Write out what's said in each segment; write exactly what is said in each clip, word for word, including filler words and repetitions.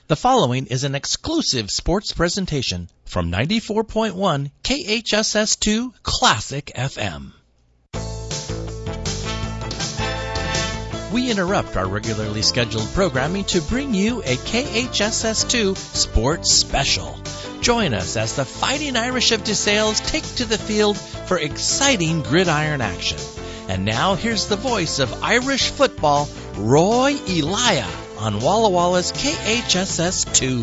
The following is an exclusive sports presentation from ninety-four point one K H S S two Classic F M. We interrupt our regularly scheduled programming to bring you a K H S S two sports special. Join us as the Fighting Irish of DeSales take to the field for exciting gridiron action. And now here's the voice of Irish football, Roy Elia, on Walla Walla's K H S S two.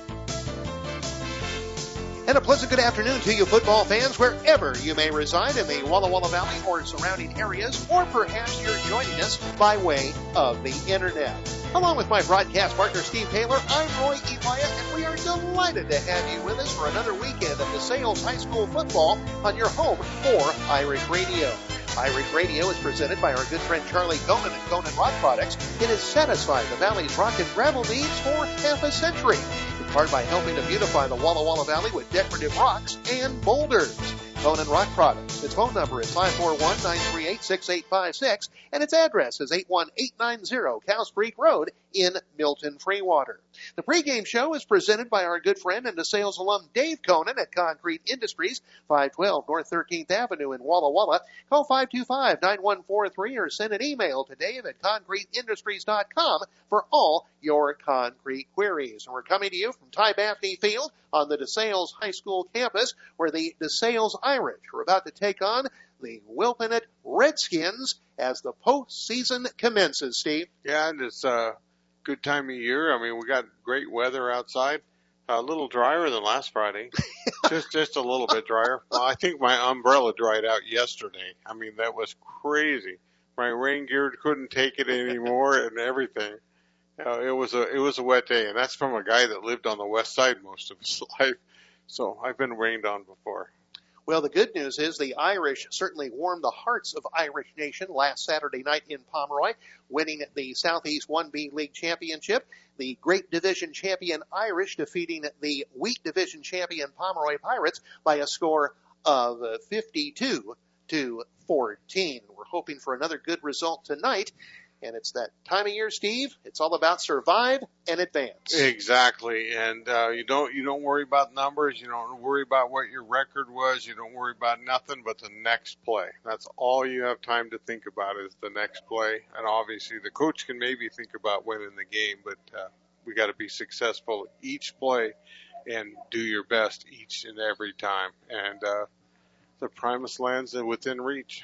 And a pleasant good afternoon to you football fans wherever you may reside in the Walla Walla Valley or surrounding areas, or perhaps you're joining us by way of the internet. Along with my broadcast partner Steve Taylor, I'm Roy Elia, and we are delighted to have you with us for another weekend of DeSales High School football on your home for Irish Radio. Irish Radio is presented by our good friend Charlie Conan and Conan Rock Products. It has satisfied the Valley's rock and gravel needs for half a century, in part by helping to beautify the Walla Walla Valley with decorative rocks and boulders. Conan Rock Products. Its phone number is five four one, nine three eight, six eight five six, and its address is eight one eight nine zero Cows Creek Road in Milton Freewater. The pregame show is presented by our good friend and DeSales alum Dave Conan at Concrete Industries, five twelve North thirteenth Avenue in Walla Walla. Call five two five, nine one four three or send an email to Dave at concrete industries dot com for all your concrete queries. And we're coming to you from Ty Baffney Field on the DeSales High School campus, where the DeSales Irish are about to take on the Wilpinit Redskins as the postseason commences, Steve. Yeah, and it's a good time of year. I mean, we got great weather outside. A little drier than last Friday. just just a little bit drier. Well, I think my umbrella dried out yesterday. I mean, that was crazy. My rain gear couldn't take it anymore and everything. Uh, it was a it was a wet day, and that's from a guy that lived on the west side most of his life. So I've been rained on before. Well, the good news is the Irish certainly warmed the hearts of Irish Nation last Saturday night in Pomeroy, winning the Southeast one B League Championship. The Great Division champion Irish defeating the Wheat Division champion Pomeroy Pirates by a score of fifty-two to fourteen. We're hoping for another good result tonight. And it's that time of year, Steve. It's all about survive and advance. Exactly. And uh, you don't you don't worry about numbers. You don't worry about what your record was. You don't worry about nothing but the next play. That's all you have time to think about is the next play. And obviously the coach can maybe think about winning the game, but uh, we got to be successful each play and do your best each and every time. And uh, the promised land's within reach.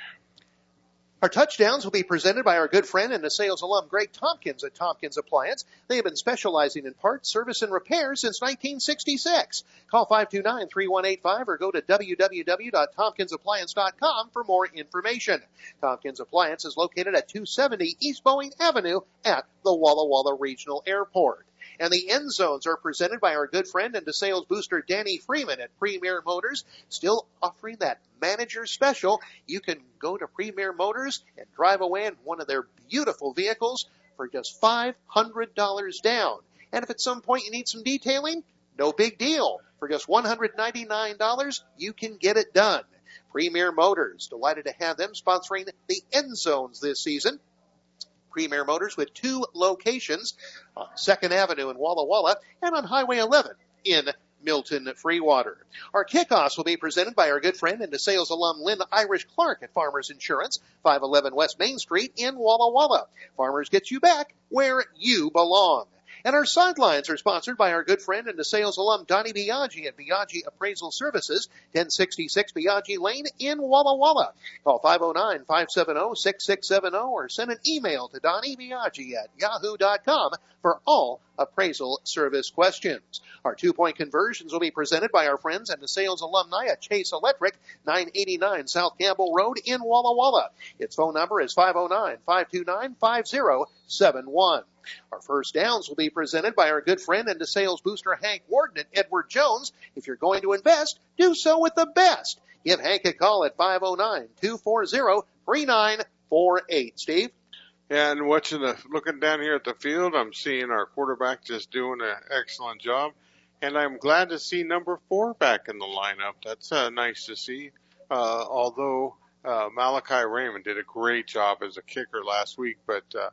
Our touchdowns will be presented by our good friend and DeSales alum Greg Tompkins at Tompkins Appliance. They have been specializing in parts, service, and repairs since nineteen sixty-six. Call five two nine, three one eight five or go to w w w dot tompkins appliance dot com for more information. Tompkins Appliance is located at two seventy East Boeing Avenue at the Walla Walla Regional Airport. And the end zones are presented by our good friend and DeSales booster Danny Freeman at Premier Motors, still offering that manager special. You can go to Premier Motors and drive away in one of their beautiful vehicles for just five hundred dollars down. And if at some point you need some detailing, no big deal. For just one hundred ninety-nine dollars, you can get it done. Premier Motors, delighted to have them sponsoring the end zones this season. Premier Motors with two locations on second Avenue in Walla Walla and on Highway eleven in Milton Freewater. Our kickoffs will be presented by our good friend and DeSales alum Lynn Irish Clark at Farmers Insurance, five eleven West Main Street in Walla Walla. Farmers gets you back where you belong. And our sidelines are sponsored by our good friend and DeSales alum Donnie Biaggi at Biaggi Appraisal Services, ten sixty-six Biaggi Lane in Walla Walla. Call five oh nine, five seven oh, six six seven oh or send an email to Donnie Biaggi at yahoo dot com for all appraisal service questions. Our two-point conversions will be presented by our friends and DeSales alumni at Chase Electric, nine eighty-nine South Campbell Road in Walla Walla. Its phone number is five oh nine, five two nine, five oh seven one. Our first downs will be presented by our good friend and DeSales booster Hank Warden at Edward Jones. If you're going to invest, do so with the best. Give Hank a call at five oh nine, two four oh, three nine four eight. Steve? Yeah, and watching the, looking down here at the field, I'm seeing our quarterback just doing an excellent job. And I'm glad to see number four back in the lineup. That's uh, nice to see. Uh, although uh, Malachi Raymond did a great job as a kicker last week, but uh,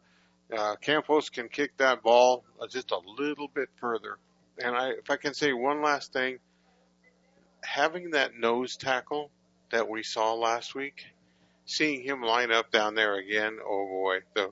Uh, Campos can kick that ball uh, just a little bit further. And I, if I can say one last thing, having that nose tackle that we saw last week, seeing him line up down there again, oh boy, the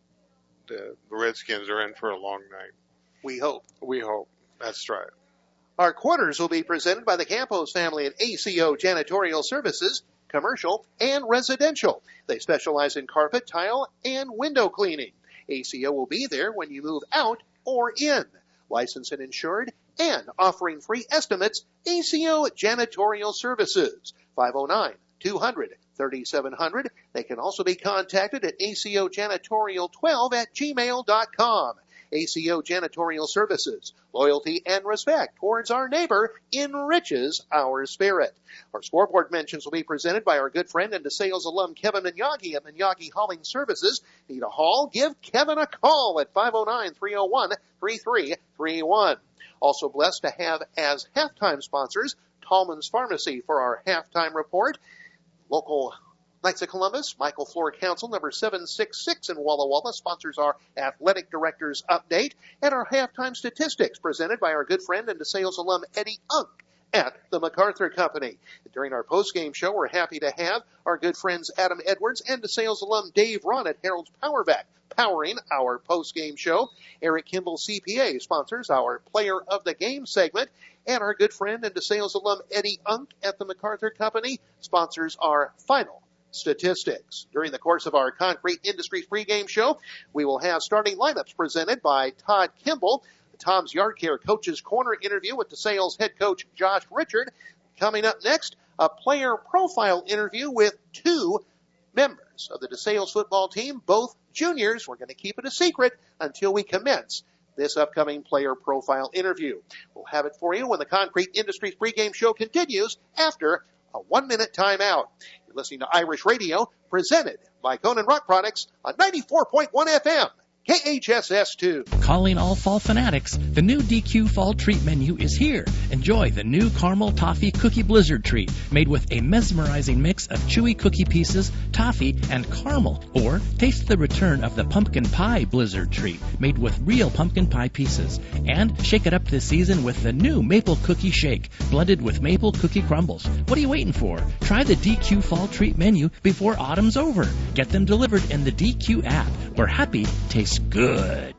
the Redskins are in for a long night. We hope. We hope. That's right. Our quarters will be presented by the Campos family at A C O Janitorial Services, commercial and residential. They specialize in carpet, tile, and window cleaning. A C O will be there when you move out or in. Licensed and insured and offering free estimates, A C O Janitorial Services, five oh nine, two hundred, thirty-seven hundred. They can also be contacted at A C O Janitorial twelve at gmail dot com. A C O Janitorial Services, loyalty and respect towards our neighbor enriches our spirit. Our scoreboard mentions will be presented by our good friend and DeSales alum Kevin Minyagi at Minyagi Hauling Services. Need a haul? Give Kevin a call at five oh nine, three oh one, three three three one. Also blessed to have as halftime sponsors Tallman's Pharmacy for our halftime report. Local Knights of Columbus, Michael Floor Council, number seven sixty-six in Walla Walla, sponsors our Athletic Directors Update and our halftime statistics presented by our good friend and DeSales alum Eddie Unk at the MacArthur Company. During our post-game show, we're happy to have our good friends Adam Edwards and DeSales alum Dave Ron at Harold's Powerback powering our post-game show. Eric Kimball C P A sponsors our Player of the Game segment, and our good friend and DeSales alum Eddie Unk at the MacArthur Company sponsors our final statistics. During the course of our Concrete Industries pregame show, we will have starting lineups presented by Todd Kimball. Tom's Yard Care Coach's Corner interview with DeSales head coach Josh Richard. Coming up next, a player profile interview with two members of the DeSales football team, both juniors. We're going to keep it a secret until we commence this upcoming player profile interview. We'll have it for you when the Concrete Industries pregame show continues after a one-minute timeout. You're listening to Irish Radio, presented by Conan Rock Products on ninety-four point one F M. K H S S two. Calling all fall fanatics, the new D Q Fall Treat menu is here. Enjoy the new Caramel Toffee Cookie Blizzard Treat, made with a mesmerizing mix of chewy cookie pieces, toffee, and caramel. Or taste the return of the Pumpkin Pie Blizzard Treat, made with real pumpkin pie pieces. And shake it up this season with the new Maple Cookie Shake, blended with maple cookie crumbles. What are you waiting for? Try the D Q Fall Treat menu before autumn's over. Get them delivered in the D Q app, where happy tastes good.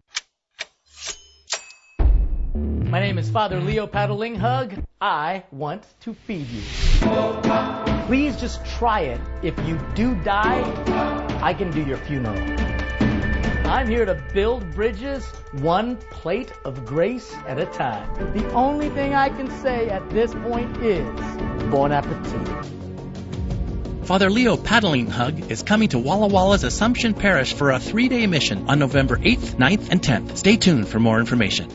My name is Father Leo Paddling Hug. I want to feed you. Please just try it. If you do die, I can do your funeral. I'm here to build bridges one plate of grace at a time. The only thing I can say at this point is bon appetit. Father Leo Paddling Hug is coming to Walla Walla's Assumption Parish for a three-day mission on November eighth, ninth, and tenth. Stay tuned for more information.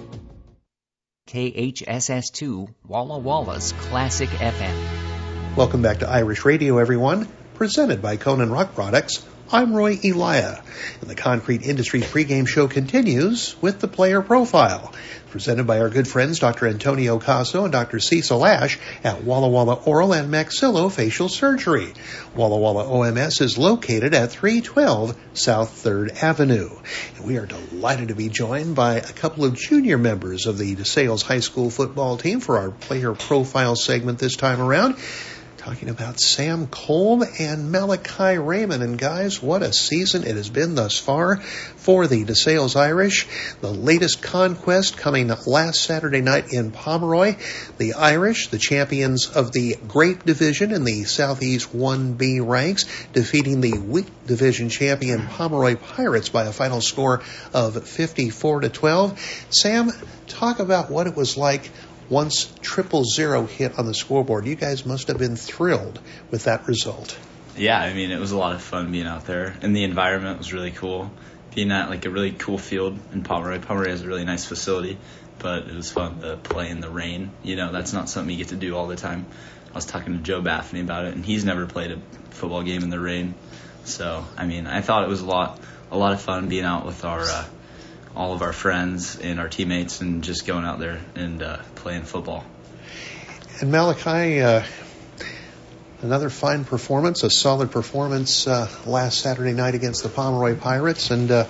K H S S two, Walla Walla's Classic F M. Welcome back to Irish Radio, everyone. Presented by Conan Rock Products. I'm Roy Elia, and the Concrete Industries pregame show continues with the player profile, presented by our good friends Doctor Antonio Caso and Doctor Cecil Ash at Walla Walla Oral and Maxillofacial Surgery. Walla Walla O M S is located at three twelve South third Avenue. And we are delighted to be joined by a couple of junior members of the DeSales High School football team for our player profile segment this time around. Talking about Sam Kolb and Malachi Raymond. And guys, what a season it has been thus far for the DeSales Irish. The latest conquest coming last Saturday night in Pomeroy. The Irish, the champions of the Grape Division in the Southeast one B ranks, defeating the Wheat Division champion Pomeroy Pirates by a final score of fifty-four to twelve. Sam, talk about what it was like once triple zero hit on the scoreboard. You guys must have been thrilled with that result. Yeah, I mean, it was a lot of fun being out there, and the environment was really cool. Being at like a really cool field in Pomeroy. Pomeroy has a really nice facility, but it was fun to play in the rain. You know, that's not something you get to do all the time. I was talking to Joe Baffney about it, and he's never played a football game in the rain. So, I mean, I thought it was a lot, a lot of fun being out with our uh, all of our friends and our teammates and just going out there and uh, playing football. And Malachi, uh, another fine performance, a solid performance uh, last Saturday night against the Pomeroy Pirates. And uh,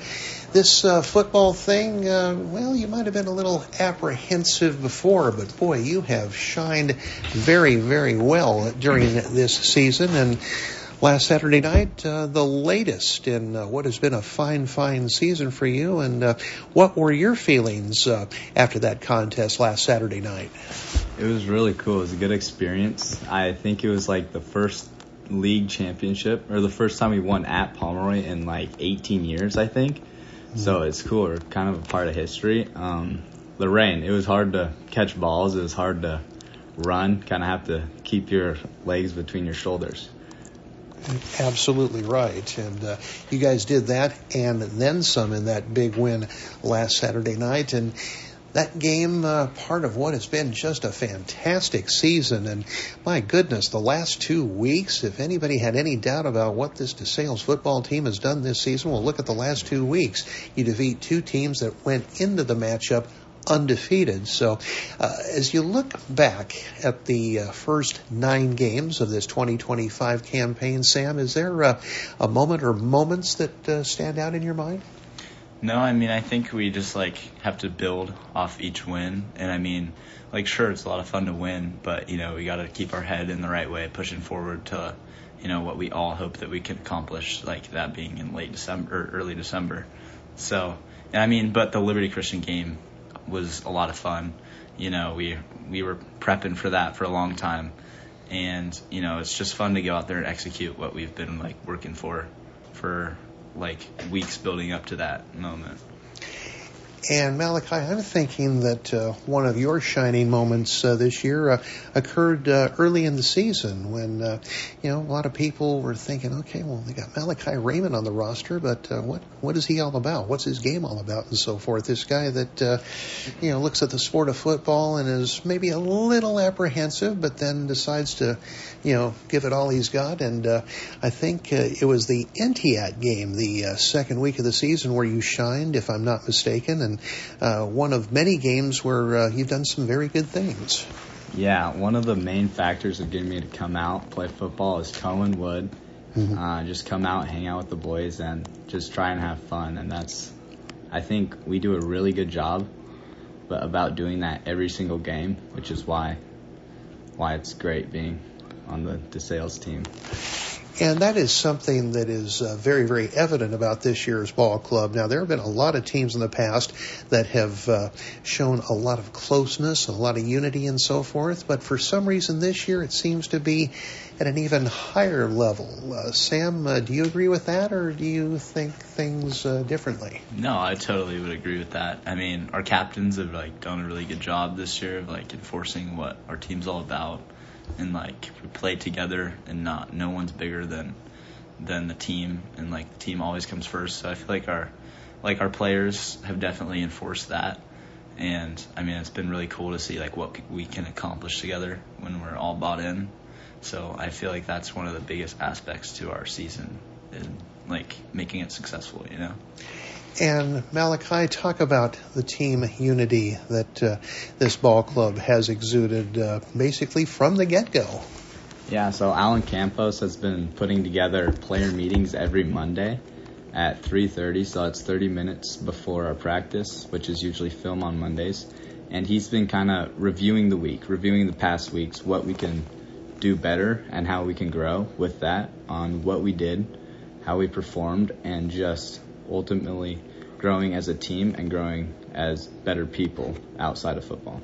this uh, football thing, uh, well, you might have been a little apprehensive before, but boy, you have shined very, very well during this season. And last Saturday night, uh, the latest in uh, what has been a fine, fine season for you. And uh, what were your feelings uh, after that contest last Saturday night? It was really cool. It was a good experience. I think it was like the first league championship, or the first time we won at Pomeroy in like eighteen years, I think. Mm-hmm. So it's cool. We're kind of a part of history. Um, the rain, it was hard to catch balls. It was hard to run. Kind of have to keep your legs between your shoulders. Absolutely right. And uh, you guys did that and then some in that big win last Saturday night. And that game, uh, part of what has been just a fantastic season. And my goodness, the last two weeks, if anybody had any doubt about what this DeSales football team has done this season, well, look at the last two weeks. You defeat two teams that went into the matchup undefeated. So uh, as you look back at the uh, first nine games of this twenty twenty-five campaign, Sam, is there uh, a moment or moments that uh, stand out in your mind? No, I mean, I think we just, like, have to build off each win. And, I mean, like, sure, it's a lot of fun to win, but, you know, we got to keep our head in the right way, pushing forward to, you know, what we all hope that we can accomplish, like that being in late December or early December. So, and I mean, but the Liberty Christian game was a lot of fun. You know, we we were prepping for that for a long time. And, you know, it's just fun to go out there and execute what we've been, like, working for for like weeks building up to that moment. And Malachi, I'm thinking that uh, one of your shining moments uh, this year uh, occurred uh, early in the season when, uh, you know, a lot of people were thinking, okay, well, they got Malachi Raymond on the roster, but uh, what what is he all about? What's his game all about and so forth? This guy that, uh, you know, looks at the sport of football and is maybe a little apprehensive, but then decides to, you know, give it all he's got. And uh, I think uh, it was the Entiat game, the uh, second week of the season, where you shined, if I'm not mistaken, and uh, one of many games where uh, you've done some very good things. Yeah, one of the main factors of getting me to come out, play football, is Cohen Wood. Mm-hmm. Uh, just come out, hang out with the boys, and just try and have fun. And that's, I think we do a really good job but about doing that every single game, which is why why it's great being on the DeSales team. And that is something that is uh, very, very evident about this year's ball club. Now, there have been a lot of teams in the past that have uh, shown a lot of closeness, a lot of unity and so forth. But for some reason this year it seems to be at an even higher level. Uh, Sam, uh, do you agree with that, or do you think things uh, differently? No, I totally would agree with that. I mean, our captains have like done a really good job this year of like enforcing what our team's all about. And like we play together, and not no one's bigger than than the team, and like the team always comes first. So I feel like our like our players have definitely enforced that, and I mean it's been really cool to see like what we can accomplish together when we're all bought in. So I feel like that's one of the biggest aspects to our season, is like making it successful, you know. And Malachi, talk about the team unity that uh, this ball club has exuded uh, basically from the get-go. Yeah, so Alan Campos has been putting together player meetings every Monday at three thirty, so it's thirty minutes before our practice, which is usually film on Mondays. And he's been kind of reviewing the week, reviewing the past weeks, what we can do better and how we can grow with that, on what we did, how we performed, and just ultimately growing as a team and growing as better people outside of football.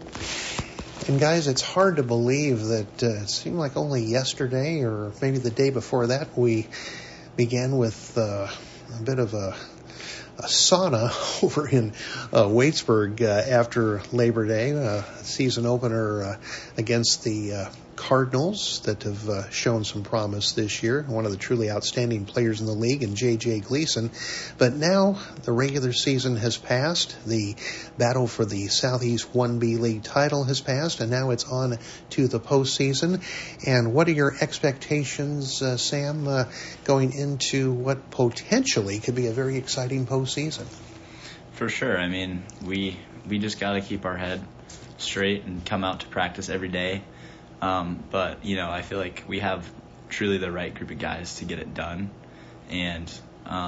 And guys, it's hard to believe that uh, it seemed like only yesterday or maybe the day before that we began with uh, a bit of a, a sauna over in uh, Waitsburg uh, after Labor Day, uh, season opener uh, against the uh, Cardinals that have uh, shown some promise this year, one of the truly outstanding players in the league, and J J Gleason. But now the regular season has passed, the battle for the Southeast one B League title has passed, and now it's on to the postseason. And what are your expectations, uh, Sam, uh, going into what potentially could be a very exciting postseason? For sure. I mean, we we just got to keep our head straight and come out to practice every day. Um, but, you know, I feel like we have truly the right group of guys to get it done. And, um,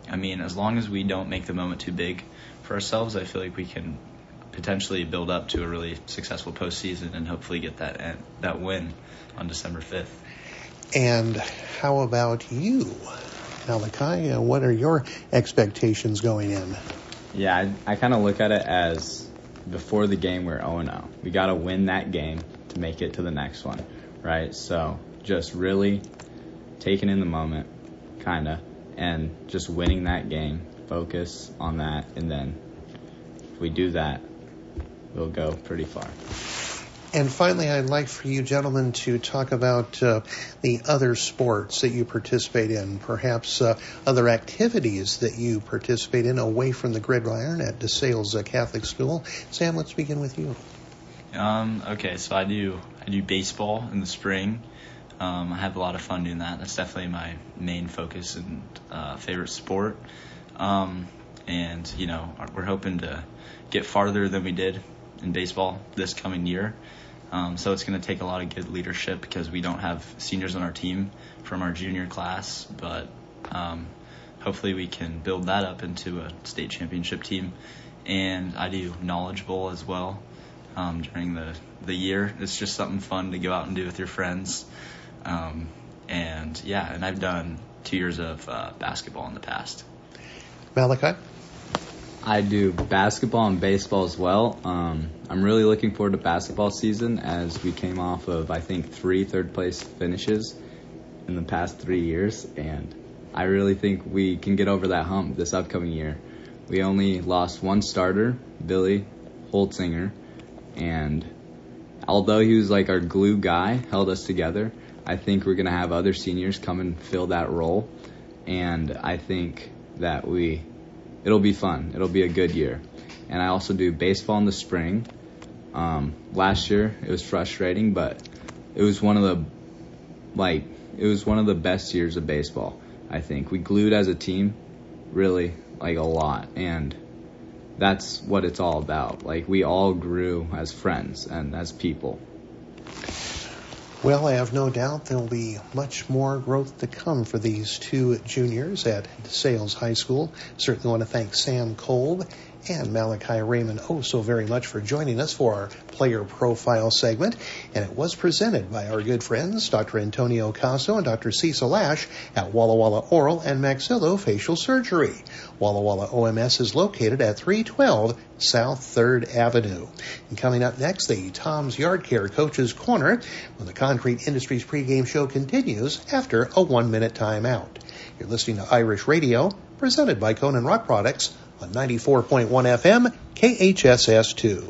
I mean, as long as we don't make the moment too big for ourselves, I feel like we can potentially build up to a really successful postseason and hopefully get that end, that win on December fifth. And how about you, Malachi? Uh, what are your expectations going in? Yeah, I, I kind of look at it as before the game we're oh and oh. We got to win that game to make it to the next one, right? So just really taking in the moment, kind of, and just winning that game, focus on that, and then if we do that, we'll go pretty far. And finally, I'd like for you gentlemen to talk about uh, the other sports that you participate in, perhaps uh, other activities that you participate in away from the gridiron at DeSales uh, Catholic School. Sam, let's begin with you. Um, okay, so I do I do baseball in the spring. Um, I have a lot of fun doing that. That's definitely my main focus and uh, favorite sport. Um, and, you know, we're hoping to get farther than we did in baseball this coming year. Um, so it's going to take a lot of good leadership because we don't have seniors on our team from our junior class, but um, hopefully we can build that up into a state championship team. And I do Knowledge Bowl as well um, during the, the year. It's just something fun to go out and do with your friends. Um, and, yeah, and I've done two years of uh, basketball in the past. Malachi? I do basketball and baseball as well. Um, I'm really looking forward to basketball season as we came off of, I think, three third-place finishes in the past three years, and I really think we can get over that hump this upcoming year. We only lost one starter, Billy Holtzinger, and although he was like our glue guy, held us together, I think we're going to have other seniors come and fill that role, and I think that we... It'll be fun. It'll be a good year. And I also do baseball in the spring. Um, last year it was frustrating, but it was one of the like it was one of the best years of baseball. I think we glued as a team, really like a lot, and that's what it's all about. Like we all grew as friends and as people. Well, I have no doubt there will be much more growth to come for these two juniors at DeSales High School. Certainly want to thank Sam Kolb and Malachi Raymond oh so very much for joining us for our player profile segment. And it was presented by our good friends, Doctor Antonio Caso and Doctor Cecil Ash at Walla Walla Oral and Maxillofacial Surgery. Walla Walla O M S is located at three twelve South third Avenue. And coming up next, the Tom's Yard Care Coach's Corner, when the Concrete Industries pregame show continues after a one-minute timeout. You're listening to Irish Radio, presented by Conan Rock Products on ninety-four point one F M, K H S S two.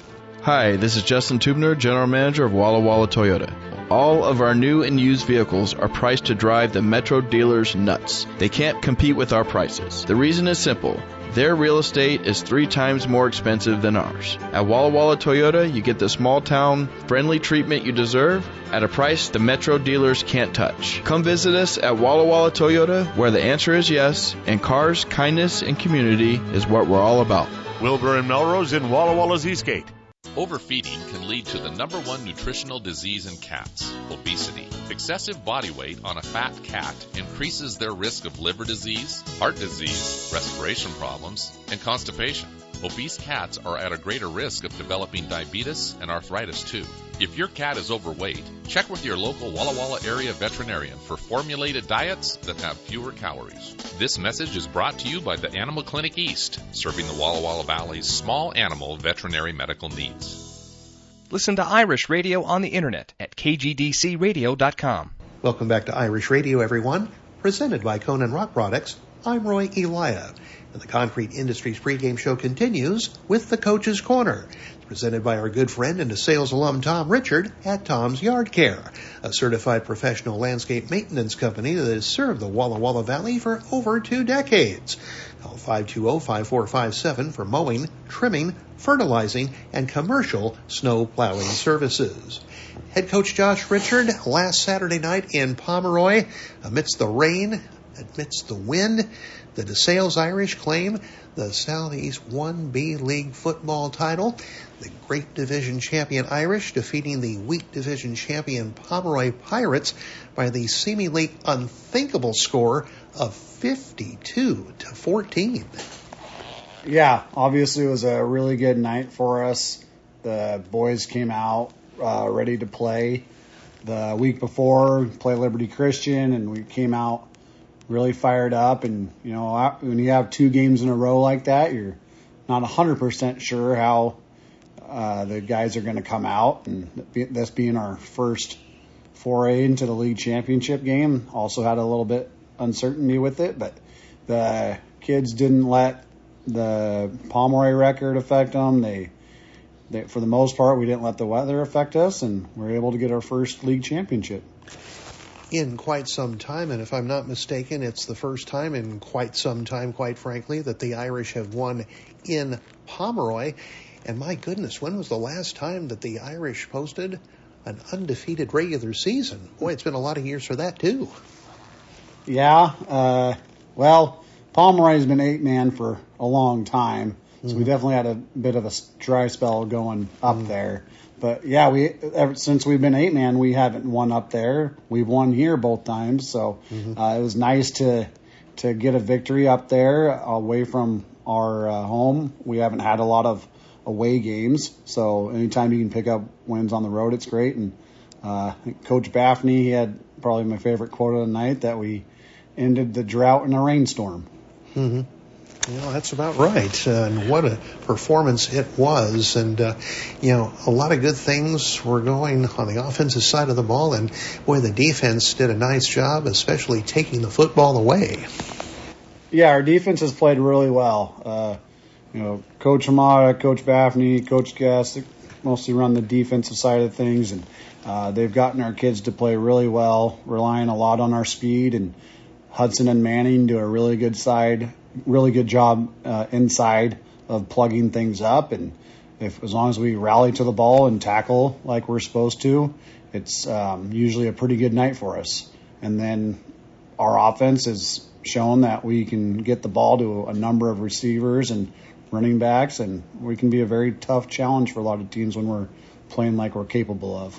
Hi, this is Justin Tubner, General Manager of Walla Walla Toyota. All of our new and used vehicles are priced to drive the Metro dealers nuts. They can't compete with our prices. The reason is simple. Their real estate is three times more expensive than ours. At Walla Walla Toyota, you get the small-town, friendly treatment you deserve at a price the Metro dealers can't touch. Come visit us at Walla Walla Toyota, where the answer is yes, and cars, kindness, and community is what we're all about. Wilbur and Melrose in Walla Walla's Eastgate. Overfeeding can lead to the number one nutritional disease in cats, obesity. Excessive body weight on a fat cat increases their risk of liver disease, heart disease, respiration problems, and constipation. Obese cats are at a greater risk of developing diabetes and arthritis too. If your cat is overweight, check with your local Walla Walla area veterinarian for formulated diets that have fewer calories. This message is brought to you by the Animal Clinic East, serving the Walla Walla Valley's small animal veterinary medical needs. Listen to Irish Radio on the internet at K G D C radio dot com. Welcome back to Irish Radio, everyone. Presented by Conan Rock Products, I'm Roy Elia. And the Concrete Industries pregame show continues with the Coach's Corner, presented by our good friend and DeSales alum Tom Richard at Tom's Yard Care, a certified professional landscape maintenance company that has served the Walla Walla Valley for over two decades. Call five two zero, five four five seven for mowing, trimming, fertilizing, and commercial snow plowing services. Head coach Josh Richard, last Saturday night in Pomeroy, amidst the rain, amidst the wind, The DeSales Irish claim the Southeast one B League football title. The Great Division champion Irish defeating the Weak Division champion Pomeroy Pirates by the seemingly unthinkable score of fifty-two to fourteen. Yeah, obviously it was a really good night for us. The boys came out uh, ready to play. The week before, play Liberty Christian, and we came out really fired up. And, you know, when you have two games in a row like that, you're not one hundred percent sure how uh, the guys are going to come out. And this being our first foray into the league championship game, also had a little bit uncertainty with it. But the kids didn't let the Pomeroy record affect them. They, they, for the most part, we didn't let the weather affect us, and we were able to get our first league championship in quite some time. And if I'm not mistaken, it's the first time in quite some time, quite frankly, that the Irish have won in Pomeroy. And my goodness, when was the last time that the Irish posted an undefeated regular season? Boy, it's been a lot of years for that, too. Yeah, uh, well, Pomeroy's been eight-man for a long time, so mm-hmm. we definitely had a bit of a dry spell going up mm-hmm. there. But, yeah, we ever since we've been eight-man, we haven't won up there. We've won here both times, so mm-hmm. uh, it was nice to to get a victory up there away from our uh, home. We haven't had a lot of away games, so anytime you can pick up wins on the road, it's great. And uh, Coach Baffney, he had probably my favorite quote of the night, that we ended the drought in a rainstorm. Mm-hmm. Well, that's about right. Uh, and what a performance it was. And, uh, you know, a lot of good things were going on the offensive side of the ball. And, boy, the defense did a nice job, especially taking the football away. Yeah, our defense has played really well. Uh, you know, Coach Hamada, Coach Baffney, Coach Guest mostly run the defensive side of things. And uh, they've gotten our kids to play really well, relying a lot on our speed. And Hudson and Manning do a really good side, really good job uh, inside of plugging things up. And if as long as we rally to the ball and tackle like we're supposed to, it's um, usually a pretty good night for us. And then our offense has shown that we can get the ball to a number of receivers and running backs, and we can be a very tough challenge for a lot of teams when we're playing like we're capable of.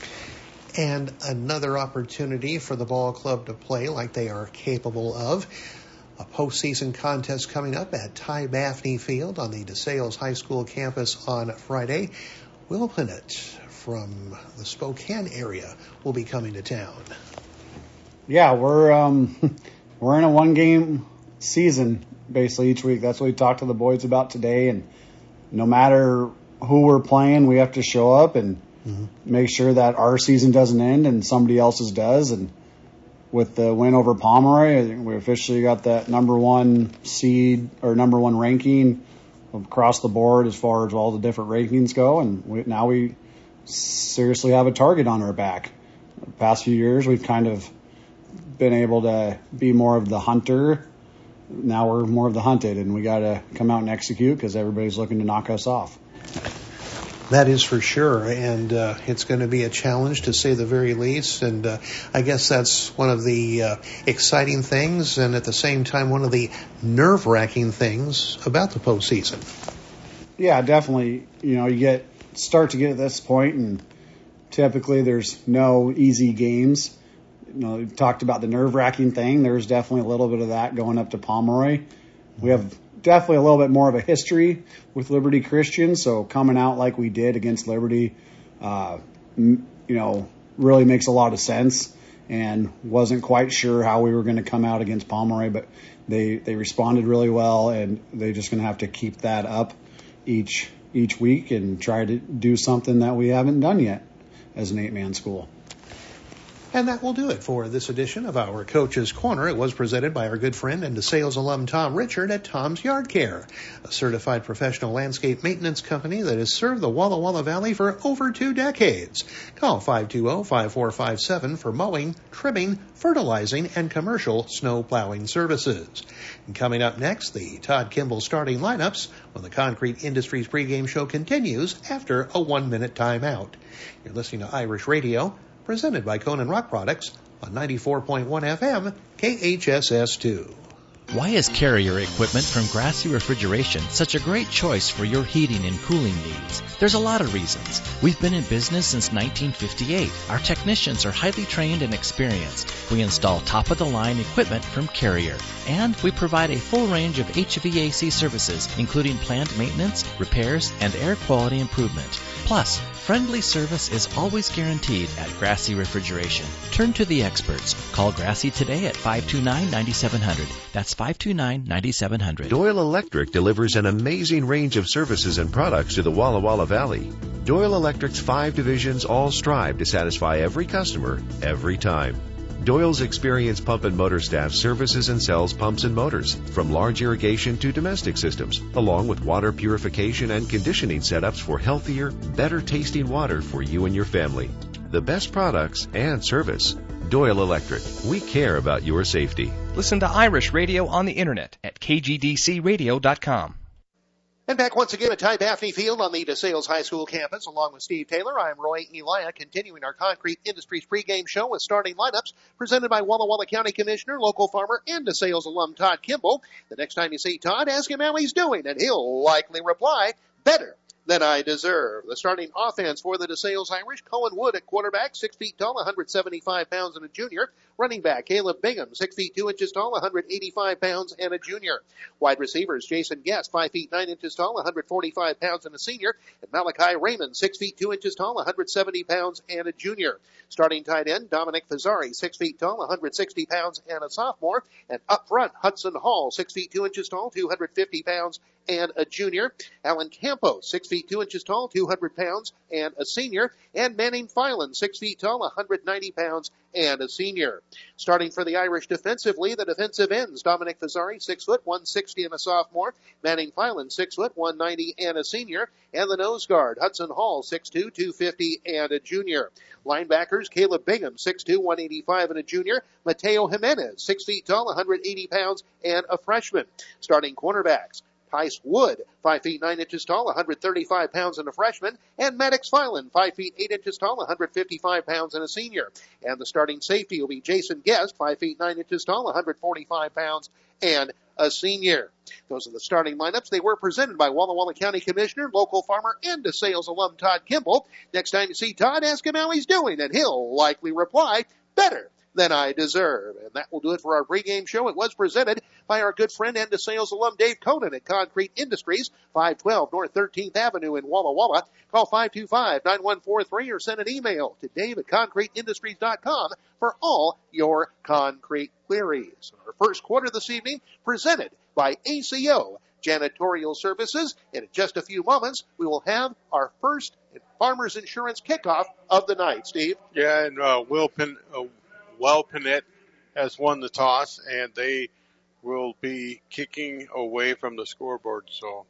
And another opportunity for the ball club to play like they are capable of. A postseason contest coming up at Ty Baffney Field on the DeSales High School campus on Friday. Will Pinnett from the Spokane area will be coming to town. Yeah, we're um, we're in a one-game season basically each week. That's what we talked to the boys about today. And no matter who we're playing, we have to show up and mm-hmm. make sure that our season doesn't end and somebody else's does. And with the win over Pomeroy, I think we officially got that number one seed or number one ranking across the board as far as all the different rankings go. And we, now we seriously have a target on our back. The past few years, we've kind of been able to be more of the hunter. Now we're more of the hunted, and we got to come out and execute because everybody's looking to knock us off. That is for sure, and uh, it's going to be a challenge to say the very least, and uh, I guess that's one of the uh, exciting things and at the same time one of the nerve-wracking things about the postseason. Yeah, definitely. You know, you get start to get at this point, and typically there's no easy games. You know, we talked about the nerve-wracking thing. There's definitely a little bit of that going up to Pomeroy. We have definitely a little bit more of a history with Liberty Christian, so coming out like we did against Liberty, uh, you know, really makes a lot of sense, and wasn't quite sure how we were going to come out against Pomeroy, but they, they responded really well, and they're just going to have to keep that up each each week and try to do something that we haven't done yet as an eight-man school. And that will do it for this edition of our Coach's Corner. It was presented by our good friend and DeSales alum Tom Richard at Tom's Yard Care, a certified professional landscape maintenance company that has served the Walla Walla Valley for over two decades. Call five two zero, five four five seven for mowing, trimming, fertilizing, and commercial snow plowing services. And coming up next, the Todd Kimball starting lineups when the Concrete Industries pregame show continues after a one-minute timeout. You're listening to Irish Radio, presented by Conan Rock Products on ninety-four point one F M, K H S S two. Why is Carrier equipment from Grassy Refrigeration such a great choice for your heating and cooling needs? There's a lot of reasons. We've been in business since nineteen fifty-eight. Our technicians are highly trained and experienced. We install top-of-the-line equipment from Carrier. And we provide a full range of H V A C services, including plant maintenance, repairs, and air quality improvement. Plus, friendly service is always guaranteed at Grassy Refrigeration. Turn to the experts. Call Grassy today at five two nine, nine seven zero zero. That's five two nine, nine seven zero zero. Doyle Electric delivers an amazing range of services and products to the Walla Walla Valley. Doyle Electric's five divisions all strive to satisfy every customer, every time. Doyle's experienced pump and motor staff services and sells pumps and motors, from large irrigation to domestic systems, along with water purification and conditioning setups for healthier, better tasting water for you and your family. The best products and service. Doyle Electric. We care about your safety. Listen to Irish Radio on the internet at k g d c radio dot com. And back once again at Ty Baffney Field on the DeSales High School campus, along with Steve Taylor. I'm Roy Elia, continuing our Concrete Industries pregame show with starting lineups presented by Walla Walla County Commissioner, local farmer, and DeSales alum Todd Kimball. The next time you see Todd, ask him how he's doing, and he'll likely reply, better than I deserve. The starting offense for the DeSales Irish, Cohen Wood at quarterback, six feet tall, one hundred seventy-five pounds and a junior. Running back, Caleb Bingham, six feet two inches tall, one hundred eighty-five pounds and a junior. Wide receivers, Jason Guest, five feet nine inches tall, one hundred forty-five pounds and a senior. And Malachi Raymond, six feet two inches tall, one hundred seventy pounds and a junior. Starting tight end, Dominic Fazzari, six feet tall, one hundred sixty pounds and a sophomore. And up front, Hudson Hall, six feet two inches tall, two hundred fifty pounds and a junior. Alan Campos, six feet two inches tall, two hundred pounds and a senior. And Manning Filan, six feet tall, one hundred ninety pounds and a senior. Starting for the Irish defensively, the defensive ends, Dominic Fazzari, six foot, one sixty and a sophomore. Manning Filan, six foot, one ninety and a senior. And the nose guard, Hudson Hall, six two, two fifty and a junior. Linebackers, Caleb Bingham, six two, one eighty-five and a junior. Mateo Jimenez, six feet tall, one hundred eighty pounds and a freshman. Starting cornerbacks, Tice Wood, five feet nine inches tall, one hundred thirty-five pounds and a freshman. And Maddox Filan, five feet eight inches tall, one hundred fifty-five pounds and a senior. And the starting safety will be Jason Guest, five feet nine inches tall, one hundred forty-five pounds and a senior. Those are the starting lineups. They were presented by Walla Walla County Commissioner, local farmer, and DeSales alum Todd Kimball. Next time you see Todd, ask him how he's doing, and he'll likely reply, better than I deserve. And that will do it for our pregame show. It was presented by our good friend and DeSales alum Dave Conan at Concrete Industries, five twelve North thirteenth Avenue in Walla Walla. Call five two five, nine one four three or send an email to dave at concrete industries dot com for all your concrete queries. Our first quarter this evening presented by A C O Janitorial Services. And in just a few moments, we will have our first Farmers Insurance kickoff of the night. Steve? Yeah, and uh, Will Pin, uh, Well Pinette has won the toss, and they will be kicking away from the scoreboard. So,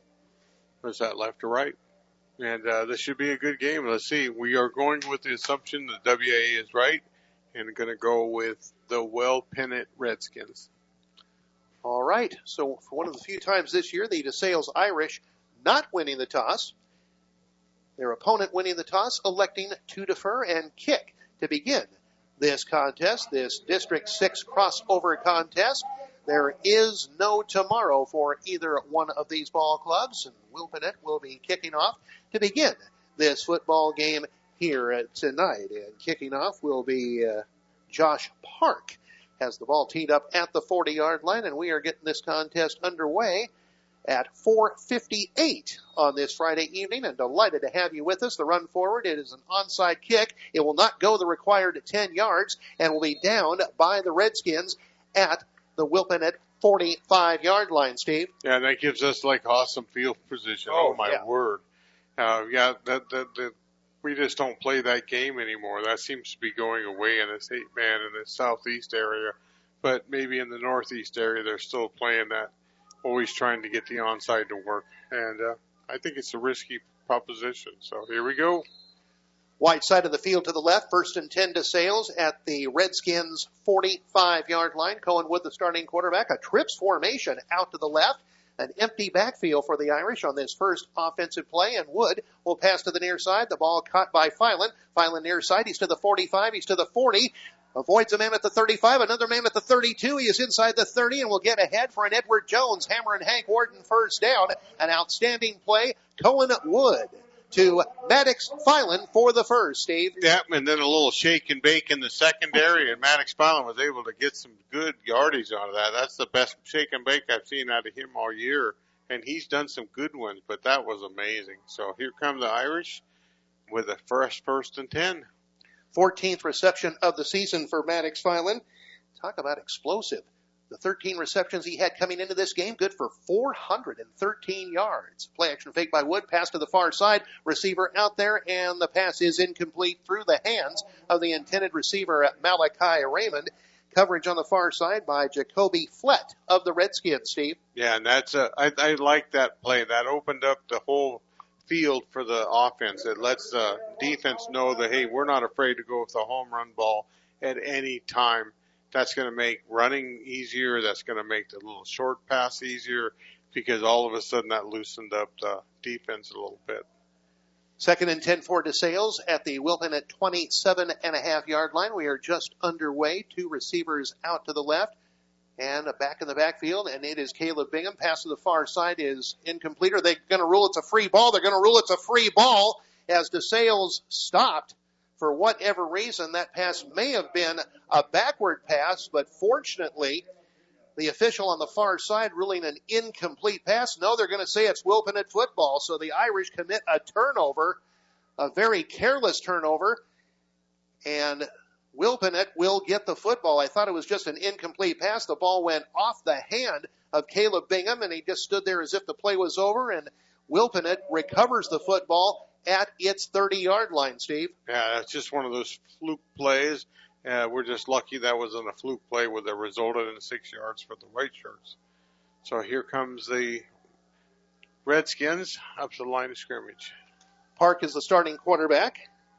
is that left or right? And uh, this should be a good game. Let's see. We are going with the assumption that W A A is right, and going to go with the Well Pinette Redskins. All right. So, for one of the few times this year, the DeSales Irish not winning the toss. Their opponent winning the toss, electing to defer and kick to begin this contest, this District six crossover contest. There is no tomorrow for either one of these ball clubs, and Will Pinette will be kicking off to begin this football game here tonight. And kicking off will be uh, Josh Park. Has the ball teed up at the forty-yard line, and we are getting this contest underway at four fifty-eight on this Friday evening, and delighted to have you with us. The run forward, it is an onside kick. It will not go the required ten yards and will be down by the Redskins at the Wilpinette forty-five-yard line, Steve. Yeah, that gives us like awesome field position. Oh, oh my yeah. word. Uh, yeah, that, that, that, we just don't play that game anymore. That seems to be going away in this eight man in the southeast area, but maybe in the northeast area they're still playing that. Always trying to get the onside to work. And uh, I think it's a risky proposition. So here we go. Wide side of the field to the left. First and ten DeSales at the Redskins forty-five-yard line. Cohen Wood, the starting quarterback. A trips formation out to the left. An empty backfield for the Irish on this first offensive play. And Wood will pass to the near side. The ball caught by Filan. Filan near side. He's to the forty-five. He's to the forty. Avoids a man at the thirty-five, another man at the thirty-two. He is inside the thirty and will get ahead for an Edward Jones. Hammer and Hank Warden first down. An outstanding play. Cohen Wood to Maddox Filan for the first, Steve. Yeah, and then a little shake and bake in the secondary, and Maddox Filan was able to get some good yardage out of that. That's the best shake and bake I've seen out of him all year, and he's done some good ones, but that was amazing. So here come the Irish with a first first and ten. fourteenth reception of the season for Maddox Filan. Talk about explosive. The thirteen receptions he had coming into this game, good for four hundred thirteen yards. Play action fake by Wood, pass to the far side, receiver out there, and the pass is incomplete through the hands of the intended receiver, Malachi Raymond. Coverage on the far side by Jacoby Flett of the Redskins, Steve. Yeah, and that's a, I, I like that play. That opened up the whole field for the offense. It lets the defense know that, hey, we're not afraid to go with the home run ball at any time. That's going to make running easier. That's going to make the little short pass easier because all of a sudden that loosened up the defense a little bit. Second and ten for DeSales at the Wilton at twenty-seven and a half yard line. We are just underway. Two receivers out to the left and back in the backfield, and it is Caleb Bingham. Pass to the far side is incomplete. Are they going to rule it's a free ball? They're going to rule it's a free ball as DeSales stopped. For whatever reason, that pass may have been a backward pass, but fortunately, the official on the far side ruling an incomplete pass. No, they're going to say it's Wilpinett football, so the Irish commit a turnover, a very careless turnover, and Wilpinett will get the football. I thought it was just an incomplete pass. The ball went off the hand of Caleb Bingham, and he just stood there as if the play was over, and Wilpinett recovers the football at its thirty-yard line, Steve. Yeah, it's just one of those fluke plays. Uh, we're just lucky that wasn't a fluke play where that resulted in six yards for the White Shirts. So here comes the Redskins up to the line of scrimmage. Park is the starting quarterback.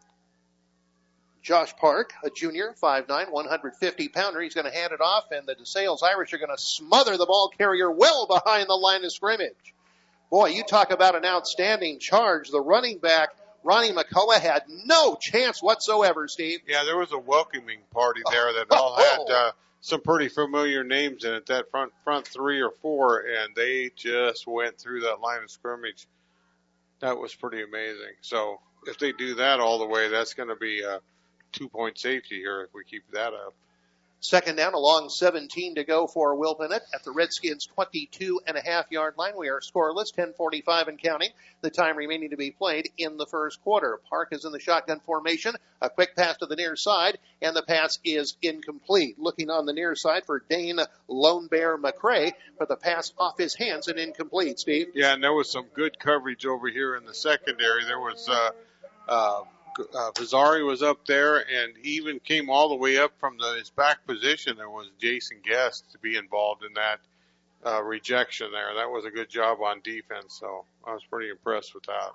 Josh Park, a junior, five nine, one hundred fifty pounder. He's going to hand it off, and the DeSales Irish are going to smother the ball carrier well behind the line of scrimmage. Boy, you talk about an outstanding charge. The running back, Ronnie McCullough, had no chance whatsoever, Steve. Yeah, there was a welcoming party there that all had uh, some pretty familiar names in it, that front front three or four, and they just went through that line of scrimmage. That was pretty amazing. So if they do that all the way, that's going to be a two-point safety here if we keep that up. Second down, a long seventeen to go for Wilpinett at the Redskins' twenty-two and a half yard line. We are scoreless, ten forty-five and counting. The time remaining to be played in the first quarter. Park is in the shotgun formation. A quick pass to the near side, and the pass is incomplete. Looking on the near side for Dane Lone Bear McCray, but the pass off his hands and incomplete, Steve. Yeah, and there was some good coverage over here in the secondary. There was uh, uh, Uh, Vazzari was up there and even came all the way up from the, his back position. There was Jason Guest to be involved in that uh, rejection there. That was a good job on defense, so I was pretty impressed with that.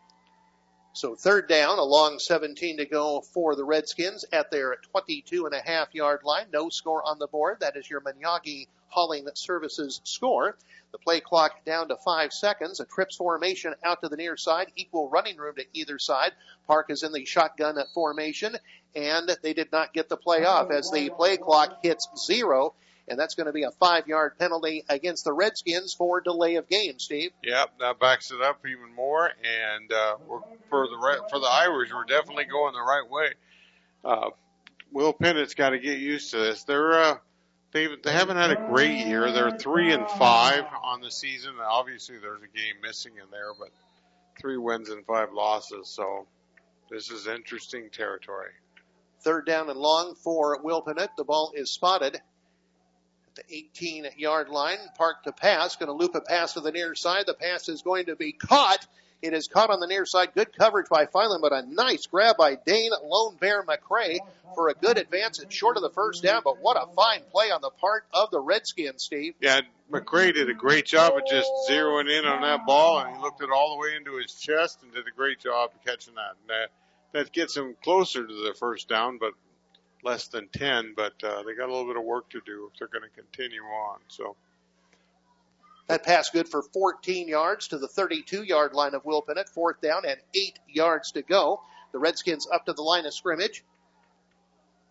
So third down, a long seventeen to go for the Redskins at their twenty-two and a half yard line. No score on the board. That is your Miyagi Hauling Services score. The play clock down to five seconds. A trips formation out to the near side. Equal running room to either side. Park is in the shotgun formation, and they did not get the play off as the play clock hits zero. And that's going to be a five-yard penalty against the Redskins for delay of game, Steve. Yep, that backs it up even more. And uh, we're, for the for the Irish, we're definitely going the right way. Uh, Will Pinnett's got to get used to this. They're uh, they they haven't had a great year. They're three and five on the season. Obviously, there's a game missing in there, but three wins and five losses. So this is interesting territory. Third down and long for Will Pinett. The ball is spotted the eighteen yard line. Park to pass. Going to loop a pass to the near side. The pass is going to be caught. It is caught on the near side. Good coverage by Filan, but a nice grab by Dane Lone Bear McCray for a good advance. It's short of the first down, but what a fine play on the part of the Redskins, Steve. Yeah, McCray did a great job of just zeroing in on that ball, and he looked it all the way into his chest and did a great job of catching that. And that, that gets him closer to the first down, but less than ten, but uh, they got a little bit of work to do if they're going to continue on. So that pass good for fourteen yards to the thirty-two yard line of Will Pinett. Fourth down and eight yards to go. The Redskins up to the line of scrimmage.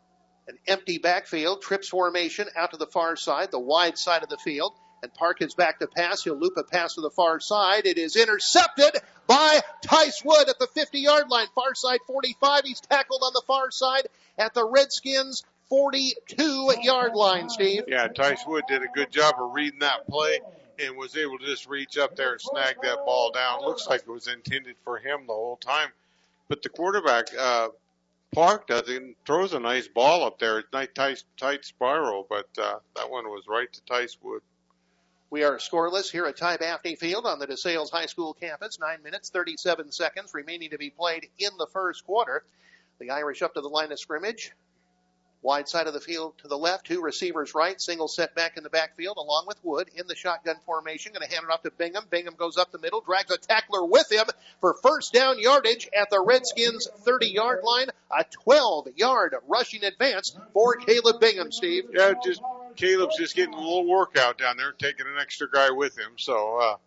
An empty backfield, trips formation out to the far side, the wide side of the field. And Park is back to pass. He'll loop a pass to the far side. It is intercepted by Tice Wood at the fifty-yard line. Far side forty-five. He's tackled on the far side at the Redskins' forty-two-yard line, Steve. Yeah, Tice Wood did a good job of reading that play and was able to just reach up there and snag that ball down. Looks like it was intended for him the whole time. But the quarterback, uh, Park, doesn't, throws a nice ball up there. It's nice tight, tight spiral, but uh, that one was right to Tice Wood. We are scoreless here at Ty Baffney Field on the DeSales High School campus. Nine minutes, thirty-seven seconds remaining to be played in the first quarter. The Irish up to the line of scrimmage. Wide side of the field to the left, two receivers right, single set back in the backfield along with Wood in the shotgun formation. Going to hand it off to Bingham. Bingham goes up the middle, drags a tackler with him for first down yardage at the Redskins' thirty-yard line. A twelve-yard rushing advance for Caleb Bingham, Steve. Yeah, just Caleb's just getting a little workout down there, taking an extra guy with him. So uh,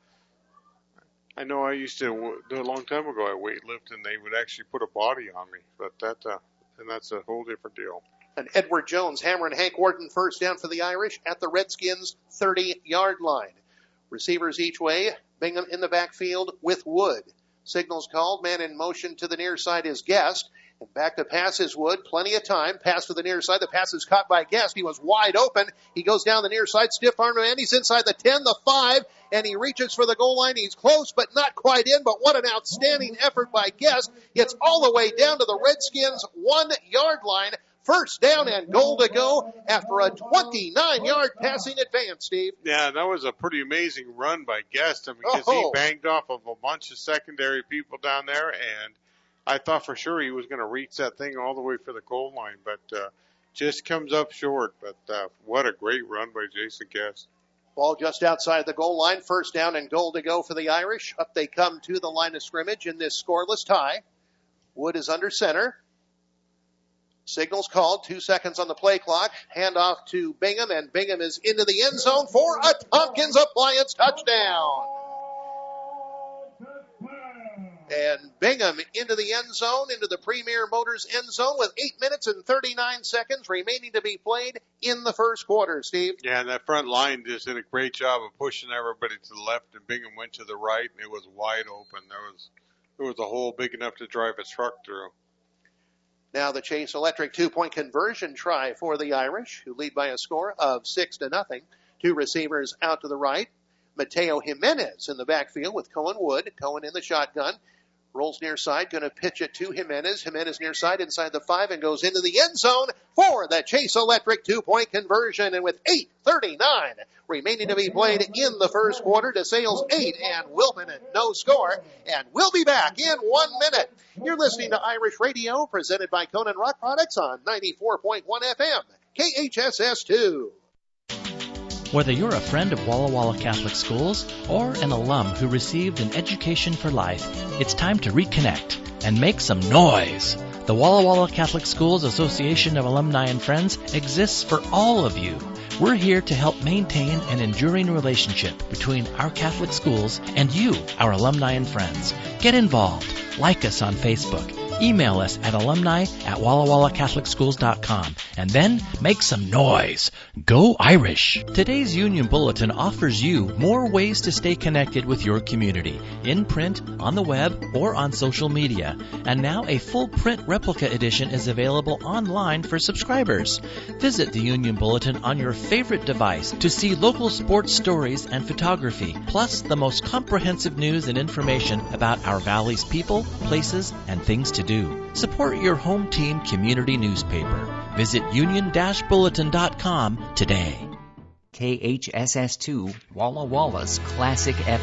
I know I used to do a long time ago. I weightlift, and they would actually put a body on me, but that uh, and that's a whole different deal. And Edward Jones hammering Hank Wharton first down for the Irish at the Redskins' thirty-yard line. Receivers each way. Bingham in the backfield with Wood. Signals called. Man in motion to the near side is Guest. And back to pass is Wood. Plenty of time. Pass to the near side. The pass is caught by Guest. He was wide open. He goes down the near side. Stiff arm man. He's inside the ten, the five, and he reaches for the goal line. He's close, but not quite in. But what an outstanding effort by Guest. Gets all the way down to the Redskins' one-yard line. First down and goal to go after a twenty-nine-yard passing advance, Steve. Yeah, that was a pretty amazing run by Guest. I mean, because oh. he banged off of a bunch of secondary people down there, and I thought for sure he was going to reach that thing all the way for the goal line, but uh, just comes up short. But uh, what a great run by Jason Guest. Ball just outside the goal line. First down and goal to go for the Irish. Up they come to the line of scrimmage in this scoreless tie. Wood is under center. Signals called. Two seconds on the play clock. Handoff to Bingham, and Bingham is into the end zone for a Tompkins Appliance touchdown. And Bingham into the end zone, into the Premier Motors end zone with eight minutes and thirty-nine seconds remaining to be played in the first quarter, Steve. Yeah, and that front line just did a great job of pushing everybody to the left, and Bingham went to the right, and it was wide open. There was, there was a hole big enough to drive a truck through. Now the Chase Electric two-point conversion try for the Irish, who lead by a score of six to nothing. Two receivers out to the right. Mateo Jimenez in the backfield with Cohen Wood. Cohen in the shotgun. Rolls near side, going to pitch it to Jimenez. Jimenez near side inside the five and goes into the end zone for the Chase Electric two-point conversion. And with eight thirty-nine remaining to be played in the first quarter, DeSales eight and Wilton at no score. And we'll be back in one minute. You're listening to Irish Radio, presented by Conan Rock Products on ninety-four point one F M, K H S S two. Whether you're a friend of Walla Walla Catholic Schools or an alum who received an education for life, it's time to reconnect and make some noise. The Walla Walla Catholic Schools Association of Alumni and Friends exists for all of you. We're here to help maintain an enduring relationship between our Catholic schools and you, our alumni and friends. Get involved. Like us on Facebook. Email us at alumni at walla walla catholic schools dot com and then make some noise. Go Irish! Today's Union Bulletin offers you more ways to stay connected with your community, in print, on the web, or on social media. And now a full print replica edition is available online for subscribers. Visit the Union Bulletin on your favorite device to see local sports stories and photography, plus the most comprehensive news and information about our valley's people, places, and things to do. Support your home team community newspaper. Visit union dash bulletin dot com today. K H S S two, Walla Walla's Classic F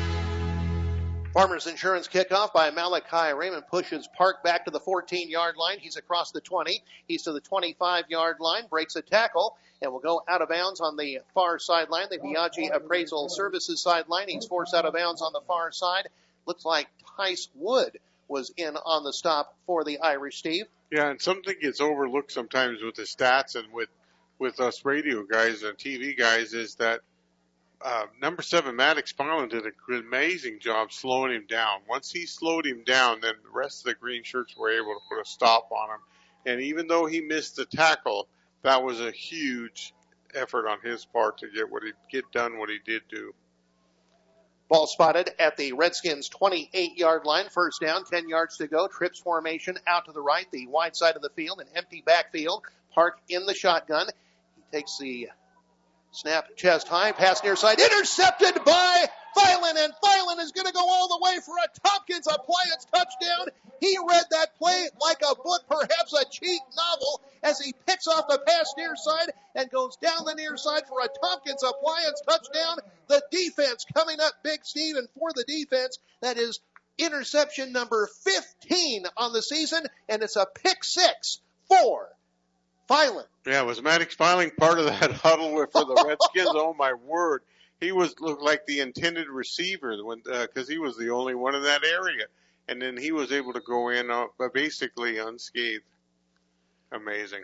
M. Farmers Insurance kickoff by Malachi Raymond pushes Park back to the fourteen-yard line. He's across the twenty. He's to the twenty-five-yard line, breaks a tackle, and will go out of bounds on the far sideline, the Biaggi Appraisal Services sideline. He's forced out of bounds on the far side. Looks like Tice Wood was in on the stop for the Irish, Steve. Yeah, and something gets overlooked sometimes with the stats and with, with us radio guys and T V guys is that uh, number seven, Maddox Spaulding, did an amazing job slowing him down. Once he slowed him down, then the rest of the green shirts were able to put a stop on him. And even though he missed the tackle, that was a huge effort on his part to get what he get done what he did do. Ball spotted at the Redskins' twenty-eight-yard line. First down, ten yards to go. Trips formation out to the right, the wide side of the field, an empty backfield. Park in the shotgun. He takes the snap chest high, pass near side, intercepted by Thielen, and Thielen is going to go all the way for a Tompkins appliance touchdown. He read that play like a book, perhaps a cheap novel, as he picks off the pass near side and goes down the near side for a Tompkins appliance touchdown. The defense coming up big, Steve, and for the defense, that is interception number fifteen on the season, and it's a pick six for Thielen. Yeah, was Maddox Filing part of that huddle with, for the Redskins? Oh, my word. He was looked like the intended receiver because uh, he was the only one in that area. And then he was able to go in uh, basically unscathed. Amazing.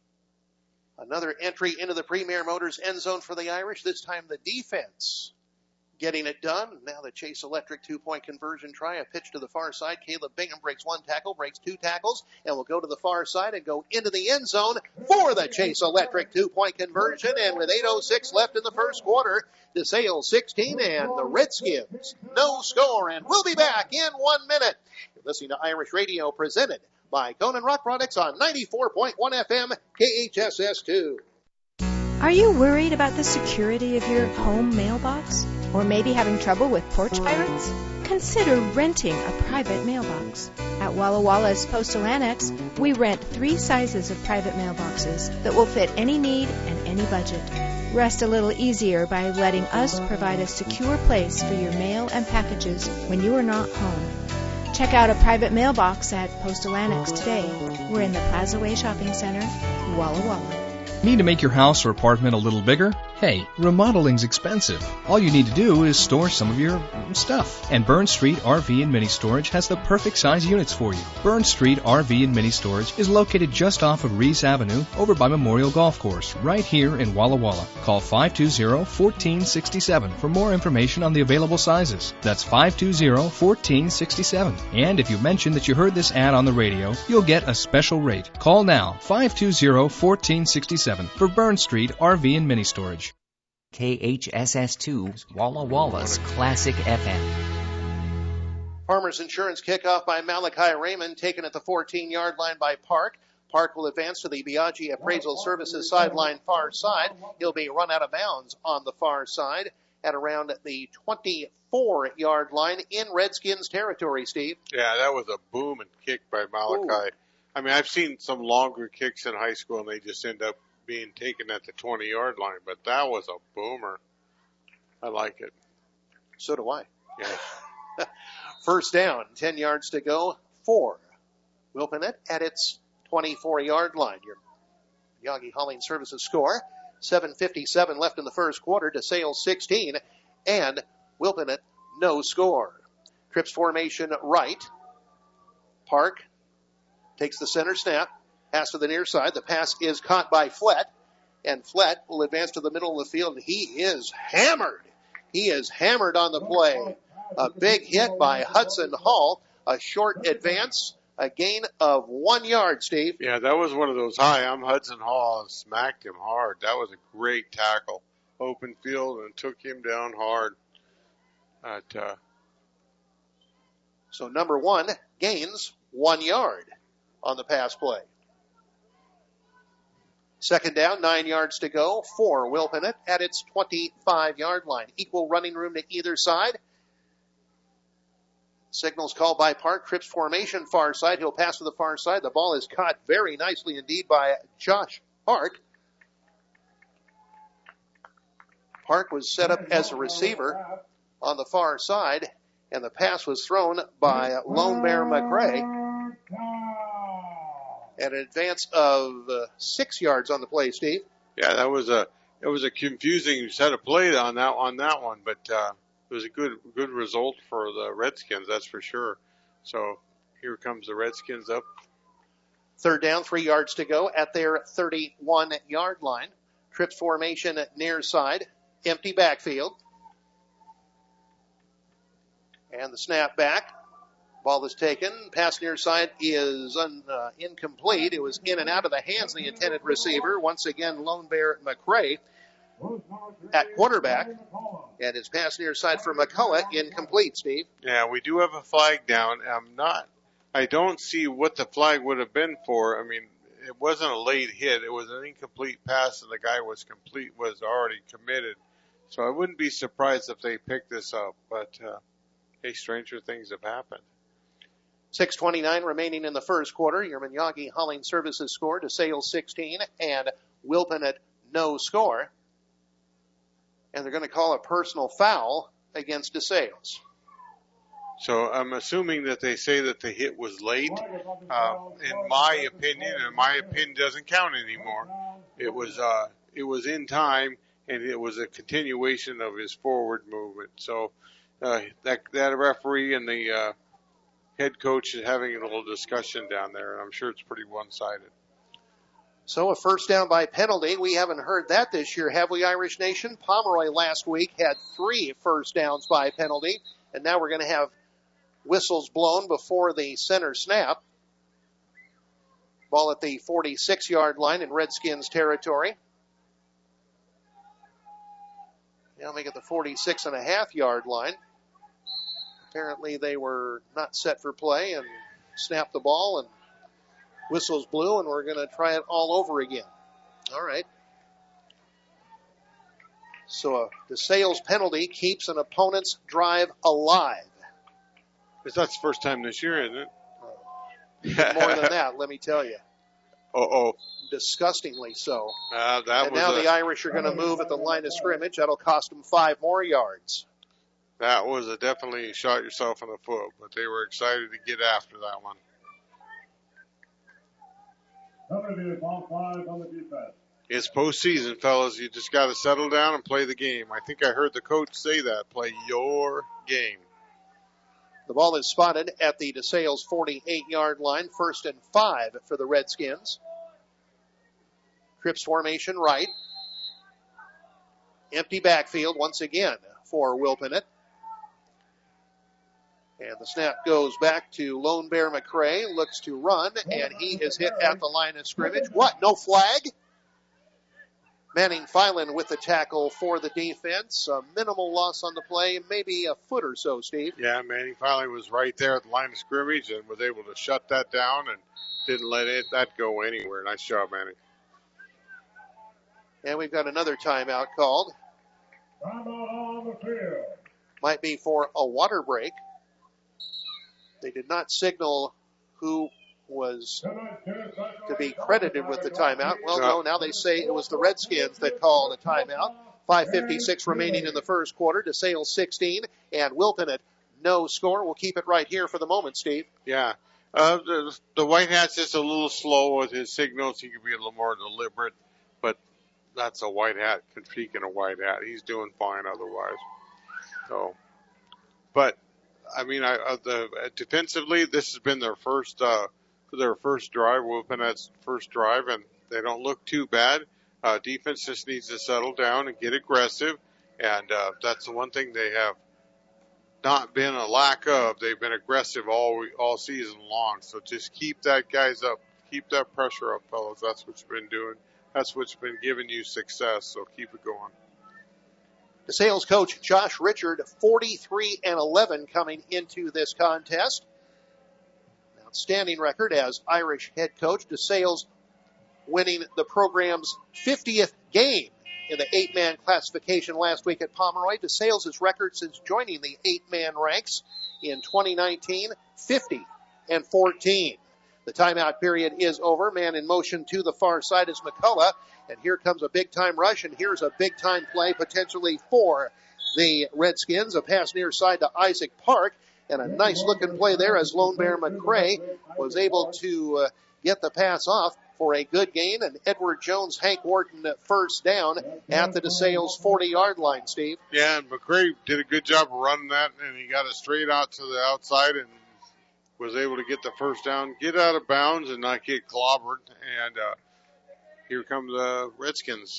Another entry into the Premier Motors end zone for the Irish. This time the defense getting it done. Now the Chase Electric two-point conversion try. A pitch to the far side. Caleb Bingham breaks one tackle, breaks two tackles, and will go to the far side and go into the end zone for the Chase Electric two-point conversion. And with eight oh six left in the first quarter, DeSales sixteen and the Redskins no score. And we'll be back in one minute. You're listening to Irish Radio presented by Conan Rock Products on ninety-four point one F M K H S S two. Are you worried about the security of your home mailbox? Or maybe having trouble with porch pirates? Consider renting a private mailbox. At Walla Walla's Postal Annex, we rent three sizes of private mailboxes that will fit any need and any budget. Rest a little easier by letting us provide a secure place for your mail and packages when you are not home. Check out a private mailbox at Postal Annex today. We're in the Plaza Way Shopping Center, Walla Walla. Need to make your house or apartment a little bigger? Hey, remodeling's expensive. All you need to do is store some of your stuff. And Burn Street R V and Mini Storage has the perfect size units for you. Burn Street R V and Mini Storage is located just off of Reese Avenue over by Memorial Golf Course, right here in Walla Walla. Call five two zero, one four six seven for more information on the available sizes. That's five two zero, one four six seven. And if you mention that you heard this ad on the radio, you'll get a special rate. Call now, five two zero, one four six seven for Burn Street R V and Mini Storage. K H S S two, Walla Walla's Classic F M. Farmers Insurance kickoff by Malachi Raymond, taken at the fourteen-yard line by Park. Park will advance to the Biaggi Appraisal Services sideline far side. He'll be run out of bounds on the far side at around the twenty-four-yard line in Redskins territory, Steve. Yeah, that was a booming kick by Malachi. Ooh. I mean, I've seen some longer kicks in high school, and they just end up being taken at the twenty-yard line, but that was a boomer. I like it. So do I. Yeah. First down, ten yards to go for Wilpinett at its twenty-four-yard line. Your Biaggi Hauling Services score. seven fifty-seven left in the first quarter. DeSales sixteen and Wilpinett no score. Trips formation right. Park takes the center snap. Pass to the near side. The pass is caught by Flett, and Flett will advance to the middle of the field. He is hammered. He is hammered on the play. A big hit by Hudson Hall. A short advance. A gain of one yard, Steve. Yeah, that was one of those. Hi, I'm Hudson Hall, and smacked him hard. That was a great tackle. Open field and took him down hard. At, uh... So number one gains one yard on the pass play. Second down, nine yards to go for Wilpinett at its twenty-five-yard line. Equal running room to either side. Signals called by Park. Trips formation far side. He'll pass to the far side. The ball is caught very nicely indeed by Josh Park. Park was set up as a receiver on the far side, and the pass was thrown by Lone Bear McRae. At an advance of uh, six yards on the play, Steve. Yeah, that was a it was a confusing set of play on that on that one, but uh, it was a good good result for the Redskins, that's for sure. So here comes the Redskins up. Third down, three yards to go at their thirty-one-yard line. Trips formation at near side, empty backfield, and the snap back Ball is taken. Pass near side is un, uh, incomplete. It was in and out of the hands of the intended receiver. Once again, Lone Bear McCray at quarterback. And his pass near side for McCullough incomplete, Steve. Yeah, we do have a flag down. I'm not, I don't see what the flag would have been for. I mean, it wasn't a late hit. It was an incomplete pass, and the guy was complete, was already committed. So I wouldn't be surprised if they picked this up. But, uh, hey, stranger things have happened. six twenty-nine remaining in the first quarter. Your Miyagi Hauling Services score to Sales sixteen and Wilpon at no score. And they're going to call a personal foul against DeSales. So I'm assuming that they say that the hit was late. Uh, in my opinion, and my opinion doesn't count anymore. It was, uh, it was in time, and it was a continuation of his forward movement. So, uh, that, that referee and the, uh, head coach is having a little discussion down there, and I'm sure it's pretty one-sided. So a first down by penalty. We haven't heard that this year, have we, Irish Nation? Pomeroy last week had three first downs by penalty, and now we're going to have whistles blown before the center snap. Ball at the forty-six-yard line in Redskins territory. Now make it the forty-six and a half yard line. Apparently they were not set for play and snapped the ball, and whistles blew, and we're going to try it all over again. All right. So a DeSales penalty keeps an opponent's drive alive. Because that's the first time this year, isn't it? More than that, let me tell you. Uh-oh. Disgustingly so. Uh, that and was now a, the Irish are going to move at the line of scrimmage. That'll cost them five more yards. That was a definitely shot yourself in the foot, but they were excited to get after that one. It's postseason, fellas. You just got to settle down and play the game. I think I heard the coach say that. Play your game. The ball is spotted at the DeSales forty-eight-yard line. First and five for the Redskins. Trips formation right. Empty backfield once again for Wilpon. And the snap goes back to Lone Bear McCray. Looks to run, and he is hit at the line of scrimmage. What? No flag? Manning Filan with the tackle for the defense. A minimal loss on the play, maybe a foot or so, Steve. Yeah, Manning Filan was right there at the line of scrimmage and was able to shut that down and didn't let it that go anywhere. Nice job, Manning. And we've got another timeout called. Timeout on the field. Might be for a water break. They did not signal who was to be credited with the timeout. Well, no, now they say it was the Redskins that called a timeout. five fifty-six remaining in the first quarter. DeSales sixteen and Wilpon at no score. We'll keep it right here for the moment, Steve. Yeah. Uh, the, the White Hat's just a little slow with his signals. He could be a little more deliberate, but that's a White Hat critiquing a White Hat. He's doing fine otherwise. So, but I mean, I, uh, the uh, defensively, this has been their first, uh, their first drive. Wilponet's first drive, and they don't look too bad. Uh, defense just needs to settle down and get aggressive, and uh, that's the one thing they have not been a lack of. They've been aggressive all all season long. So just keep that guys up, keep that pressure up, fellas. That's what you've been doing. That's what's been giving you success. So keep it going. DeSales coach Josh Richard, forty-three and eleven coming into this contest. An outstanding record as Irish head coach. DeSales winning the program's fiftieth game in the eight-man classification last week at Pomeroy. DeSales' record since joining the eight-man ranks in twenty nineteen, fifty and fourteen. The timeout period is over. Man in motion to the far side is McCullough. And here comes a big-time rush, and here's a big-time play potentially for the Redskins. A pass near side to Isaac Park, and a nice-looking play there as Lone Bear McCray was able to uh, get the pass off for a good gain. And Edward Jones, Hank Wharton first down at the DeSales forty-yard line, Steve. Yeah, and McCray did a good job of running that, and he got it straight out to the outside and was able to get the first down, get out of bounds, and not get clobbered. And uh, here come the Redskins.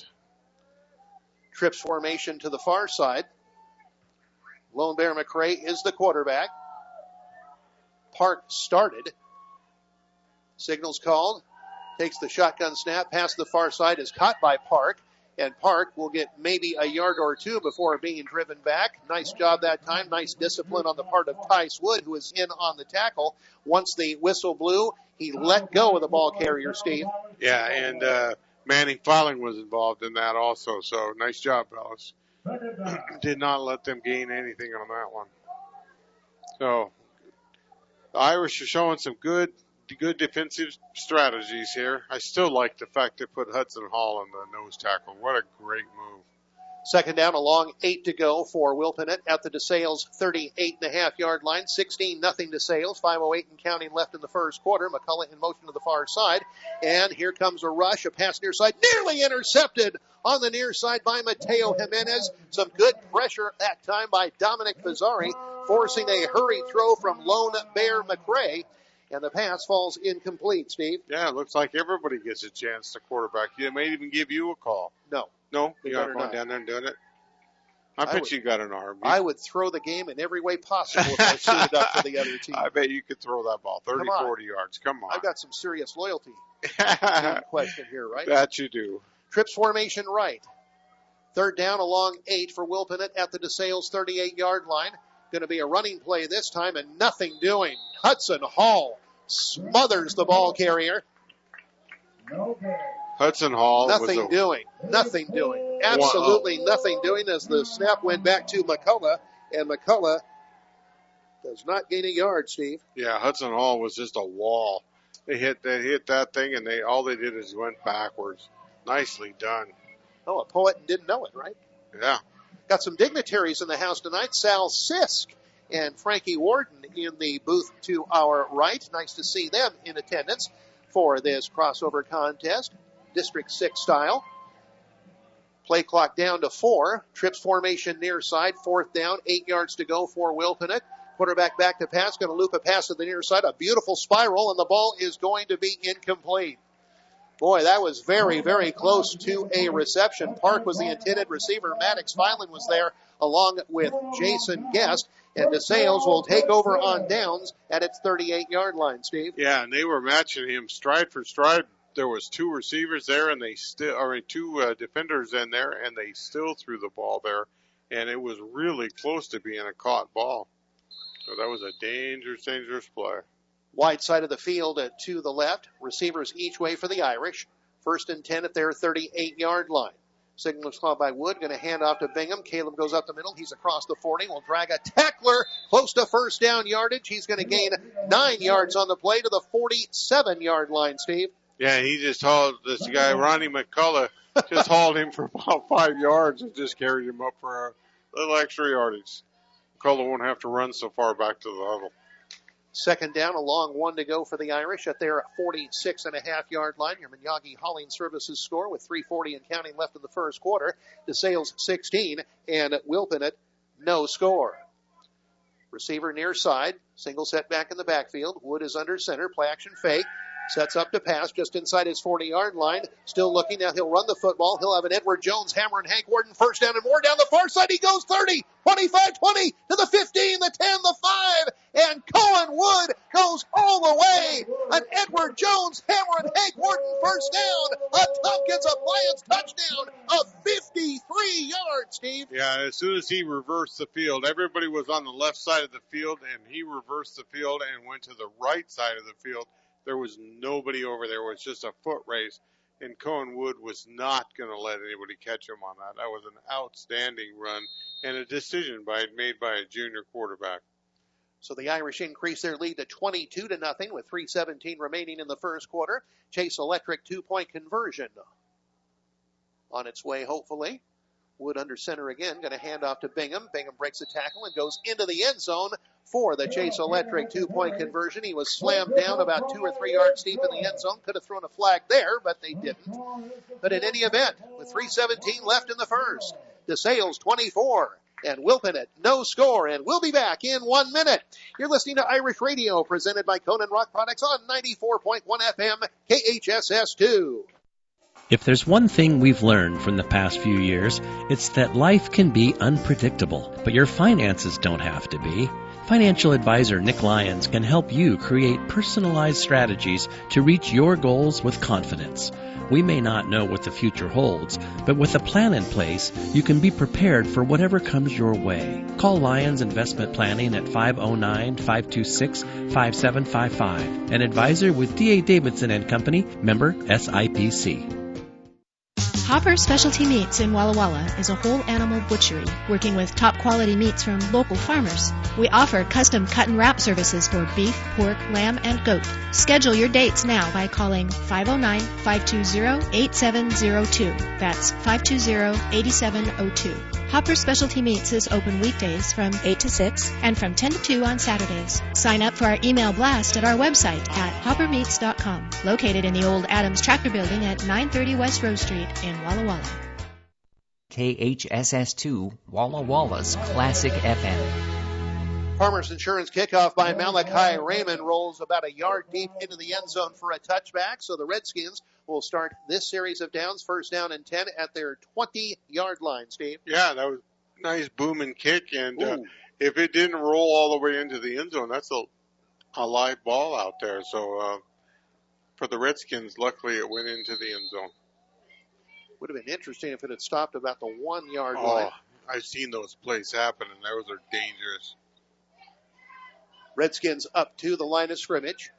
Trips formation to the far side. Lone Bear McCray is the quarterback. Park started. Signals called. Takes the shotgun snap. Past the far side is caught by Park. And Park will get maybe a yard or two before being driven back. Nice job that time. Nice discipline on the part of Tice Wood, who is in on the tackle. Once the whistle blew, he let go of the ball carrier, Steve. Yeah, and uh, Manning Filing was involved in that also. So nice job, fellas. Did not let them gain anything on that one. So the Irish are showing some good good defensive strategies here. I still like the fact they put Hudson Hall in the nose tackle. What a great move. Second down, a long eight to go for Wilpinett at the DeSales thirty-eight and a half yard line. sixteen nothing DeSales. five oh eight and counting left in the first quarter. McCullough in motion to the far side. And here comes a rush. A pass near side. Nearly intercepted on the near side by Mateo Jimenez. Some good pressure that time by Dominic Pizzari, forcing a hurry throw from Lone Bear McRae. And the pass falls incomplete, Steve. Yeah, it looks like everybody gets a chance to quarterback. They may even give you a call. No. No? You're not going down there and doing it? I, I bet would, you got an arm. You, I would throw the game in every way possible if I suited up for the other team. I bet you could throw that ball thirty, forty yards. Come on. I've got some serious loyalty in question here, right? That you do. Trips formation right. Third down along eight for Wilpinett at the DeSales thirty-eight yard line. Going to be a running play this time and nothing doing. Hudson Hall smothers the ball carrier. Hudson Hall. Nothing was a, doing. Nothing doing. Absolutely nothing doing as the snap went back to McCullough. And McCullough does not gain a yard, Steve. Yeah, Hudson Hall was just a wall. They hit they hit that thing and they all they did is went backwards. Nicely done. Oh, a poet didn't know it, right? Yeah. Got some dignitaries in the house tonight. Sal Sisk and Frankie Warden in the booth to our right. Nice to see them in attendance for this crossover contest, District six style. Play clock down to four. Trips formation near side. Fourth down. Eight yards to go for Wilpinett. Quarterback back to pass. Going to loop a pass to the near side. A beautiful spiral, and the ball is going to be incomplete. Boy, that was very, very close to a reception. Park was the intended receiver. Maddox Filan was there along with Jason Guest. And DeSales will take over on downs at its thirty-eight yard line, Steve. Yeah, and they were matching him stride for stride. There was two receivers there, and they still, or two uh, defenders in there, and they still threw the ball there. And it was really close to being a caught ball. So that was a dangerous, dangerous play. Wide side of the field uh, to the left. Receivers each way for the Irish. First and ten at their thirty-eight yard line. Signal is called by Wood. Going to hand off to Bingham. Caleb goes up the middle. He's across the forty. Will drag a tackler close to first down yardage. He's going to gain nine yards on the play to the forty-seven yard line, Steve. Yeah, he just hauled this guy, Ronnie McCullough, just hauled him for about five yards and just carried him up for a little extra yardage. McCullough won't have to run so far back to the huddle. Second down, a long one to go for the Irish at their forty-six and a half yard line. Your Miyagi Hauling Services score with three forty and counting left in the first quarter. DeSales sixteen and Wilpinett no score. Receiver near side. Single set back in the backfield. Wood is under center. Play action fake. Sets up to pass just inside his forty yard line. Still looking. Now he'll run the football. He'll have an Edward Jones hammer and Hank Warden first down and more down the far side. He goes thirty, twenty-five, twenty to the fifteen, the ten, the five. And Cohen Wood goes all the way. An Edward Jones hammer and Hank Warden first down. A Tompkins Appliance touchdown of fifty-three yards, Steve. Yeah, as soon as he reversed the field, everybody was on the left side of the field, and he reversed the field and went to the right side of the field. There was nobody over there. It was just a foot race, and Cohen Wood was not going to let anybody catch him on that. That was an outstanding run and a decision by made by a junior quarterback. So the Irish increase their lead to twenty-two to nothing with three seventeen remaining in the first quarter. Chase Electric two-point conversion on its way, hopefully. Wood under center again, going to hand off to Bingham. Bingham breaks a tackle and goes into the end zone for the Chase Electric two-point conversion. He was slammed down about two or three yards deep in the end zone. Could have thrown a flag there, but they didn't. But in any event, with three seventeen left in the first, DeSales twenty-four and Wilpinett no score. And we'll be back in one minute. You're listening to Irish Radio, presented by Conan Rock Products on ninety-four point one F M K H S S two. If there's one thing we've learned from the past few years, it's that life can be unpredictable, but your finances don't have to be. Financial advisor Nick Lyons can help you create personalized strategies to reach your goals with confidence. We may not know what the future holds, but with a plan in place, you can be prepared for whatever comes your way. Call Lyons Investment Planning at five oh nine, five two six, five seven five five. An advisor with D A Davidson and Company, member S I P C. Hopper Specialty Meats in Walla Walla is a whole animal butchery working with top quality meats from local farmers. We offer custom cut and wrap services for beef, pork, lamb, and goat. Schedule your dates now by calling five oh nine, five two zero, eight seven zero two. That's five two zero, eight seven zero two. Hopper Specialty Meats is open weekdays from eight to six and from ten to two on Saturdays. Sign up for our email blast at our website at hopper meats dot com, located in the old Adams Tractor Building at nine thirty West Rose Street in Walla Walla. K H S S two, Walla Walla's Classic F M. Farmers Insurance kickoff by Malachi Raymond rolls about a yard deep into the end zone for a touchback. So the Redskins will start this series of downs, first down and ten at their twenty-yard line, Steve. Yeah, that was a nice booming kick. And uh, if it didn't roll all the way into the end zone, that's a, a live ball out there. So uh, for the Redskins, luckily it went into the end zone. Would have been interesting if it had stopped about the one-yard oh, line. I've seen those plays happen, and those are dangerous. Redskins up to the line of scrimmage.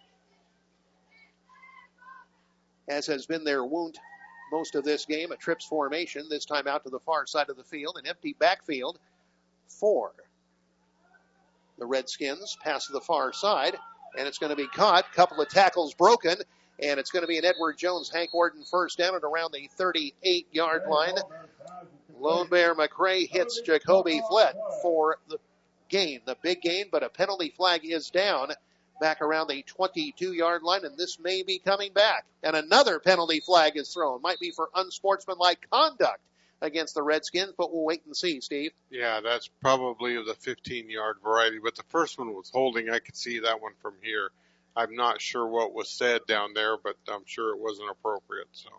As has been their wound most of this game, a trips formation, this time out to the far side of the field, an empty backfield for the Redskins. Pass to the far side, and it's going to be caught. Couple of tackles broken, and it's going to be an Edward Jones, Hank Orton first down at around the thirty-eight-yard line. Lone Bear McRae hits Jacoby Flett for the gain, the big gain, but a penalty flag is down back around the twenty-two-yard line, and this may be coming back. And another penalty flag is thrown. Might be for unsportsmanlike conduct against the Redskins, but we'll wait and see, Steve. Yeah, that's probably of the fifteen-yard variety, but the first one was holding. I could see that one from here. I'm not sure what was said down there, but I'm sure it wasn't appropriate. So,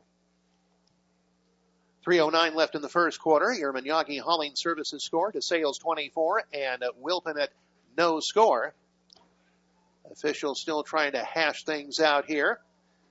three oh nine left in the first quarter. Your Miyagi Hauling Services score to Sales twenty-four and Wilpinett no score. Officials still trying to hash things out here.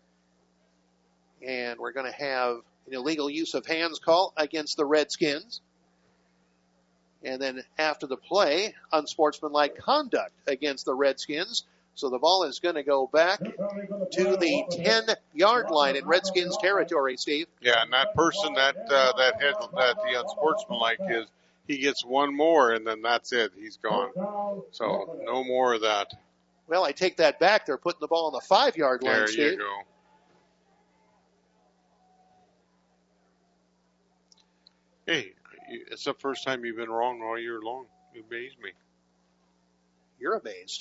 And we're going to have an illegal use of hands call against the Redskins. And then after the play, unsportsmanlike conduct against the Redskins. So the ball is going to go back to the ten-yard line in Redskins territory, Steve. Yeah, and that person that uh, that had that the unsportsmanlike is, he gets one more, and then that's it. He's gone. So no more of that. Well, I take that back. They're putting the ball on the five-yard line, there Steve. There you go. Hey, it's the first time you've been wrong all year long. You amaze me. You're amazed.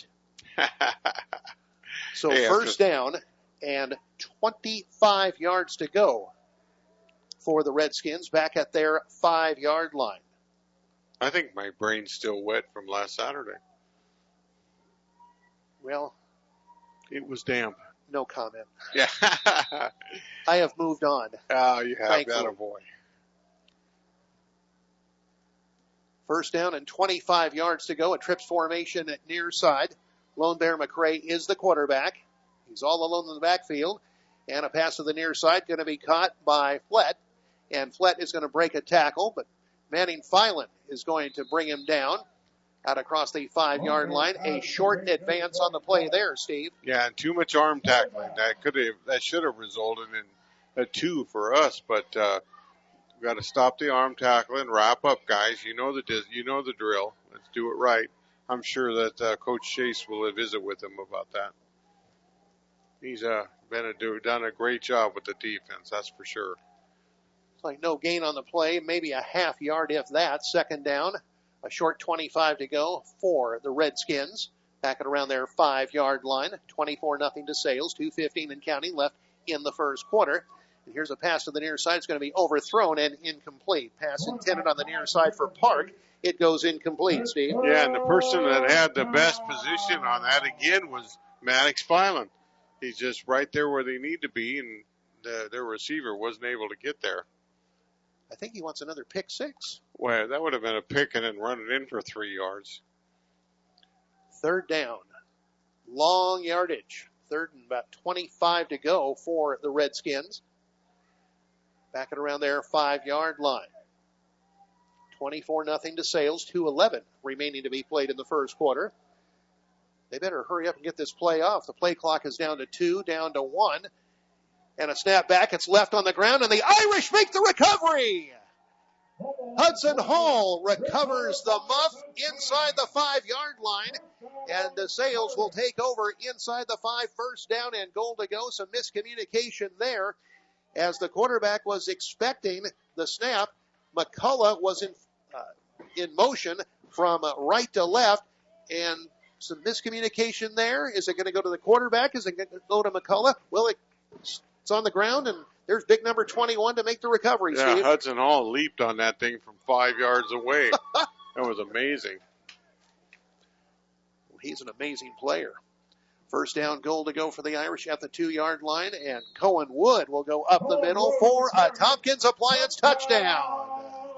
So hey, first after... down and twenty-five yards to go for the Redskins back at their five-yard line. I think my brain's still wet from last Saturday. Well, it was damp. No comment. Yeah. I have moved on. Oh, you have. Thankfully. That a boy. First down and twenty-five yards to go. A trips formation at near side. Lone Bear McRae is the quarterback. He's all alone in the backfield. And a pass to the near side going to be caught by Flett. And Flett is going to break a tackle, but Manning Filan is going to bring him down out across the five-yard line. A short advance on the play there, Steve. Yeah, and too much arm tackling. That could have, that should have resulted in a two for us, but uh, we've got to stop the arm tackling, wrap up, guys. You know the you know the drill. Let's do it right. I'm sure that uh, Coach Chase will visit with him about that. He's uh, been a, do, done a great job with the defense, that's for sure. It's like no gain on the play, maybe a half yard if that. Second down, a short twenty-five to go for the Redskins. Back at around their five-yard line, twenty-four nothing to Sales, two fifteen and counting left in the first quarter. And here's a pass to the near side. It's going to be overthrown and incomplete. Pass intended on the near side for Park. It goes incomplete, Steve. Yeah, and the person that had the best position on that again was Maddox Filan. He's just right there where they need to be, and the, their receiver wasn't able to get there. I think he wants another pick six. Well, that would have been a pick and then run it in for three yards. Third down. Long yardage. Third and about twenty-five to go for the Redskins. Back at around their five-yard line. twenty-four nothing to Sales. two eleven remaining to be played in the first quarter. They better hurry up and get this play off. The play clock is down to two, down to one. And a snap back. It's left on the ground, and the Irish make the recovery. Hudson Hall recovers the muff inside the five-yard line, and the Sales will take over inside the five, first down and goal to go. Some miscommunication there as the quarterback was expecting the snap. McCullough was in uh, in motion from right to left, and some miscommunication there. Is it going to go to the quarterback? Is it going to go to McCullough? Well, it, it's on the ground, and there's big number twenty-one to make the recovery, Yeah, Steve. Hudson Hall leaped on that thing from five yards away. That was amazing. He's an amazing player. First down goal to go for the Irish at the two-yard line, and Cohen Wood will go up the middle for a Tompkins Appliance touchdown.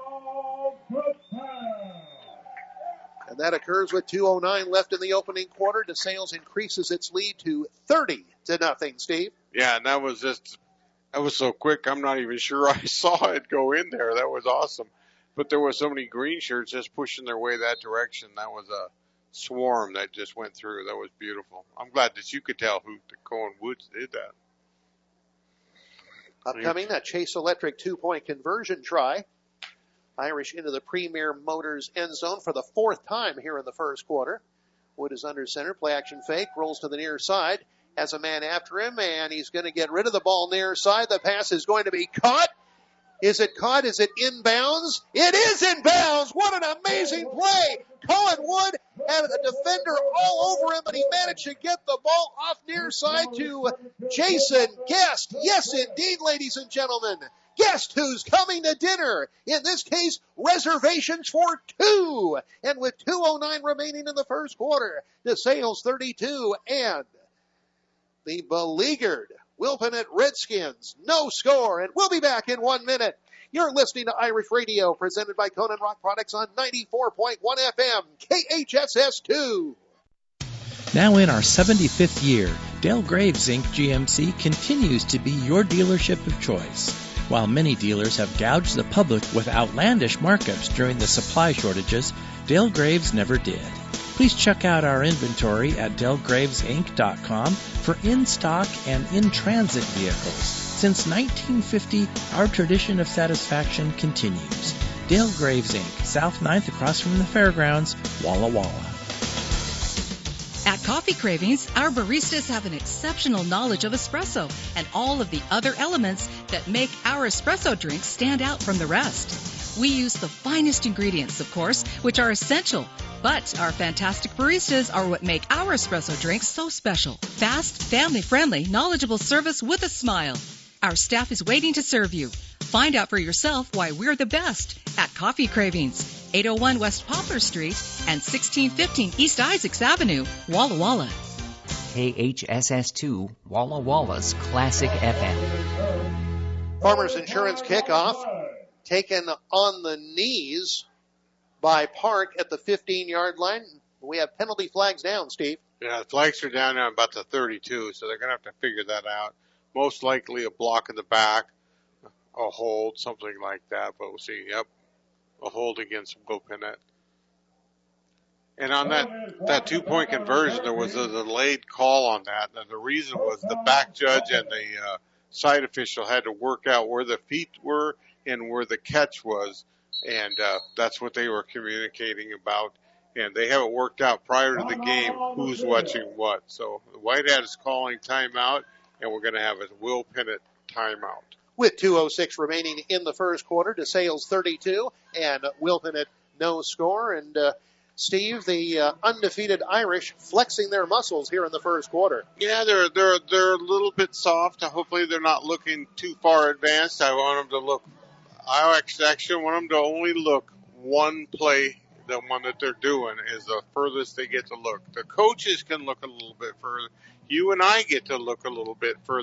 And that occurs with two oh nine left in the opening quarter. DeSales increases its lead to thirty to nothing, Steve. Yeah, and that was just, that was so quick, I'm not even sure I saw it go in there. That was awesome. But there were so many green shirts just pushing their way that direction. That was a swarm that just went through. That was beautiful. I'm glad that you could tell who the Cohen Woods did that. Upcoming, that Chase Electric two-point conversion try. Irish into the Premier Motors end zone for the fourth time here in the first quarter. Wood is under center, play action fake, rolls to the near side, has a man after him, and he's going to get rid of the ball near side. The pass is going to be caught. Is it caught? Is it inbounds? It is inbounds! What an amazing play! Cohen Wood had a defender all over him, and he managed to get the ball off near side to Jason Guest. Yes, indeed, ladies and gentlemen. Guest who's coming to dinner. In this case, reservations for two. And with two oh nine remaining in the first quarter, DeSales thirty-two and the beleaguered Wilpinette Redskins. No score, and we'll be back in one minute. You're listening to Irish Radio, presented by Conan Rock Products on ninety-four point one F M, K H S S two. Now in our seventy-fifth year, Dale Graves Incorporated. G M C continues to be your dealership of choice. While many dealers have gouged the public with outlandish markups during the supply shortages, Dale Graves never did. Please check out our inventory at dale graves inc dot com for in-stock and in-transit vehicles. Since nineteen fifty, our tradition of satisfaction continues. Dale Graves Incorporated, South ninth across from the fairgrounds, Walla Walla. At Coffee Cravings, our baristas have an exceptional knowledge of espresso and all of the other elements that make our espresso drinks stand out from the rest. We use the finest ingredients, of course, which are essential. But our fantastic baristas are what make our espresso drinks so special. Fast, family-friendly, knowledgeable service with a smile. Our staff is waiting to serve you. Find out for yourself why we're the best at Coffee Cravings, eight oh one West Poplar Street and sixteen fifteen East Isaacs Avenue, Walla Walla. K H S S two, Walla Walla's Classic F M. Farmers Insurance kickoff taken on the knees by Park at the fifteen-yard line. We have penalty flags down, Steve. Yeah, the flags are down now about the thirty-two, so they're going to have to figure that out. Most likely a block in the back, a hold, something like that, but we'll see. Yep, a hold against Wilpinette. And on that, that two-point conversion, there was a delayed call on that, and the reason was the back judge and the uh, side official had to work out where the feet were and where the catch was, and uh, that's what they were communicating about. And they haven't worked out prior to the game who's watching what. So the Whitehead is calling timeout, and we're going to have a Wilpinette timeout. With two oh six remaining in the first quarter, DeSales thirty-two and Wilpinette no score. And uh, Steve, the uh, undefeated Irish flexing their muscles here in the first quarter. Yeah, they're they're they're a little bit soft. Hopefully, they're not looking too far advanced. I want them to look. I actually want them to only look one play. The one that they're doing is the furthest they get to look. The coaches can look a little bit further. You and I get to look a little bit further.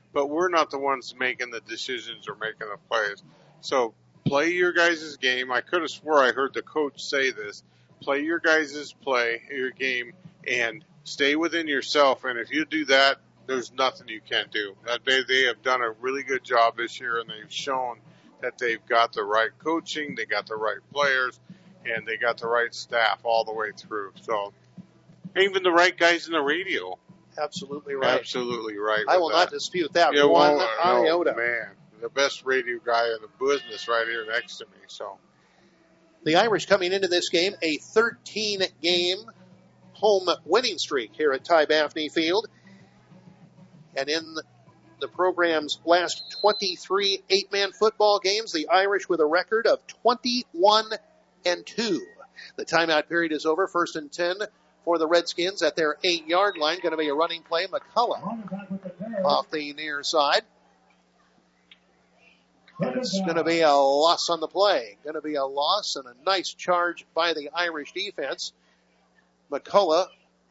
but we're not the ones making the decisions or making the plays. So play your guys' game. I could have swore I heard the coach say this. Play your guys' play, your game, and stay within yourself. And if you do that, there's nothing you can't do. They, they have done a really good job this year, and they've shown that they've got the right coaching, they got the right players, and they got the right staff all the way through. So even the right guys in the radio. Absolutely right. Absolutely right. I will that. not dispute that yeah, one well, iota. No, man, the best radio guy in the business right here next to me. So the Irish coming into this game, a thirteen-game home winning streak here at Ty Baffney Field. And in the program's last twenty-three eight-man football games, the Irish with a record of twenty-one and two. The timeout period is over. First and ten for the Redskins at their eight-yard line. Going to be a running play. McCullough off the near side. It's going to be a loss on the play. Going to be a loss and a nice charge by the Irish defense. McCullough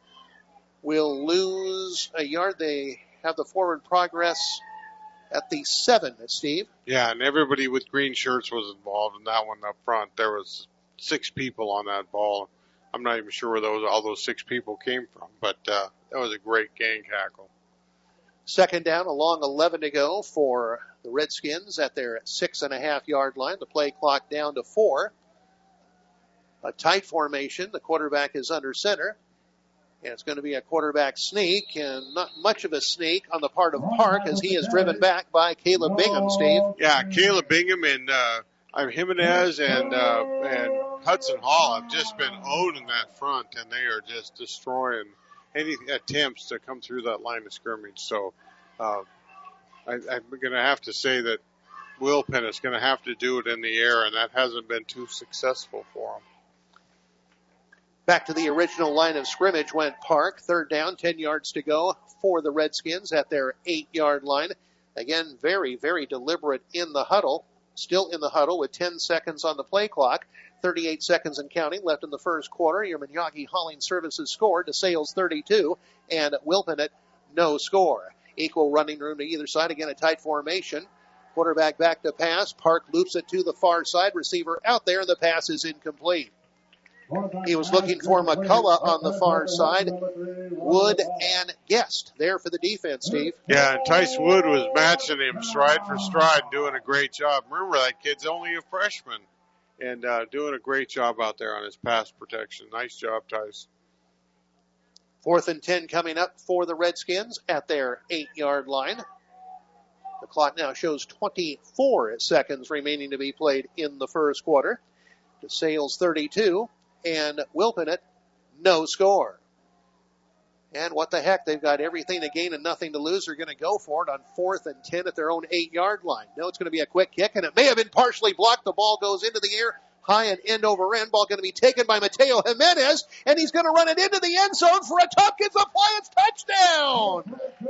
will lose a yard. They have the forward progress at the seven, Steve. Yeah, and everybody with green shirts was involved in that one up front. There was six people on that ball. I'm not even sure where those all those six people came from, but uh, that was a great gang tackle. Second down, a long eleven to go for the Redskins at their six and a half yard line. The play clock down to four. A tight formation. The quarterback is under center. And it's going to be a quarterback sneak, and not much of a sneak on the part of Park as he is driven back by Caleb Bingham, Steve. Yeah, Caleb Bingham and uh, Jimenez and uh, and Hudson Hall have just been owning that front, and they are just destroying any attempts to come through that line of scrimmage. So uh, I, I'm going to have to say that Wilpin is going to have to do it in the air, and that hasn't been too successful for him. Back to the original line of scrimmage went Park. Third down, ten yards to go for the Redskins at their eight-yard line. Again, very, very deliberate in the huddle. Still in the huddle with ten seconds on the play clock. thirty-eight seconds and counting left in the first quarter. Your Miyagi Hauling Services scored to Sales thirty-two, and Wilpin no score. Equal running room to either side. Again, a tight formation. Quarterback back to pass. Park loops it to the far side. Receiver out there, and the pass is incomplete. He was looking for McCullough on the far side. Wood and Guest there for the defense, Steve. Yeah, and Tice Wood was matching him stride for stride, doing a great job. Remember, that kid's only a freshman and uh, doing a great job out there on his pass protection. Nice job, Tice. Fourth and ten coming up for the Redskins at their eight-yard line. The clock now shows twenty-four seconds remaining to be played in the first quarter. To Sales thirty-two. And Wilpin no score. And what the heck, they've got everything to gain and nothing to lose. They're going to go for it on fourth and ten at their own eight-yard line. No, it's going to be a quick kick, and it may have been partially blocked. The ball goes into the air, high and end over end. Ball going to be taken by Mateo Jimenez, and he's going to run it into the end zone for a Tompkins Appliance touchdown.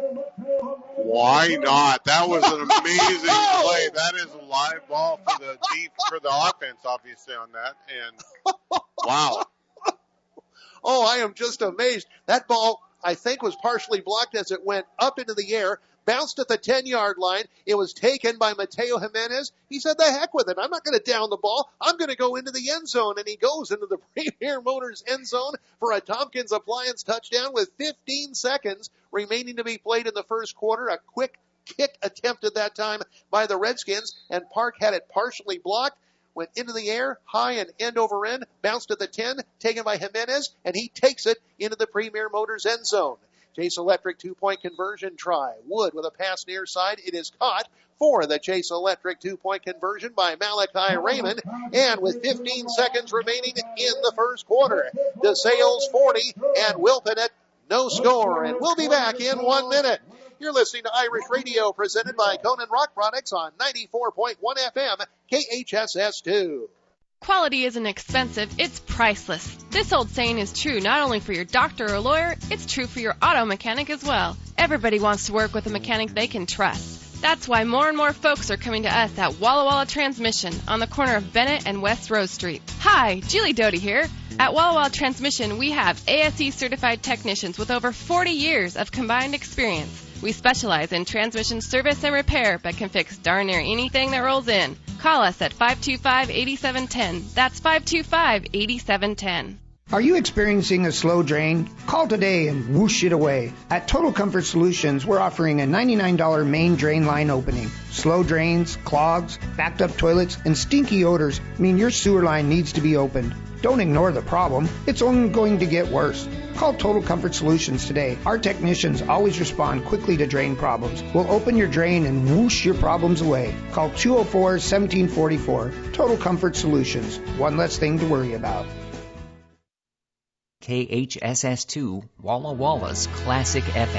Why not? That was an amazing play. That is a live ball for the deep for the offense, obviously, on that. And wow. Oh, I am just amazed. That ball, I think, was partially blocked as it went up into the air, bounced at the ten-yard line. It was taken by Mateo Jimenez. He said, the heck with it. I'm not going to down the ball. I'm going to go into the end zone. And he goes into the Premier Motors end zone for a Tompkins Appliance touchdown with fifteen seconds remaining to be played in the first quarter. A quick kick attempted that time by the Redskins, and Park had it partially blocked. Went into the air, high and end over end, bounced at the ten, taken by Jimenez, and he takes it into the Premier Motors end zone. Chase Electric two-point conversion try. Wood with a pass near side. It is caught for the Chase Electric two-point conversion by Malachi Raymond. And with fifteen seconds remaining in the first quarter, DeSales forty and Wilpin no score. And we'll be back in one minute. You're listening to Irish Radio, presented by Conan Rock Products on ninety-four point one F M, K H S S two. Quality isn't expensive, it's priceless. This old saying is true not only for your doctor or lawyer, it's true for your auto mechanic as well. Everybody wants to work with a mechanic they can trust. That's why more and more folks are coming to us at Walla Walla Transmission on the corner of Bennett and West Rose Street. Hi, Julie Doty here. At Walla Walla Transmission, we have A S E certified technicians with over forty years of combined experience. We specialize in transmission service and repair, but can fix darn near anything that rolls in. Call us at five two five, eight seven one zero. That's five two five, eight seven one zero. Are you experiencing a slow drain? Call today and whoosh it away. At Total Comfort Solutions, we're offering a ninety-nine dollars main drain line opening. Slow drains, clogs, backed up toilets, and stinky odors mean your sewer line needs to be opened. Don't ignore the problem. It's only going to get worse. Call Total Comfort Solutions today. Our technicians always respond quickly to drain problems. We'll open your drain and whoosh your problems away. Call two oh four, one seven four four. Total Comfort Solutions. One less thing to worry about. K H S S two, Walla Walla's Classic F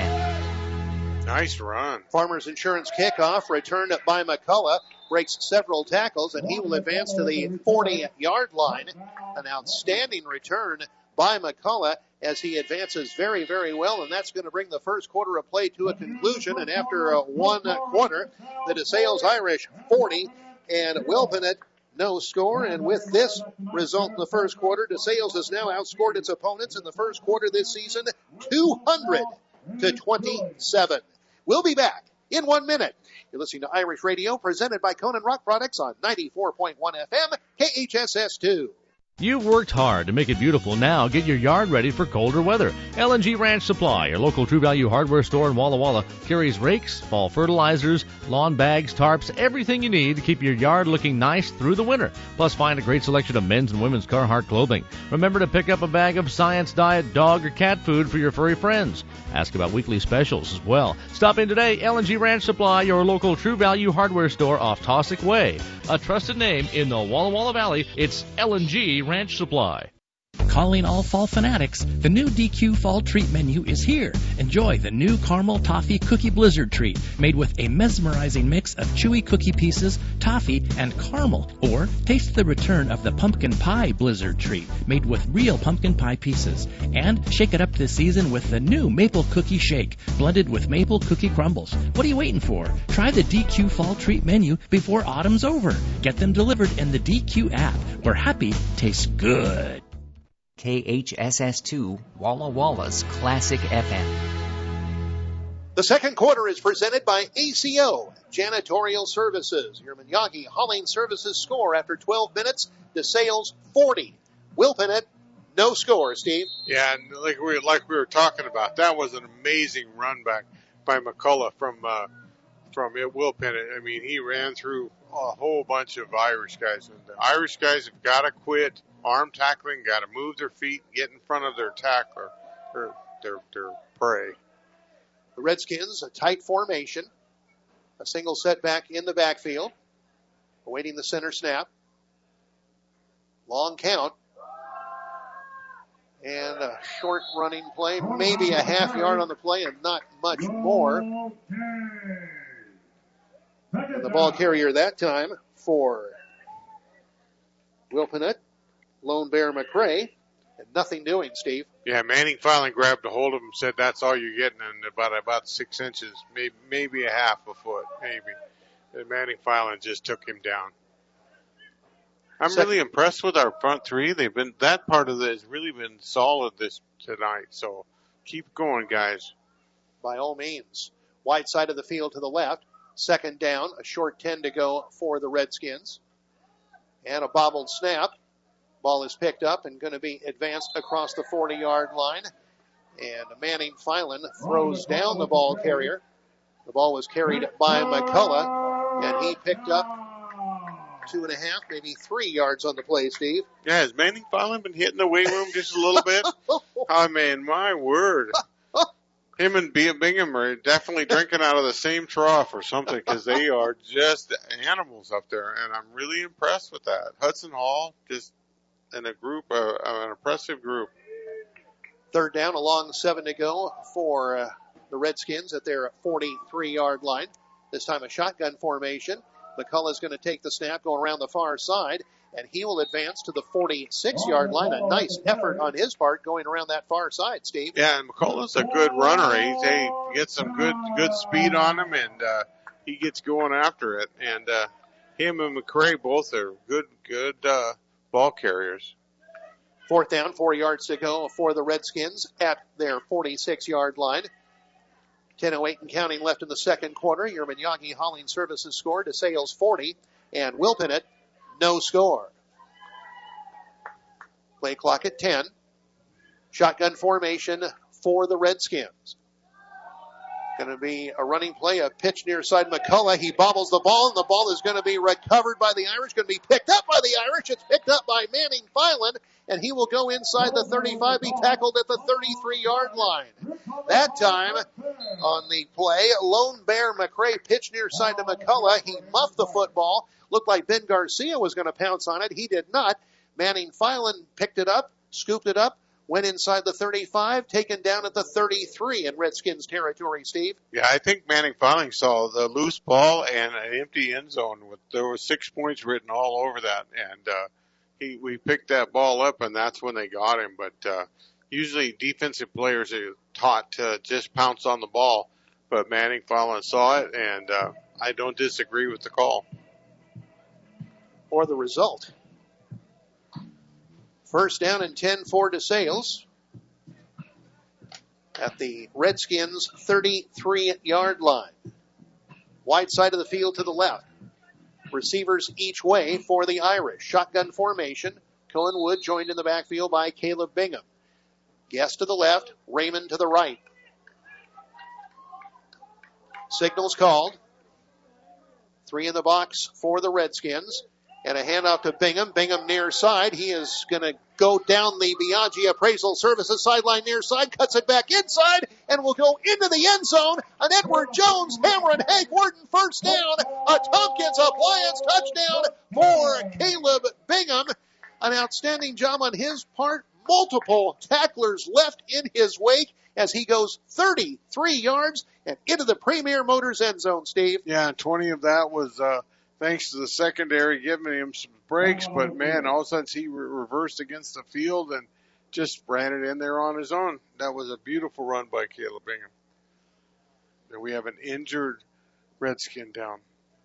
M. Nice run. Farmers Insurance kickoff returned by McCullough. Breaks several tackles, and he will advance to the forty-yard line. An outstanding return by McCullough as he advances very, very well, and that's going to bring the first quarter of play to a conclusion. And after uh, one quarter, the DeSales Irish forty and Wilpinett no score. And with this result in the first quarter, DeSales has now outscored its opponents in the first quarter this season two hundred to twenty-seven. We'll be back in one minute. You're listening to Irish Radio, presented by Conan Rock Products on ninety-four point one F M, K H S S two. You've worked hard to make it beautiful. Now get your yard ready for colder weather. L and G Ranch Supply, your local True Value hardware store in Walla Walla, carries rakes, fall fertilizers, lawn bags, tarps, everything you need to keep your yard looking nice through the winter. Plus, find a great selection of men's and women's Carhartt clothing. Remember to pick up a bag of Science Diet dog or cat food for your furry friends. Ask about weekly specials as well. Stop in today. L and G Ranch Supply, your local True Value hardware store off Tossick Way. A trusted name in the Walla Walla Valley, it's L and G Ranch Supply. Calling all fall fanatics, the new D Q Fall Treat menu is here. Enjoy the new Caramel Toffee Cookie Blizzard Treat, made with a mesmerizing mix of chewy cookie pieces, toffee, and caramel. Or taste the return of the Pumpkin Pie Blizzard Treat, made with real pumpkin pie pieces. And shake it up this season with the new Maple Cookie Shake, blended with maple cookie crumbles. What are you waiting for? Try the D Q Fall Treat menu before autumn's over. Get them delivered in the D Q app, where happy tastes good. K H S S two, Walla Walla's Classic F M. The second quarter is presented by A C O Janitorial Services. Your Miyagi Hauling Services score after twelve minutes. DeSales forty. Wilpinett, no score, Steve. Yeah, and like we like we were talking about, that was an amazing run back by McCullough from uh, from Wilpinett. I mean, he ran through a whole bunch of Irish guys, and the Irish guys have got to quit arm tackling, got to move their feet, get in front of their tackler, their, their, their prey. The Redskins, a tight formation, a single setback in the backfield, awaiting the center snap. Long count. And a short running play, maybe a half yard on the play and not much more. And the ball carrier that time for Wilpinett, Lone Bear McRae, and nothing doing, Steve. Yeah, Manning finally grabbed a hold of him and said, that's all you're getting, in about about six inches, maybe, maybe a half a foot, maybe. And Manning finally just took him down. I'm Second. really impressed with our front three. They've been, that part of it has really been solid this tonight. So keep going, guys. By all means. Wide side of the field to the left. Second down, a short ten to go for the Redskins. And a bobbled snap. Ball is picked up and going to be advanced across the forty-yard line. And Manning Filan throws down the ball carrier. The ball was carried by McCullough, and he picked up two and a half, maybe three yards on the play, Steve. Yeah, has Manning Filan been hitting the weight room just a little bit? I mean, my word. Him and Bingham are definitely drinking out of the same trough or something, because they are just animals up there, and I'm really impressed with that. Hudson Hall, just in a group, uh, an impressive group. Third down, a long seven to go for uh, the Redskins at their forty-three-yard line. This time a shotgun formation. McCullough's going to take the snap, go around the far side, and he will advance to the forty-six-yard line. A nice effort on his part going around that far side, Steve. Yeah, and McCullough's a good runner. He, he gets some good good speed on him, and uh, he gets going after it. And uh, him and McRae both are good, good uh, ball carriers. Fourth down, four yards to go for the Redskins at their forty-six-yard line. ten oh eight and counting left in the second quarter. Your Miyagi Hauling Services score, DeSales forty, and Wilpinett no score. Play clock at ten. Shotgun formation for the Redskins. Going to be a running play, a pitch near side McCullough. He bobbles the ball, and the ball is going to be recovered by the Irish. Going to be picked up by the Irish. It's picked up by Manning Filan, and he will go inside the thirty-five, be tackled at the thirty-three-yard line. That time on the play, Lone Bear McRae pitched near side to McCullough. He muffed the football. Looked like Ben Garcia was going to pounce on it. He did not. Manning Filan picked it up, scooped it up, went inside the thirty-five, taken down at the thirty-three in Redskins territory, Steve. Yeah, I think Manning Filan saw the loose ball and an empty end zone. With, there were six points written all over that, and uh, he we picked that ball up, and that's when they got him. But uh, usually defensive players are taught to just pounce on the ball, but Manning Filan saw it, and uh, I don't disagree with the call. Or the result. First down and ten for DeSales at the Redskins' thirty-three-yard line. Wide side of the field to the left. Receivers each way for the Irish. Shotgun formation. Cohen Wood joined in the backfield by Caleb Bingham. Guest to the left, Raymond to the right. Signals called. Three in the box for the Redskins. And a handoff to Bingham. Bingham near side. He is going to go down the Biaggi Appraisal Services sideline near side. Cuts it back inside and will go into the end zone. An Edward Jones hammer and Hank Worden first down. A Tompkins Appliance touchdown for Caleb Bingham. An outstanding job on his part. Multiple tacklers left in his wake as he goes thirty-three yards and into the Premier Motors end zone, Steve. Yeah, twenty of that was uh, thanks to the secondary giving him some breaks, but man, all of a sudden he re- reversed against the field and just ran it in there on his own. That was a beautiful run by Caleb Bingham. And we have an injured Redskin down.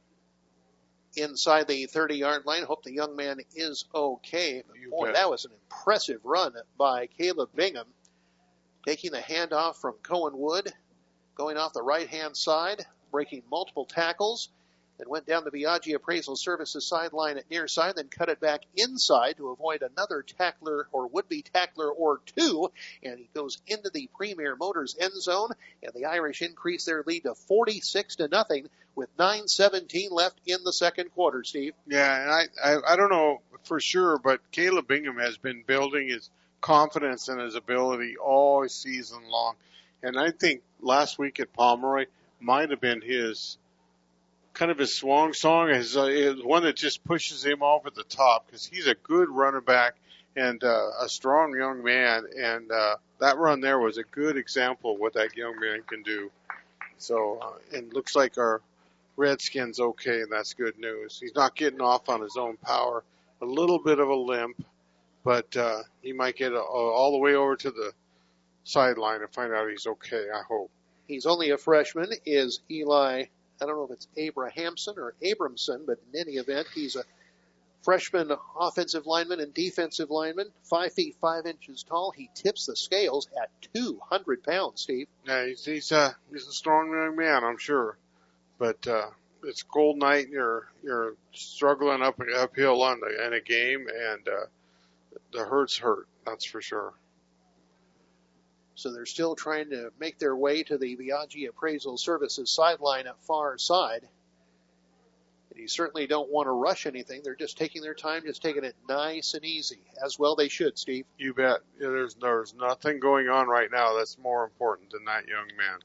Inside the thirty-yard line. Hope the young man is okay. But boy, bet. that was an impressive run by Caleb Bingham. Taking the handoff from Cohen Wood, going off the right-hand side, breaking multiple tackles, and went down the Biaggi Appraisal Services sideline at near side, then cut it back inside to avoid another tackler or would-be tackler or two, and he goes into the Premier Motors end zone, and the Irish increase their lead to forty-six to nothing with nine seventeen left in the second quarter, Steve. Yeah, and I, I, I don't know for sure, but Caleb Bingham has been building his confidence in his ability all season long, and I think last week at Pomeroy might have been his kind of his swan song, is uh, is one that just pushes him over the top because he's a good running back and uh, a strong young man, and uh, that run there was a good example of what that young man can do. So, uh, and looks like our Redskins okay, and that's good news. He's not getting off on his own power. A little bit of a limp, but uh, he might get a, a, all the way over to the sideline and find out he's okay, I hope. He's only a freshman, is Eli, I don't know if it's Abrahamson or Abramson, but in any event, he's a freshman offensive lineman and defensive lineman, five feet five inches tall. He tips the scales at two hundred pounds, Steve. Yeah, he's, he's, uh, he's a strong young man, I'm sure. But uh, it's a cold night, and you're you're struggling up uphill on the, in a game, and uh, the hurts hurt. That's for sure. So they're still trying to make their way to the Biaggi Appraisal Services sideline at far side. And you certainly don't want to rush anything. They're just taking their time, just taking it nice and easy, as well they should, Steve. You bet. Yeah, there's there's nothing going on right now that's more important than that young man.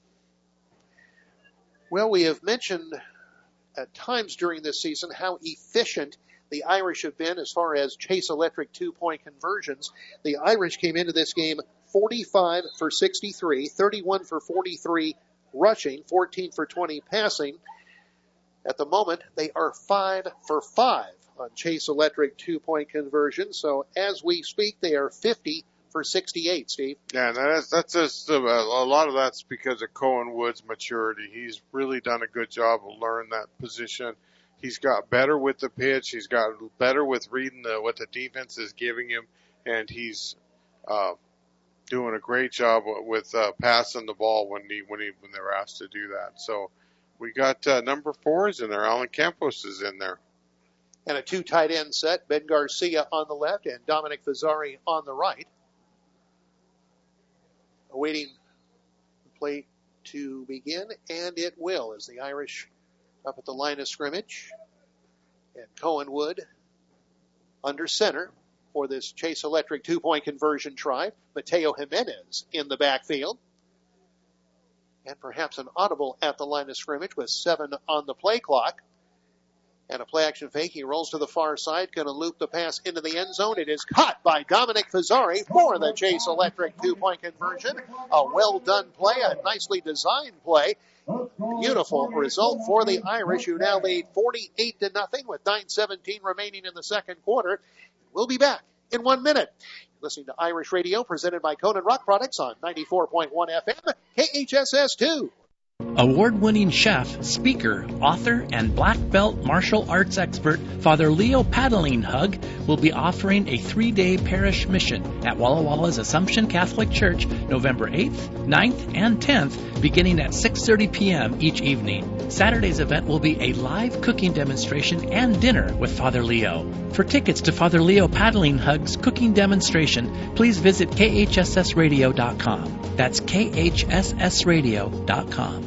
Well, we have mentioned at times during this season how efficient the Irish have been as far as Chase Electric two-point conversions. The Irish came into this game forty-five for sixty-three, thirty-one for forty-three rushing, fourteen for twenty passing. At the moment, they are five for five on Chase Electric two-point conversions. So as we speak, they are fifty for sixty-eight, Steve. Yeah, that's, that's just uh, a lot of that's because of Cohen Wood's maturity. He's really done a good job of learning that position. He's got better with the pitch. He's got better with reading the, what the defense is giving him, and he's uh, doing a great job with uh, passing the ball when he, when he, when they were asked to do that. So we got uh, number four is in there. Alan Campos is in there. And a two tight end set, Ben Garcia on the left and Dominic Fazzari on the right. Awaiting the play to begin, and it will as the Irish up at the line of scrimmage. And Cohenwood under center for this Chase Electric two-point conversion try. Mateo Jimenez in the backfield. And perhaps an audible at the line of scrimmage with seven on the play clock. And a play action fake. He rolls to the far side, going to loop the pass into the end zone. It is caught by Dominic Fazzari for the Chase Electric two-point conversion. A well-done play, a nicely designed play. Beautiful result for the Irish, who now lead forty-eight to nothing with nine seventeen remaining in the second quarter. We'll be back in one minute. Listening to Irish Radio, presented by Conan Rock Products on ninety-four point one F M, K H S S two. Award-winning chef, speaker, author, and black belt martial arts expert Father Leo Paddling Hug will be offering a three-day parish mission at Walla Walla's Assumption Catholic Church November eighth, ninth, and tenth, beginning at six thirty p.m. each evening. Saturday's event will be a live cooking demonstration and dinner with Father Leo. For tickets to Father Leo Paddling Hug's cooking demonstration, please visit K H S S radio dot com. That's K H S S radio dot com.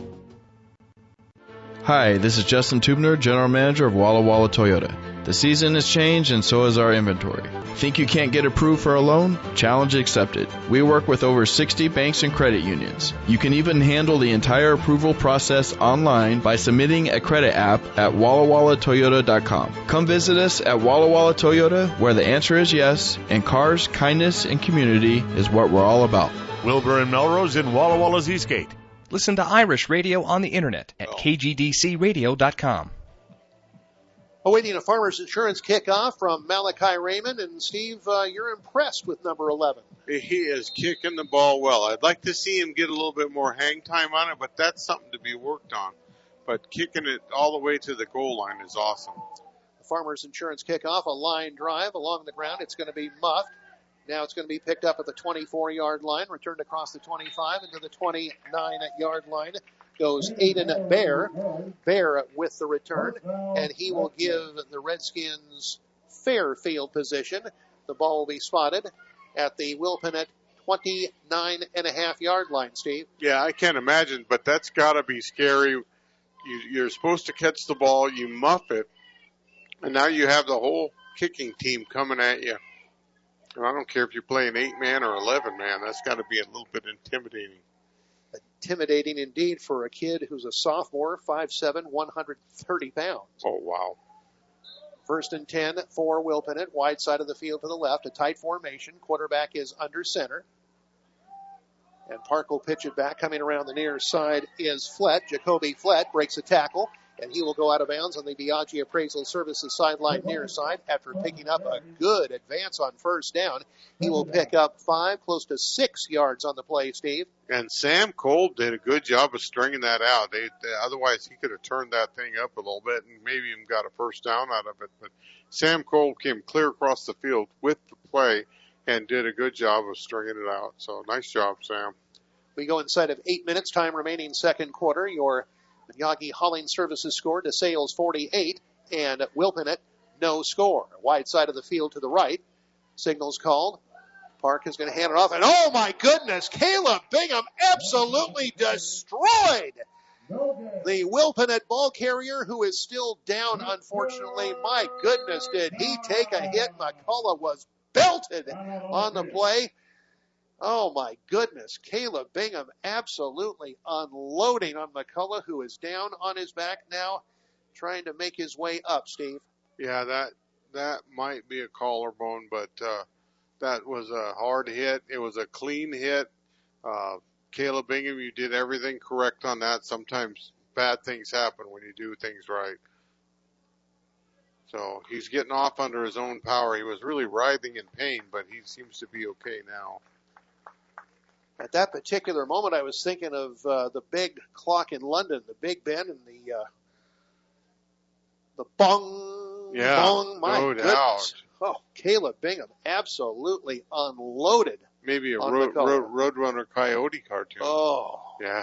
Hi, this is Justin Tubner, General Manager of Walla Walla Toyota. The season has changed and so has our inventory. Think you can't get approved for a loan? Challenge accepted. We work with over sixty banks and credit unions. You can even handle the entire approval process online by submitting a credit app at walla walla toyota dot com. Come visit us at Walla Walla Toyota, where the answer is yes, and cars, kindness, and community is what we're all about. Wilbur and Melrose in Walla Walla's Eastgate. Listen to Irish Radio on the internet at K G D C radio dot com. Awaiting a Farmers Insurance kickoff from Malachi Raymond. And, Steve, uh, you're impressed with number eleven. He is kicking the ball well. I'd like to see him get a little bit more hang time on it, but that's something to be worked on. But kicking it all the way to the goal line is awesome. The Farmers Insurance kickoff, a line drive along the ground. It's going to be muffed. Now it's going to be picked up at the twenty-four-yard line, returned across the twenty-five into the twenty-nine-yard line. Goes Aiden Bear. Bear with the return, and he will give the Redskins fair field position. The ball will be spotted at the Wilpinett twenty-nine and a half yard line, Steve. Yeah, I can't imagine, but that's got to be scary. You, you're supposed to catch the ball, you muff it, and now you have the whole kicking team coming at you. And I don't care if you're playing eight-man or eleven-man. That's got to be a little bit intimidating. Intimidating indeed for a kid who's a sophomore, five seven, one hundred thirty pounds. Oh, wow. First and ten for Wilpinett. Wide side of the field to the left. A tight formation. Quarterback is under center. And Park will pitch it back. Coming around the near side is Flett. Jacoby Flett breaks a tackle. And he will go out of bounds on the Biaggi Appraisal Services sideline near side. After picking up a good advance on first down, he will pick up five, close to six yards on the play, Steve. And Sam Cole did a good job of stringing that out. They, they, otherwise, he could have turned that thing up a little bit and maybe even got a first down out of it. But Sam Cole came clear across the field with the play and did a good job of stringing it out. So nice job, Sam. We go inside of eight minutes, time remaining second quarter. Your Biaggi Hauling Services score to Sales forty-eight, and Wilpinett no score. Wide side of the field to the right. Signals called. Park is going to hand it off, and oh my goodness, Caleb Bingham absolutely destroyed the Wilpinett ball carrier, who is still down, unfortunately. My goodness, did he take a hit. McCullough was belted on the play. Oh, my goodness. Caleb Bingham absolutely unloading on McCullough, who is down on his back now, trying to make his way up, Steve. Yeah, that that might be a collarbone, but uh, that was a hard hit. It was a clean hit. Uh, Caleb Bingham, you did everything correct on that. Sometimes bad things happen when you do things right. So he's getting off under his own power. He was really writhing in pain, but he seems to be okay now. At that particular moment, I was thinking of uh, the big clock in London, the Big Ben, and the uh, the bong, yeah, bong. My no goodness! doubt. Oh, Caleb Bingham absolutely unloaded maybe a on road, McCullough. road, Roadrunner Coyote cartoon. Oh. Yeah.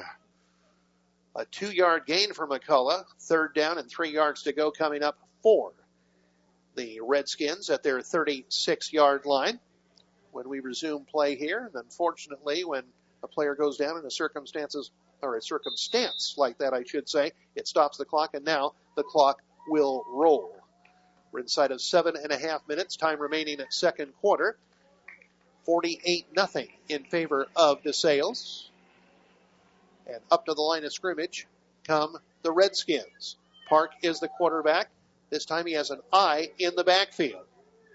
A two-yard gain for McCullough. Third down and three yards to go coming up for the Redskins at their thirty-six-yard line when we resume play here. And unfortunately, when a player goes down in a circumstances or a circumstance like that, I should say, it stops the clock, and now the clock will roll. We're inside of seven and a half minutes, time remaining at second quarter. forty-eight nothing in favor of DeSales. And up to the line of scrimmage come the Redskins. Park is the quarterback. This time he has an eye in the backfield.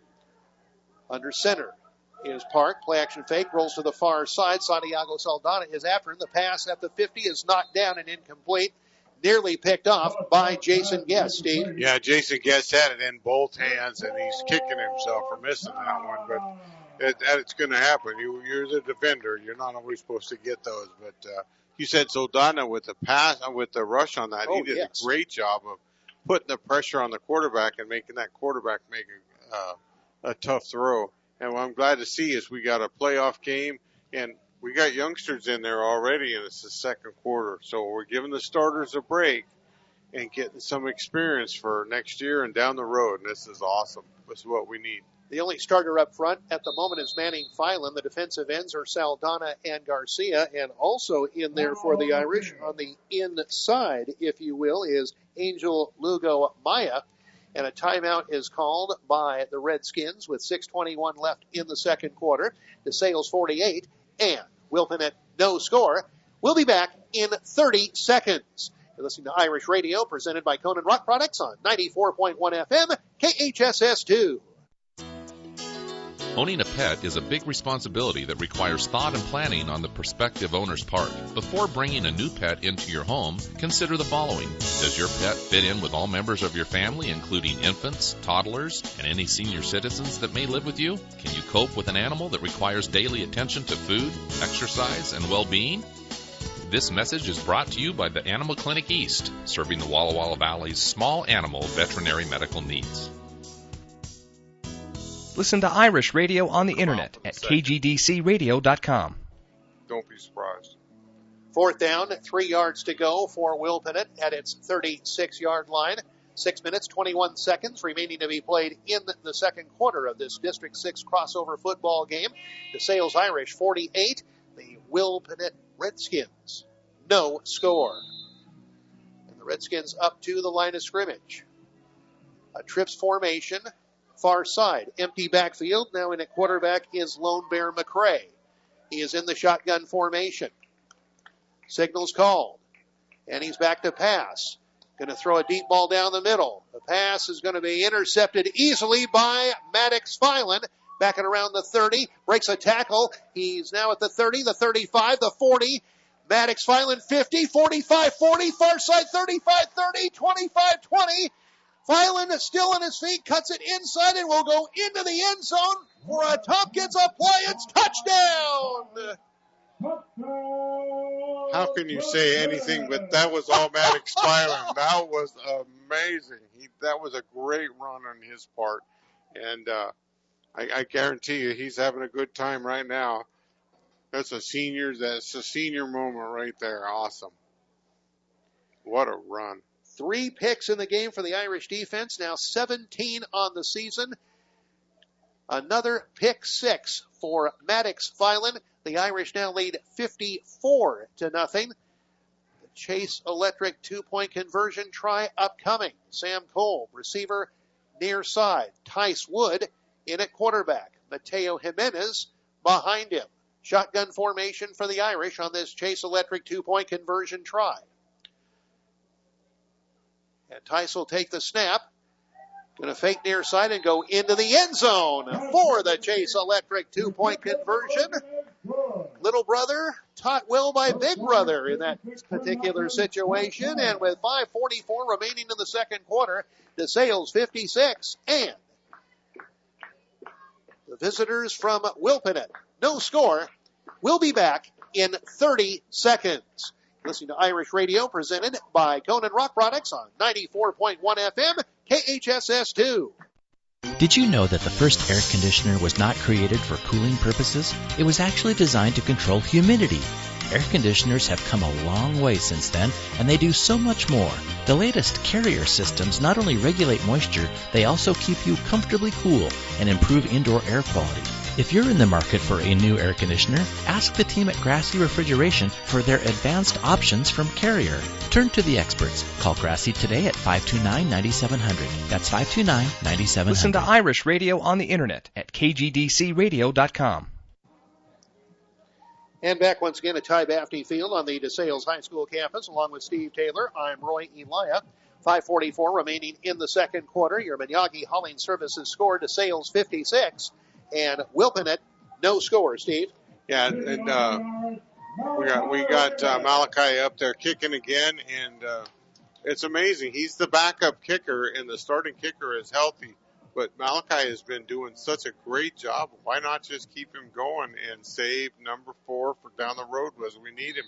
Under center is Park. Play action fake. Rolls to the far side. Santiago Saldana is after him. The pass at the fifty is knocked down and incomplete. Nearly picked off by Jason Guest, Steve. Yeah, Jason Guest had it in both hands, and he's kicking himself for missing that one. But it, it's going to happen. You, you're the defender. You're not always supposed to get those. But uh, you said Saldana with the pass, with the rush on that, Oh, he did yes. a great job of putting the pressure on the quarterback and making that quarterback make a, uh, a tough throw. And what I'm glad to see is we got a playoff game, and we got youngsters in there already, and it's the second quarter. So we're giving the starters a break and getting some experience for next year and down the road. And this is awesome. This is what we need. The only starter up front at the moment is Manning Filan. The defensive ends are Saldana and Garcia. And also in there for the Irish on the inside, if you will, is Angel Lugo Maya. And a timeout is called by the Redskins with six twenty-one left in the second quarter. DeSales forty-eight and Wilpon no score. We'll be back in thirty seconds. You're listening to Irish Radio, presented by Conan Rock Products on ninety-four point one F M, K H S S two. Owning a pet is a big responsibility that requires thought and planning on the prospective owner's part. Before bringing a new pet into your home, consider the following. Does your pet fit in with all members of your family, including infants, toddlers, and any senior citizens that may live with you? Can you cope with an animal that requires daily attention to food, exercise, and well-being? This message is brought to you by the Animal Clinic East, serving the Walla Walla Valley's small animal veterinary medical needs. Listen to Irish Radio on the internet at K G D C radio dot com. Don't be surprised. Fourth down, three yards to go for Wilpon at its thirty-six-yard line. Six minutes, twenty-one seconds remaining to be played in the second quarter of this District six crossover football game. DeSales Irish forty-eight, the Wilpon Redskins no score. And the Redskins up to the line of scrimmage. A trips formation. Far side, empty backfield. Now in at quarterback is Lone Bear McCrae. He is in the shotgun formation. Signals called. And he's back to pass. Going to throw a deep ball down the middle. The pass is going to be intercepted easily by Maddox Filan. Back at around the thirty. Breaks a tackle. He's now at the thirty, the thirty-five, the forty. Maddox Filan fifty, forty-five, forty. Far side thirty-five, thirty, twenty-five, twenty. Filan is still on his feet, cuts it inside, and will go into the end zone for a Tompkins appliance touchdown. How can you say anything but that was all Maddox Filan? That was amazing. He, that was a great run on his part. And uh, I, I guarantee you he's having a good time right now. That's a senior, that's a senior moment right there. Awesome. What a run. Three picks in the game for the Irish defense, now seventeen on the season. Another pick six for Maddox Filan. The Irish now lead fifty-four to nothing. The Chase Electric two-point conversion try upcoming. Sam Cole, receiver near side. Tice Wood in at quarterback. Mateo Jimenez behind him. Shotgun formation for the Irish on this Chase Electric two-point conversion try. And Tice will take the snap. Going to fake near side and go into the end zone for the Chase Electric two-point conversion. Little brother taught well by big brother in that particular situation. And with five forty-four remaining in the second quarter, DeSales fifty-six. And the visitors from Wilpon, no score. We'll be back in thirty seconds. Listening to Irish Radio, presented by Conan Rock Products on ninety-four point one F M, K H S S two. Did you know that the first air conditioner was not created for cooling purposes? It was actually designed to control humidity. Air conditioners have come a long way since then, and they do so much more. The latest Carrier systems not only regulate moisture, they also keep you comfortably cool and improve indoor air quality. If you're in the market for a new air conditioner, ask the team at Grassy Refrigeration for their advanced options from Carrier. Turn to the experts. Call Grassy today at five two nine, nine seven zero zero. That's five two nine, nine seven zero zero. Listen to Irish Radio on the internet at k g d c radio dot com. And back once again at Ty Baffney Field on the DeSales High School campus, along with Steve Taylor. I'm Roy Elia. five forty-four remaining in the second quarter. Your Miyagi Hauling Services scored DeSales fifty-six. And Wilpinett, no score, Steve. Yeah, and uh, we got we got uh, Malachi up there kicking again, and uh, it's amazing. He's the backup kicker, and the starting kicker is healthy. But Malachi has been doing such a great job. Why not just keep him going and save number four for down the road as we need him?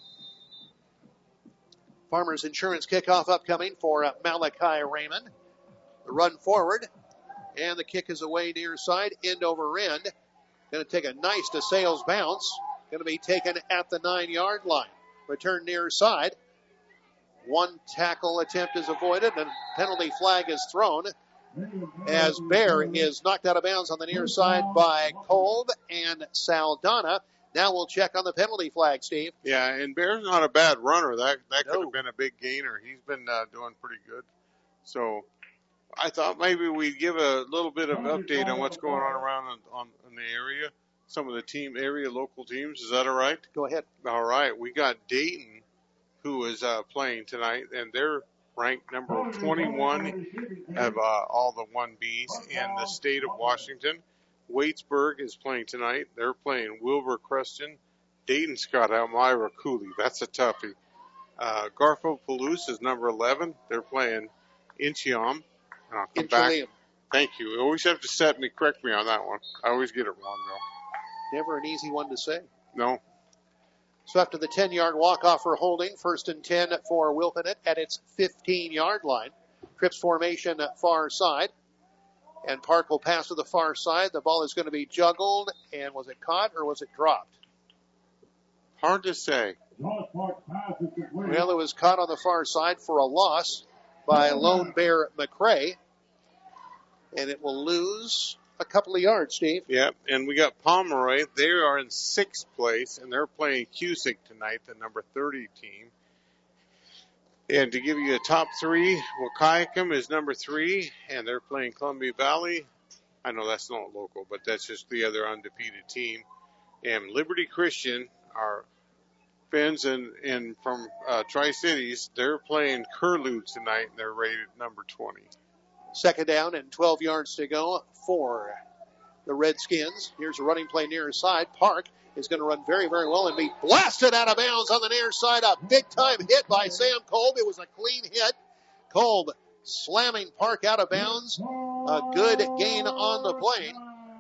Farmers Insurance kickoff upcoming for uh, Malachi Raymond. The run forward. And the kick is away near side, end over end. Going to take a nice DeSales bounce. Going to be taken at the nine-yard line. Return near side. One tackle attempt is avoided, and penalty flag is thrown as Bear is knocked out of bounds on the near side by Kolb and Saldana. Now we'll check on the penalty flag, Steve. Yeah, and Bear's not a bad runner. That that no. could have been a big gainer. He's been uh, doing pretty good. So I thought maybe we'd give a little bit of update on what's going on around on, on in the area. Some of the team area local teams. Is that all right? Go ahead. All right. We got Dayton, who is uh, playing tonight, and they're ranked number twenty-one of uh, all the one Bs in the state of Washington. Waitsburg is playing tonight. They're playing Wilbur Creston. Dayton's got Elmira Cooley. That's a toughie. Uh, Garfield Palouse is number eleven. They're playing Incheon. I'll come back. Thank you. You always have to set me, correct me on that one. I always get it wrong, though. Never an easy one to say. No. So after the ten-yard walk-off for holding, first and ten for Wilpinett at its fifteen-yard line. Trips formation far side. And Park will pass to the far side. The ball is going to be juggled. And was it caught or was it dropped? Hard to say. Well, it was caught on the far side for a loss by Lone Bear McCrae. And it will lose a couple of yards, Steve. Yep, and we got Pomeroy. They are in sixth place, and they're playing Cusick tonight, the number thirty team. And to give you a top three, Waukegan is number three, and they're playing Columbia Valley. I know that's not local, but that's just the other undefeated team. And Liberty Christian, our friends in, in from uh, Tri-Cities, they're playing Curlew tonight, and they're rated number twenty. Second down and twelve yards to go for the Redskins. Here's a running play near side. Park is going to run very, very well and be blasted out of bounds on the near side. A big-time hit by Sam Kolb. It was a clean hit. Kolb slamming Park out of bounds. A good gain on the play.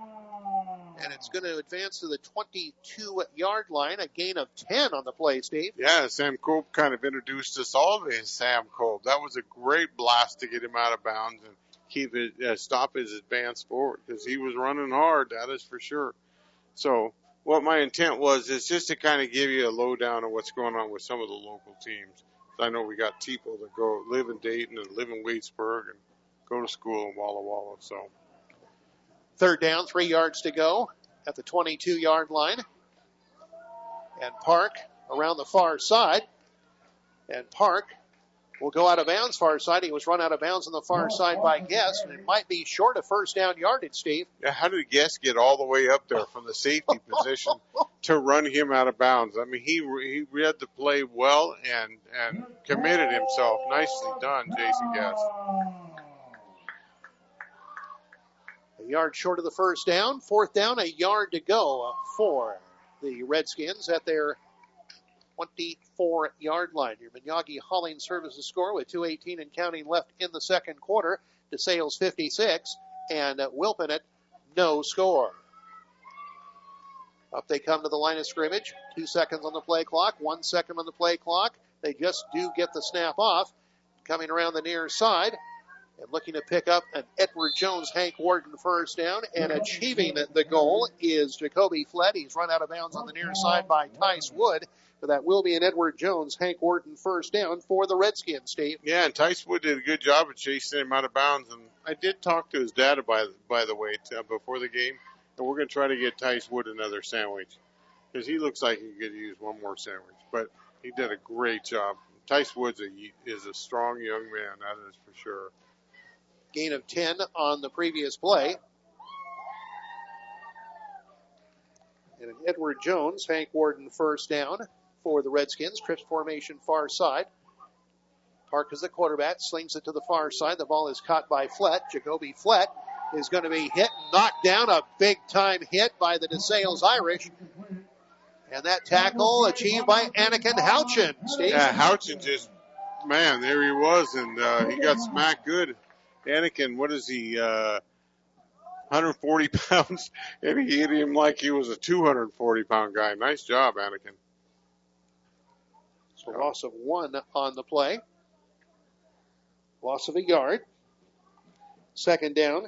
And it's going to advance to the twenty-two-yard line. A gain of ten on the play, Steve. Yeah, Sam Kolb kind of introduced us all to Sam Kolb. That was a great blast to get him out of bounds and keep it, uh, stop his advance forward because he was running hard, that is for sure. So what my intent was is just to kind of give you a lowdown of what's going on with some of the local teams. I know we got people that go live in Dayton and live in Waitsburg and go to school in Walla Walla. So third down, three yards to go at the twenty-two-yard line. And Park around the far side. And Park will go out of bounds far side. He was run out of bounds on the far side by Guest, and it might be short of first down yardage, Steve. Yeah, how did Guest get all the way up there from the safety position to run him out of bounds? I mean, he he read the play well and, and committed himself. Nicely done, Jason Guest. A yard short of the first down. Fourth down, a yard to go for the Redskins at their twenty-four-yard line. Your Miyagi Hauling Services score with two eighteen and counting left in the second quarter. DeSales fifty-six and Wilpinett no score. Up they come to the line of scrimmage. Two seconds on the play clock. One second on the play clock. They just do get the snap off. Coming around the near side And looking to pick up an Edward Jones, Hank Warden first down, and achieving the goal is Jacoby Flett. He's run out of bounds on the near side by Tice Wood. But that will be an Edward Jones, Hank Warden first down for the Redskins, Steve. Yeah, and Tice Wood did a good job of chasing him out of bounds. And I did talk to his dad, by, by the way, t- before the game. And we're going to try to get Tice Wood another sandwich. Because he looks like he could use one more sandwich. But he did a great job. Tice Wood is a strong young man, that is for sure. Gain of ten on the previous play. And an Edward Jones, Hank Warden first down for the Redskins. Trips formation far side. Park is the quarterback, slings it to the far side. The ball is caught by Flett. Jacoby Flett is going to be hit and knocked down. A big-time hit by the DeSales Irish. And that tackle achieved by Anakin Houchin, Steve. Yeah, Houchin just, man, there he was, and uh, he got smacked good. Anakin, what is he, uh, one hundred forty pounds? And he hit him like he was a two hundred forty pound guy. Nice job, Anakin. So loss of one on the play. Loss of a yard. Second down.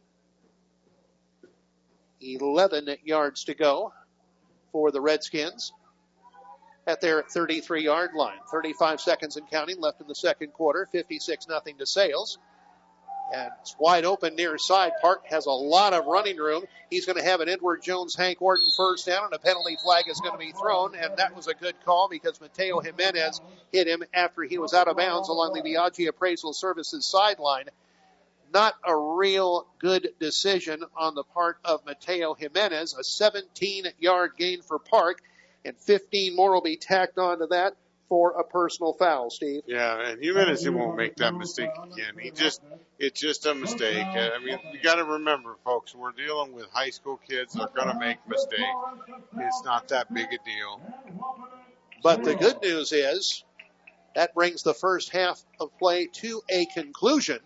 eleven yards to go for the Redskins at their thirty-three-yard line. thirty-five seconds and counting left in the second quarter. fifty-six nothing DeSales. And it's wide open near side. Park has a lot of running room. He's going to have an Edward Jones, Hank Warden first down, and a penalty flag is going to be thrown. And that was a good call because Mateo Jimenez hit him after he was out of bounds along the Viaggi Appraisal Services sideline. Not a real good decision on the part of Mateo Jimenez. A seventeen-yard gain for Park, and fifteen more will be tacked onto that for a personal foul, Steve. Yeah, and Jimenez, he won't make that mistake again. He just, it's just a mistake. I mean, you got to remember, folks, we're dealing with high school kids. They're going to make mistakes. It's not that big a deal. But the good news is that brings the first half of play to a conclusion.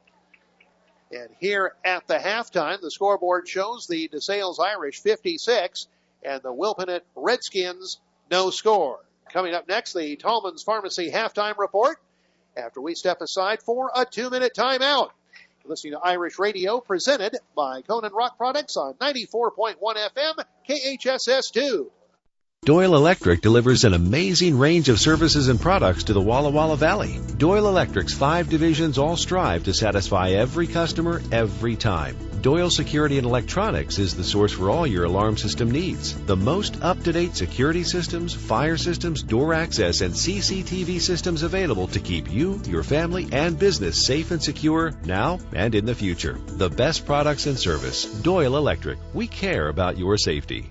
And here at the halftime, the scoreboard shows the DeSales Irish fifty-six and the Wilpinit Redskins no score. Coming up next, the Tallman's Pharmacy halftime report after we step aside for a two-minute timeout. You're listening to Irish Radio, presented by Conan Rock Products on ninety-four point one F M, K H S S two. Doyle Electric delivers an amazing range of services and products to the Walla Walla Valley. Doyle Electric's five divisions all strive to satisfy every customer every time. Doyle Security and Electronics is the source for all your alarm system needs. The most up-to-date security systems, fire systems, door access, and C C T V systems available to keep you, your family, and business safe and secure now and in the future. The best products and service. Doyle Electric. We care about your safety.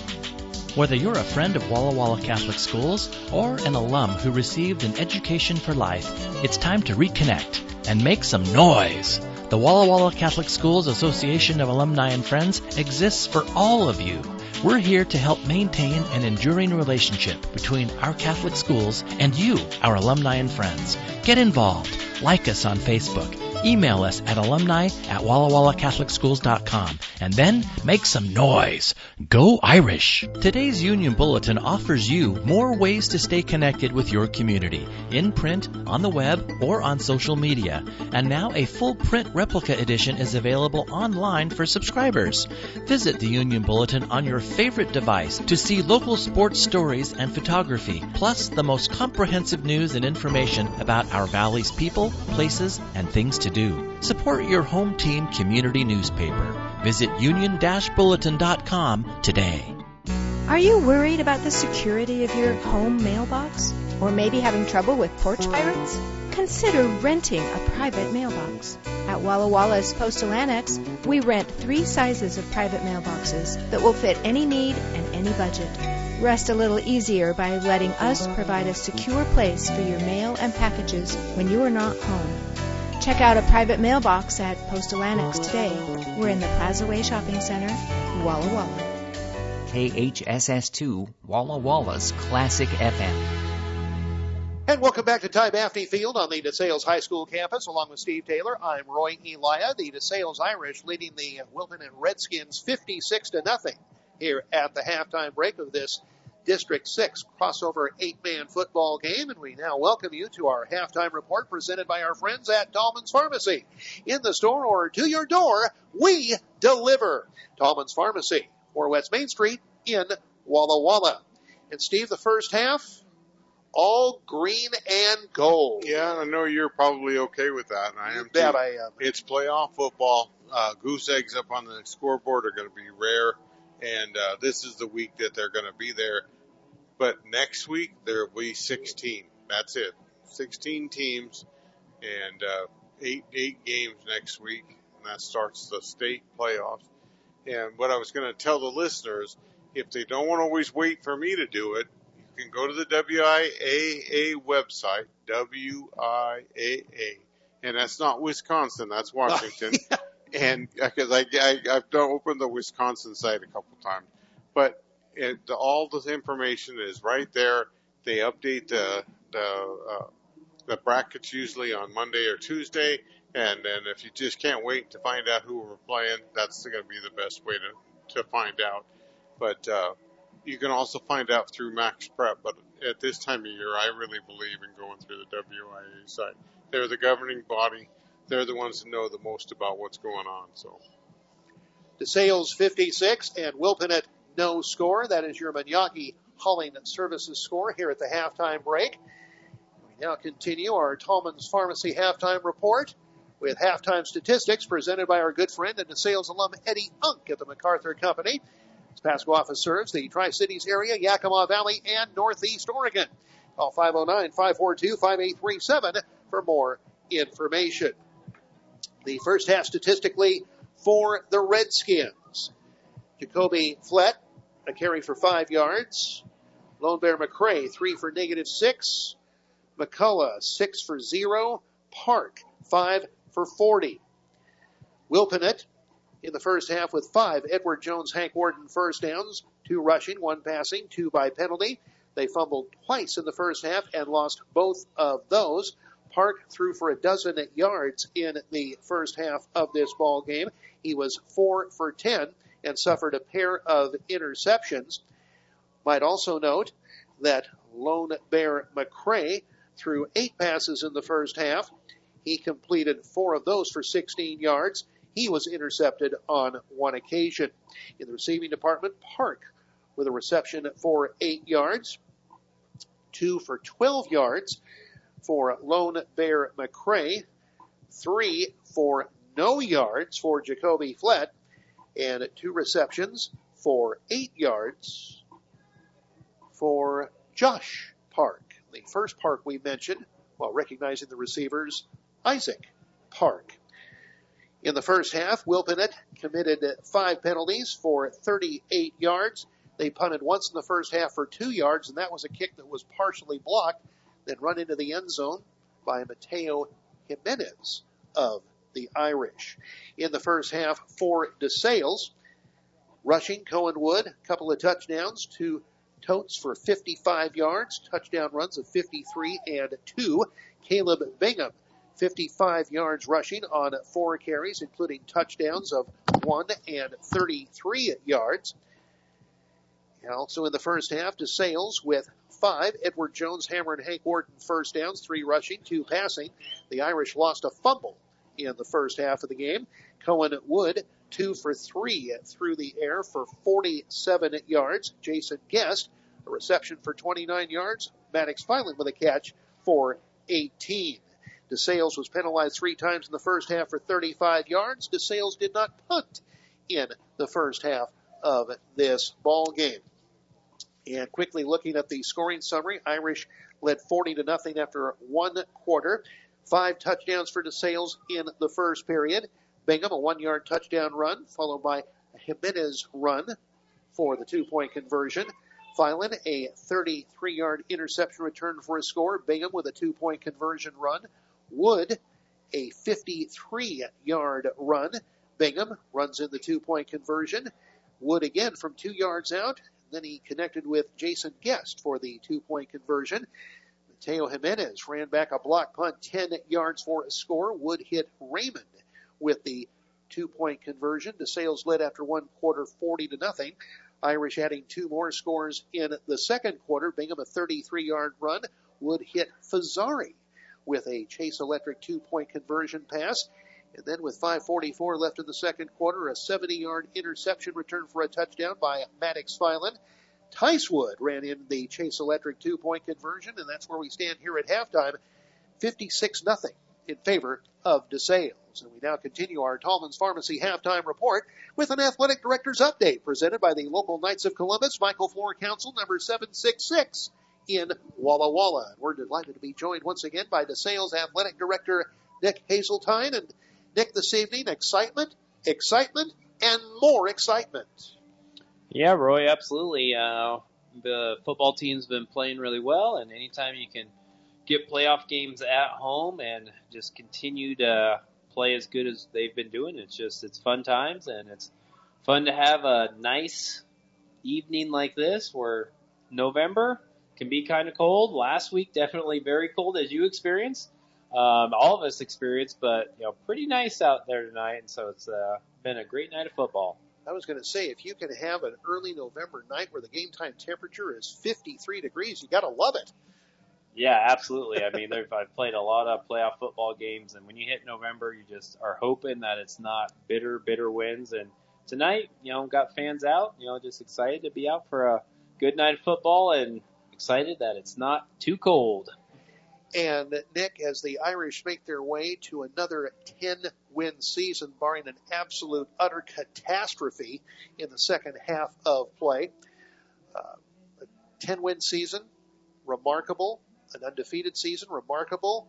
Whether you're a friend of Walla Walla Catholic Schools or an alum who received an education for life, it's time to reconnect and make some noise. The Walla Walla Catholic Schools Association of Alumni and Friends exists for all of you. We're here to help maintain an enduring relationship between our Catholic schools and you, our alumni and friends. Get involved. Like us on Facebook. Email us at alumni at walla walla catholic schools dot com and then make some noise. Go Irish! Today's Union Bulletin offers you more ways to stay connected with your community, in print, on the web, or on social media. And now a full print replica edition is available online for subscribers. Visit the Union Bulletin on your favorite device to see local sports stories and photography, plus the most comprehensive news and information about our valley's people, places, and things to do. Support your home team community newspaper. Visit union dash bulletin dot com today. Are you worried about the security of your home mailbox? Or maybe having trouble with porch pirates? Consider renting a private mailbox. At Walla Walla's Postal Annex, we rent three sizes of private mailboxes that will fit any need and any budget. Rest a little easier by letting us provide a secure place for your mail and packages when you are not home. Check out a private mailbox at Postal Annex today. We're in the Plaza Way Shopping Center, Walla Walla. K H S S two, Walla Walla's Classic F M. And welcome back to Ty Baffney Field on the DeSales High School campus. Along with Steve Taylor, I'm Roy Elia. The DeSales Irish leading the Wilpinit Redskins fifty-six to nothing here at the halftime break of this District six crossover eight-man football game, and we now welcome you to our halftime report presented by our friends at Tallman's Pharmacy. In the store or to your door, we deliver. Tallman's Pharmacy, four West Main Street in Walla Walla. And Steve, the first half, all green and gold. Yeah, I know you're probably okay with that, and I am bet too. I am. It's playoff football. Uh, goose eggs up on the scoreboard are going to be rare, and uh, this is the week that they're going to be there. But next week, there will be sixteen. That's it. sixteen teams and uh, eight eight games next week, and that starts the state playoffs. And what I was going to tell the listeners, if they don't want to always wait for me to do it, you can go to the W I A A website, W I A A, and that's not Wisconsin, that's Washington. And because I, I, I've done, opened the Wisconsin site a couple times, but it, the, all the information is right there. They update the the, uh, the brackets usually on Monday or Tuesday, and then if you just can't wait to find out who we're playing, that's going to be the best way to to find out. But uh, you can also find out through Max Prep. But at this time of year, I really believe in going through the W I A site. They're the governing body. They're the ones that know the most about what's going on. So, DeSales fifty-six and Wilpinett no score. That is your Maniaki Hauling Services score here at the halftime break. We now continue our Tallman's Pharmacy halftime report with halftime statistics presented by our good friend and DeSales alum Eddie Unk at the MacArthur Company. This Pasco office serves the Tri-Cities area, Yakima Valley, and Northeast Oregon. Call five oh nine, five four two, five eight three seven for more information. The first half statistically for the Redskins. Jacoby Flett, a carry for five yards. Lone Bear McCray, three for negative six. McCullough, six for zero. Park, five for forty. Wilpinett in the first half with five Edward Jones, Hank Warden first downs, two rushing, one passing, two by penalty. They fumbled twice in the first half and lost both of those. Park threw for a dozen yards in the first half of this ball game. He was four for ten and suffered a pair of interceptions. Might also note that Lone Bear McCray threw eight passes in the first half. He completed four of those for sixteen yards. He was intercepted on one occasion. In the receiving department, Park with a reception for eight yards, two for twelve yards for Lone Bear McCray, three for no yards for Jacoby Flett, and two receptions for eight yards for Josh Park. The first Park we mentioned, while recognizing the receivers, Isaac Park. In the first half, Wilpinett committed five penalties for thirty-eight yards. They punted once in the first half for two yards, and that was a kick that was partially blocked, then run into the end zone by Mateo Jimenez of the Irish. In the first half for DeSales, rushing Cohen Wood, a couple of touchdowns, two totes for fifty-five yards, touchdown runs of fifty-three and two. Caleb Bingham, fifty-five yards rushing on four carries, including touchdowns of one and thirty-three yards. And also in the first half, DeSales with five. Edward Jones, Hammer, and Hank Warden first downs, three rushing, two passing. The Irish lost a fumble in the first half of the game. Cohen Wood, two for three through the air for forty-seven yards. Jason Guest, a reception for twenty-nine yards. Maddox Filan with a catch for eighteen. DeSales was penalized three times in the first half for thirty-five yards. DeSales did not punt in the first half of this ball game. And quickly looking at the scoring summary, Irish led forty to nothing after one quarter. Five touchdowns for DeSales in the first period. Bingham, a one-yard touchdown run, followed by a Jimenez run for the two-point conversion. Filan, a thirty-three-yard interception return for a score. Bingham with a two-point conversion run. Wood, a fifty-three-yard run. Bingham runs in the two-point conversion. Wood again from two yards out. Then he connected with Jason Guest for the two-point conversion. Mateo Jimenez ran back a block punt, ten yards for a score. Wood hit Raymond with the two-point conversion. DeSales led after one quarter, forty to nothing. Irish adding two more scores in the second quarter. Bingham, a thirty-three-yard run, would hit Fazzari with a Chase Electric two-point conversion pass. And then with five forty-four left in the second quarter, a seventy-yard interception return for a touchdown by Maddox Filan. Ticewood ran in the Chase Electric two-point conversion, and that's where we stand here at halftime, fifty-six nothing in favor of DeSales. And we now continue our Tallman's Pharmacy halftime report with an athletic director's update presented by the local Knights of Columbus, Michael Floor Council number seven six six in Walla Walla. And we're delighted to be joined once again by DeSales Athletic Director Nick Hazeltine. And Nick, this evening, excitement, excitement, and more excitement. Yeah, Roy, absolutely. Uh, the football team's been playing really well, and anytime you can get playoff games at home and just continue to play as good as they've been doing, it's just, it's fun times, and it's fun to have a nice evening like this where November can be kind of cold. Last week, definitely very cold as you experienced. Um, all of us experienced, but, you know, pretty nice out there tonight, and so it's uh, been a great night of football. I was going to say, if you can have an early November night where the game time temperature is fifty-three degrees, you got to love it. Yeah, absolutely. I mean, I've played a lot of playoff football games, and when you hit November, you just are hoping that it's not bitter, bitter winds. And tonight, you know, got fans out, you know, just excited to be out for a good night of football and excited that it's not too cold. And, Nick, as the Irish make their way to another ten-win season, barring an absolute, utter catastrophe in the second half of play, uh, a ten-win season, remarkable. An undefeated season, remarkable.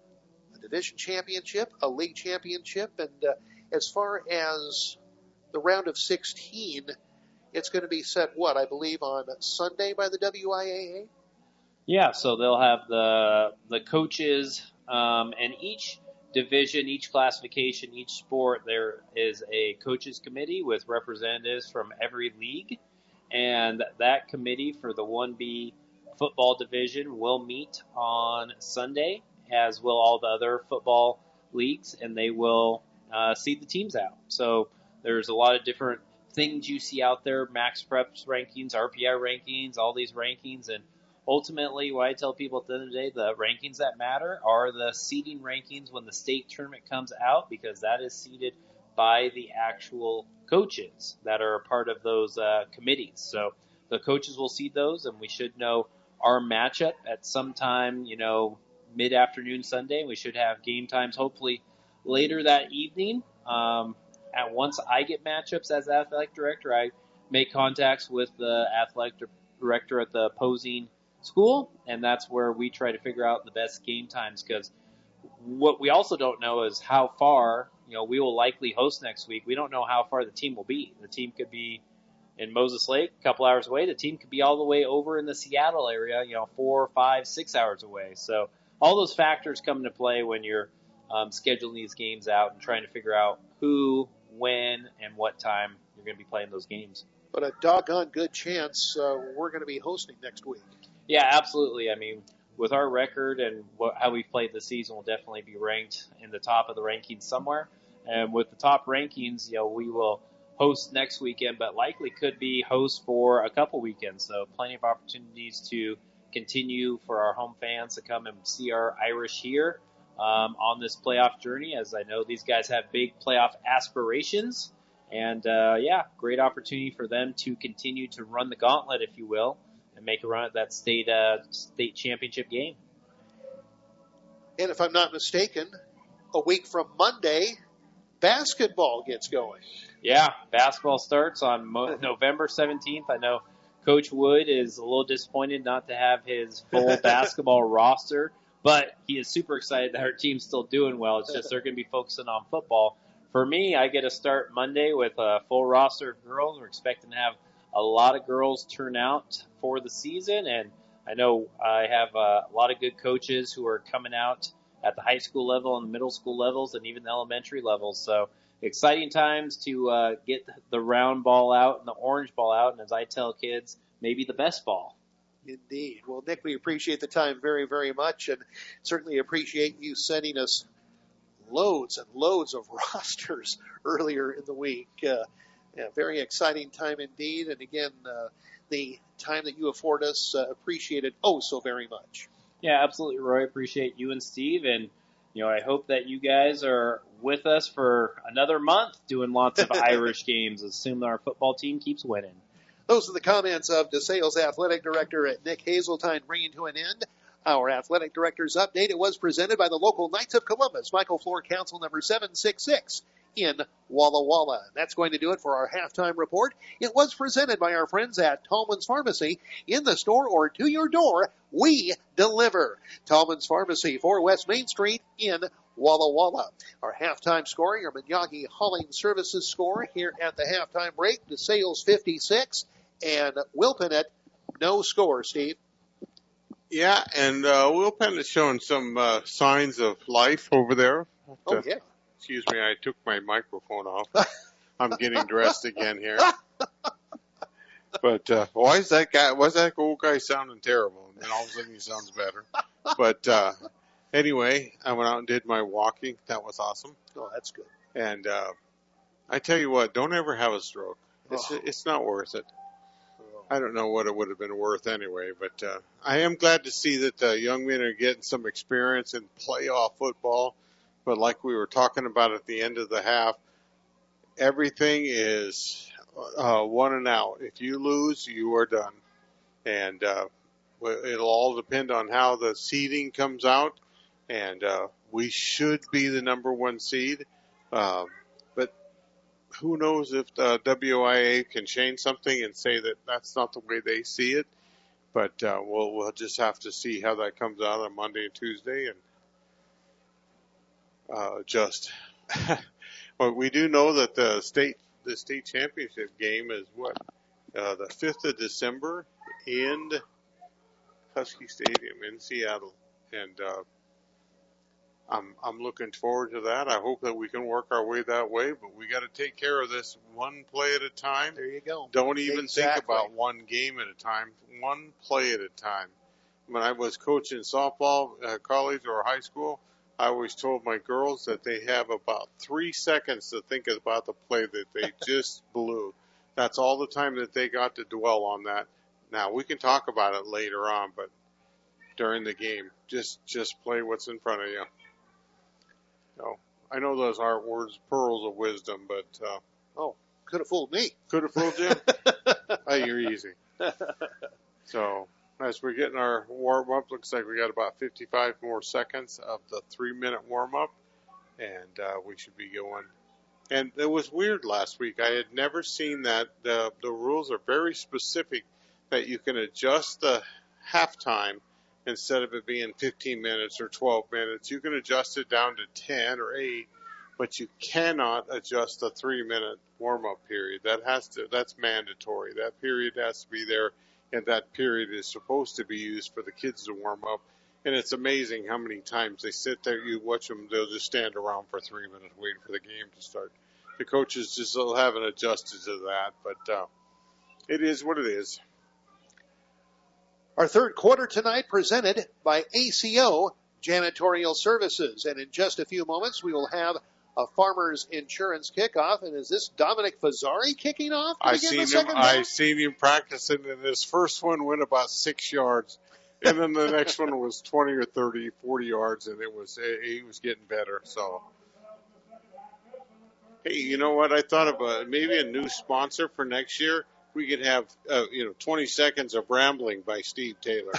A division championship, a league championship, and uh, as far as the round of sixteen, it's going to be set, what, I believe, on Sunday by the W I A A? Yeah, so they'll have the the coaches, um, and each division, each classification, each sport, there is a coaches committee with representatives from every league, and that committee for the one B football division will meet on Sunday, as will all the other football leagues, and they will uh, seed the teams out. So there's a lot of different things you see out there, Max Preps rankings, R P I rankings, all these rankings, and ultimately what I tell people at the end of the day, the rankings that matter are the seeding rankings when the state tournament comes out, because that is seeded by the actual coaches that are a part of those uh, committees. So the coaches will seed those, and we should know our matchup at some time, you know, mid-afternoon Sunday. We should have game times hopefully later that evening. Um, at once I get matchups as athletic director, I make contacts with the athletic director at the opposing school, and that's where we try to figure out the best game times, because what we also don't know is how far, you know, we will likely host next week. We don't know how far the team will be. The team could be in Moses Lake, a couple hours away. The team could be all the way over in the Seattle area, you know, four, five, six hours away. So all those factors come into play when you're um, scheduling these games out and trying to figure out who, when, and what time you're going to be playing those games. But a doggone good chance uh, we're going to be hosting next week. Yeah, absolutely. I mean, with our record and what, how we've played this season, we'll definitely be ranked in the top of the rankings somewhere. And with the top rankings, you know, we will host next weekend, but likely could be host for a couple weekends. So plenty of opportunities to continue for our home fans to come and see our Irish here um, on this playoff journey, as I know these guys have big playoff aspirations. And, uh, yeah, great opportunity for them to continue to run the gauntlet, if you will, and make a run at that state uh, state championship game. And if I'm not mistaken, a week from Monday, basketball gets going. Yeah, basketball starts on Mo- November seventeenth. I know Coach Wood is a little disappointed not to have his full basketball roster, but he is super excited that our team's still doing well. It's just they're going to be focusing on football. For me, I get to start Monday with a full roster of girls. We're expecting to have a lot of girls turn out for the season, and I know I have uh, a lot of good coaches who are coming out at the high school level and the middle school levels and even the elementary levels. So exciting times to uh, get the round ball out and the orange ball out, and as I tell kids, maybe the best ball. Indeed. Well, Nick, we appreciate the time very, very much, and certainly appreciate you sending us loads and loads of rosters earlier in the week. Uh, Yeah, very exciting time indeed. And again, uh, the time that you afford us, uh, appreciated oh so very much. Yeah, absolutely, Roy. Appreciate you and Steve. And, you know, I hope that you guys are with us for another month doing lots of Irish games. Assume our football team keeps winning. Those are the comments of DeSales Athletic Director Nick Hazeltine, bringing to an end our Athletic Director's Update. It was presented by the local Knights of Columbus, Michael Floor Council number seven six six in Walla Walla. That's going to do it for our halftime report. It was presented by our friends at Tallman's Pharmacy. In the store or to your door, we deliver. Tallman's Pharmacy, four West Main Street in Walla Walla. Our halftime score, your Miyagi Hauling Services score here at the halftime break, DeSales fifty-six and Wilpinett no score, Steve. Yeah, and uh, Wilpinett is showing some uh, signs of life over there. Oh, yeah. Excuse me, I took my microphone off. I'm getting dressed again here. But uh, why is that guy? Why is that old guy sounding terrible? And then all of a sudden he sounds better. But uh, anyway, I went out and did my walking. That was awesome. Oh, that's good. And uh, I tell you what, don't ever have a stroke. It's Oh. it's not worth it. I don't know what it would have been worth anyway, but uh, I am glad to see that the young men are getting some experience in playoff football. But like we were talking about at the end of the half, everything is uh, one and out. If you lose, you are done. And uh, it'll all depend on how the seeding comes out. And uh, we should be the number one seed. Uh, but who knows if the W I A can change something and say that that's not the way they see it. But uh, we'll, we'll just have to see how that comes out on Monday and Tuesday and uh, just. Well, we do know that the state the state championship game is what uh, the fifth of December in Husky Stadium in Seattle, and uh, I'm I'm looking forward to that. I hope that we can work our way that way, but we got to take care of this one play at a time. There you go. Don't even Exactly. think about one game at a time. One play at a time. When I was coaching softball at college or high school, I always told my girls that they have about three seconds to think about the play that they just blew. That's all the time that they got to dwell on that. Now, we can talk about it later on, but during the game, just just play what's in front of you. So, I know those aren't words, pearls of wisdom, but uh, oh, could have fooled me. Could have fooled you? Oh, you're easy. So, as we're getting our warm up, looks like we got about fifty-five more seconds of the three minute warm up, and uh, we should be going. And it was weird last week. I had never seen that. The, the rules are very specific that you can adjust the halftime instead of it being fifteen minutes or twelve minutes. You can adjust it down to ten or eight, but you cannot adjust the three minute warm up period. That has to, that's mandatory. That period has to be there. And that period is supposed to be used for the kids to warm up. And it's amazing how many times they sit there, you watch them, they'll just stand around for three minutes waiting for the game to start. The coaches just haven't adjusted to that, but uh, it is what it is. Our third quarter tonight presented by A C O Janitorial Services. And in just a few moments, we will have a Farmers Insurance kickoff. And is this Dominic Fazzari kicking off? to I begin seen the him. second I half? seen him practicing, and his first one went about six yards, and then the next one was twenty or thirty, forty yards, and it was he was getting better. So, hey, you know what? I thought of a, maybe a new sponsor for next year. We could have uh, you know twenty seconds of rambling by Steve Taylor,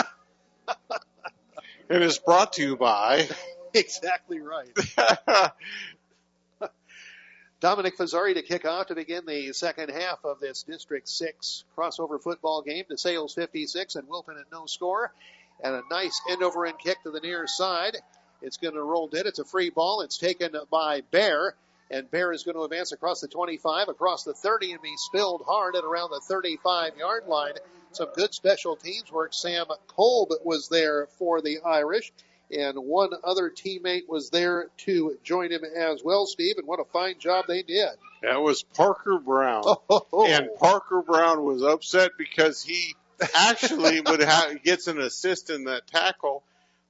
and it's brought to you by. Exactly right. Dominic Fazzari to kick off to begin the second half of this District six crossover football game. DeSales fifty-six and Wilpinett no score. And a nice end-over-end kick to the near side. It's going to roll dead. It's a free ball. It's taken by Bear. And Bear is going to advance across the twenty-five, across the thirty, and be spilled hard at around the thirty-five-yard line. Some good special teams work. Sam Kolb was there for the Irish. And one other teammate was there to join him as well, Steve, and what a fine job they did. That was Parker Brown. Oh. And Parker Brown was upset because he actually would have, gets an assist in that tackle,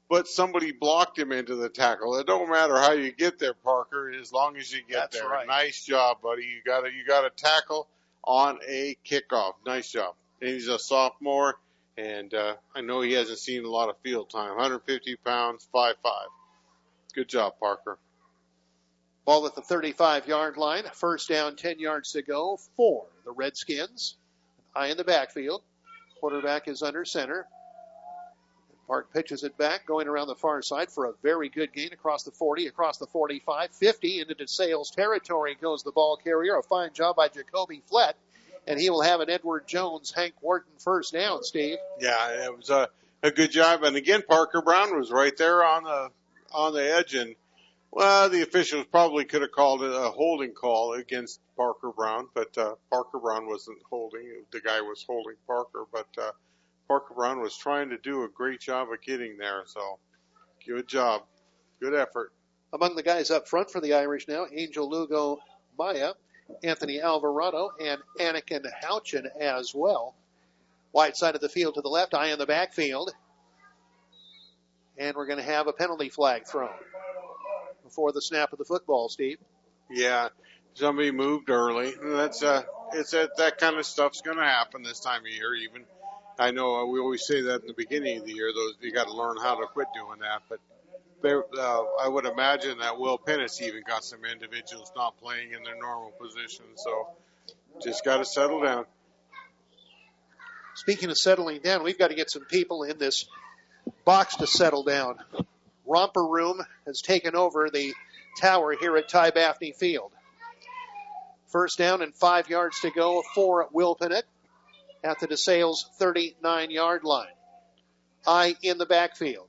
but somebody blocked him into the tackle. It don't matter how you get there, Parker, as long as you get That's there. right. Nice job, buddy. You got to you got to tackle on a kickoff. Nice job. And he's a sophomore, and uh, I know he hasn't seen a lot of field time. one hundred fifty pounds, five five. Good job, Parker. Ball at the thirty-five-yard line. First down, ten yards to go for the Redskins. High in the backfield. Quarterback is under center. Park pitches it back, going around the far side for a very good gain across the forty, across the forty-five, fifty, into DeSales territory goes the ball carrier. A fine job by Jacoby Flett, and he will have an Edward Jones, Hank Wharton first down, Steve. Yeah, it was a, a good job. And again, Parker Brown was right there on the on the edge, and well, the officials probably could have called it a holding call against Parker Brown, but uh, Parker Brown wasn't holding. The guy was holding Parker, but uh, Parker Brown was trying to do a great job of getting there. So, good job. Good effort. Among the guys up front for the Irish now, Angel Lugo Maya, Anthony Alvarado, and Anakin Houchin as well. Wide side of the field to the left, eye in the backfield. And we're going to have a penalty flag thrown before the snap of the football, Steve. Yeah, somebody moved early. That's uh, it's that that kind of stuff's going to happen this time of year. Even I know we always say that in the beginning of the year. Those you got to learn how to quit doing that. But there, uh, I would imagine that Will Pennis even got some individuals not playing in their normal position. So just got to settle down. Speaking of settling down, we've got to get some people in this box to settle down. Romper Room has taken over the tower here at Ty Baffney Field. First down and five yards to go for Wilpinett at the DeSales thirty-nine-yard line. Eye in the backfield.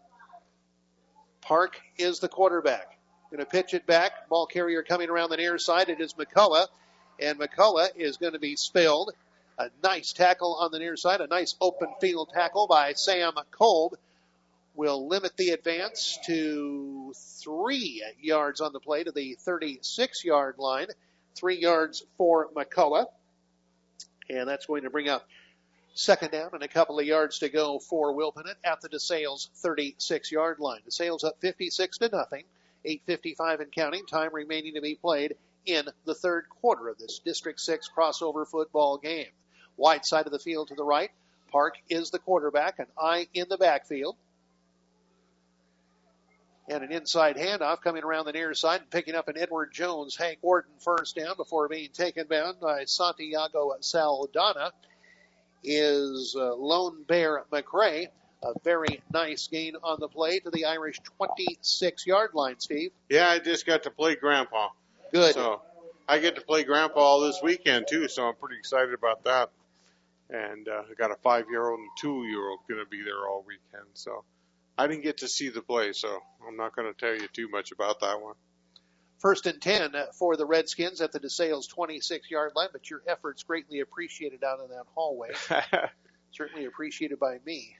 Park is the quarterback. Going to pitch it back. Ball carrier coming around the near side. It is McCullough, and McCullough is going to be spilled. A nice tackle on the near side. A nice open field tackle by Sam Kolb will limit the advance to three yards on the play to the thirty-six-yard line. Three yards for McCullough. And that's going to bring up second down and a couple of yards to go for Wilpinett at the DeSales thirty-six-yard line. DeSales up fifty-six to nothing. eight fifty-five and counting. Time remaining to be played in the third quarter of this District six crossover football game. Wide side of the field to the right. Park is the quarterback. An eye in the backfield. And an inside handoff coming around the near side and picking up an Edward Jones, Hank Wharton first down before being taken down by Santiago Saldana is uh, Lone Bear McRae. A very nice gain on the play to the Irish twenty-six-yard line, Steve. Yeah, I just got to play Grandpa. Good. So I get to play Grandpa all this weekend, too, so I'm pretty excited about that. And uh, I got a five-year-old and two-year-old going to be there all weekend. So I didn't get to see the play, so I'm not going to tell you too much about that one. First and ten for the Redskins at the DeSales twenty-six-yard line, but your efforts greatly appreciated out in that hallway. Certainly appreciated by me.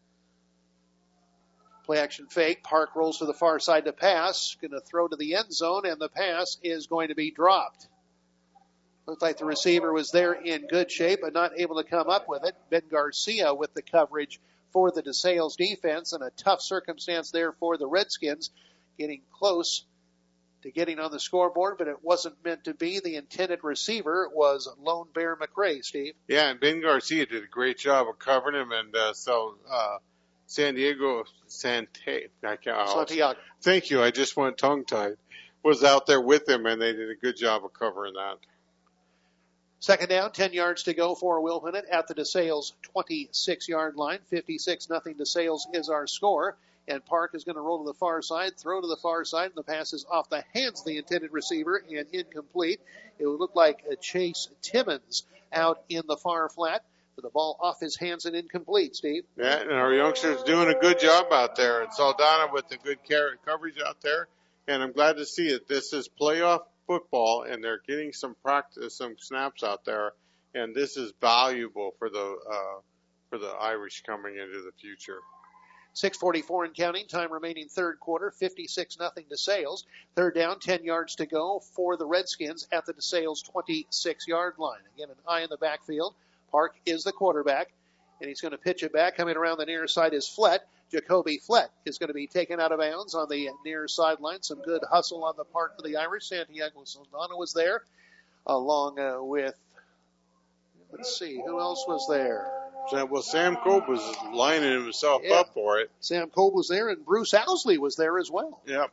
Play action fake. Park rolls to the far side to pass. Going to throw to the end zone, and the pass is going to be dropped. Looked like the receiver was there in good shape, but not able to come up with it. Ben Garcia with the coverage for the DeSales defense, and a tough circumstance there for the Redskins, getting close to getting on the scoreboard, but it wasn't meant to be. The intended receiver was Lone Bear McRae, Steve. Yeah, and Ben Garcia did a great job of covering him, and uh, so uh, San Diego Sante, I can't, Santiago. Thank you. I just went tongue-tied. Was out there with him, and they did a good job of covering that. Second down, ten yards to go for Wilpinett at the DeSales twenty-six-yard line. fifty-six nothing DeSales is our score. And Park is going to roll to the far side, throw to the far side, and the pass is off the hands of the intended receiver and incomplete. It would look like a Chase Timmons out in the far flat, with the ball off his hands and incomplete, Steve. Yeah, and our youngsters doing a good job out there. And Saldana with the good coverage out there. And I'm glad to see it. This is playoff football, and they're getting some practice, some snaps out there, and this is valuable for the uh, for the Irish coming into the future. six forty-four and counting. Time remaining third quarter. fifty-six nothing DeSales. Third down, ten yards to go for the Redskins at the DeSales twenty-six-yard line. Again, an eye in the backfield. Park is the quarterback, and he's going to pitch it back. Coming around the near side is Flett. Jacoby Flett is going to be taken out of bounds on the near sideline. Some good hustle on the part of the Irish. Santiago Saldana was there, along uh, with, let's see, who else was there? Well, Sam Kolb was lining himself Yeah. up for it. Sam Kolb was there, and Bruce Owsley was there as well. Yep.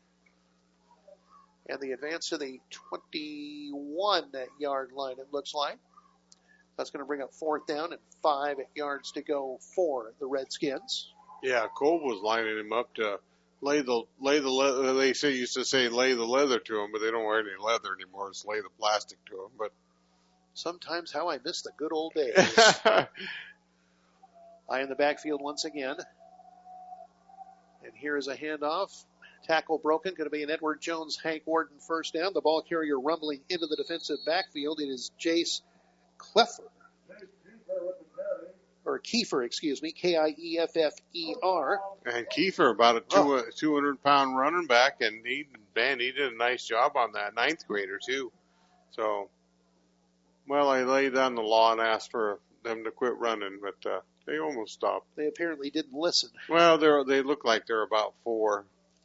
And the advance to the twenty-one-yard line, it looks like. That's going to bring up fourth down and five yards to go for the Redskins. Yeah, Kolb was lining him up to lay the lay the leather. They say used to say lay the leather to him, but they don't wear any leather anymore. It's lay the plastic to him. But sometimes how I miss the good old days. Eye in the backfield once again. And here is a handoff. Tackle broken. Going to be an Edward Jones, Hank Warden first down. The ball carrier rumbling into the defensive backfield. It is Jace Kleffer. Or Kiefer, excuse me. K I E F F E R. And Kiefer, about a two, Oh. uh, two hundred pound running back, and he, man, he did a nice job on that. Ninth grader, too. So, well, I laid down the law and asked for them to quit running, but uh, they almost stopped. They apparently didn't listen. Well, they're, they look like they're about four.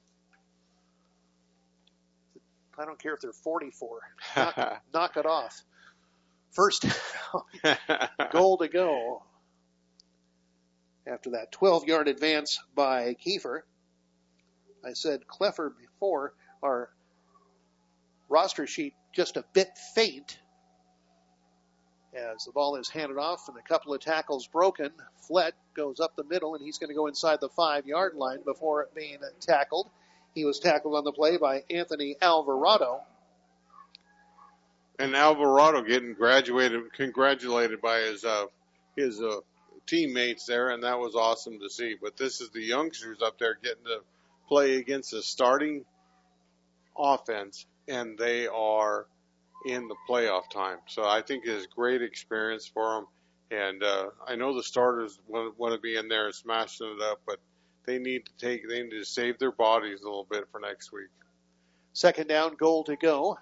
I don't care if they're forty-four. Knock, knock it off. First down. Goal to go. After that twelve-yard advance by Kiefer. I said Kleffer before, our roster sheet just a bit faint as the ball is handed off and a couple of tackles broken. Flett goes up the middle, and he's going to go inside the five-yard line before being tackled. He was tackled on the play by Anthony Alvarado. And Alvarado getting graduated, congratulated by his uh, his uh, teammates there, and that was awesome to see. But this is the youngsters up there getting to play against the starting offense, and they are in the playoff time. So I think it's a great experience for them. And uh, I know the starters want, want to be in there and smashing it up, but they need to take, they need to save their bodies a little bit for next week. Second down, goal to go.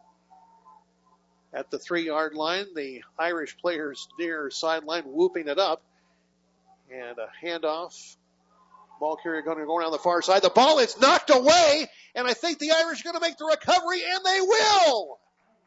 At the three-yard line, the Irish players near sideline whooping it up. And a handoff. Ball carrier going to go around the far side. The ball is knocked away, and I think the Irish are going to make the recovery, and they will!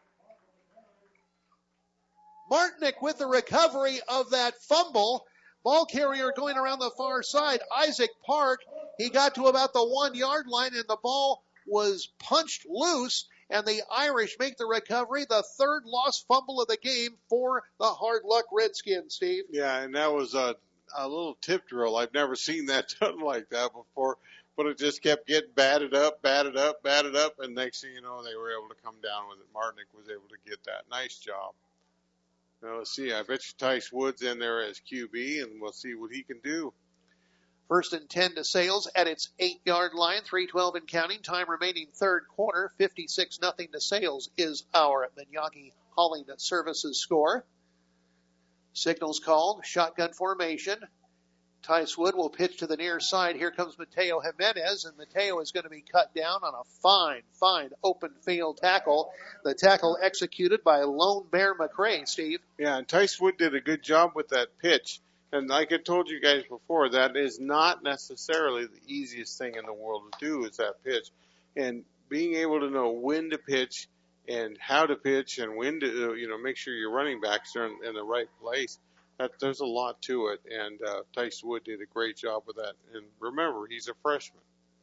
Martinick with the recovery of that fumble. Ball carrier going around the far side. Isaac Park, he got to about the one-yard line, and the ball was punched loose, and the Irish make the recovery. The third lost fumble of the game for the Hard Luck Redskins, Steve. Yeah, and that was a, a little tip drill. I've never seen that done like that before, but it just kept getting batted up, batted up, batted up, and next thing you know, they were able to come down with it. Martinick was able to get that. Nice job. Now, let's see. I bet you Tice Woods in there as Q B, and we'll see what he can do. First and ten to Sales at its eight-yard line, three twelve and counting. Time remaining third quarter, fifty-six nothing to Sales is our Miyagi Hauling Services score. Signals called, shotgun formation. Tice Wood will pitch to the near side. Here comes Mateo Jimenez, and Mateo is going to be cut down on a fine, fine open field tackle. The tackle executed by Lone Bear McRae, Steve. Yeah, and Tice Wood did a good job with that pitch. And like I told you guys before, that is not necessarily the easiest thing in the world to do is that pitch. And being able to know when to pitch and how to pitch and when to, you know, make sure your running backs are in, in the right place. That, there's a lot to it, and uh, Tice Wood did a great job with that. And remember, he's a freshman.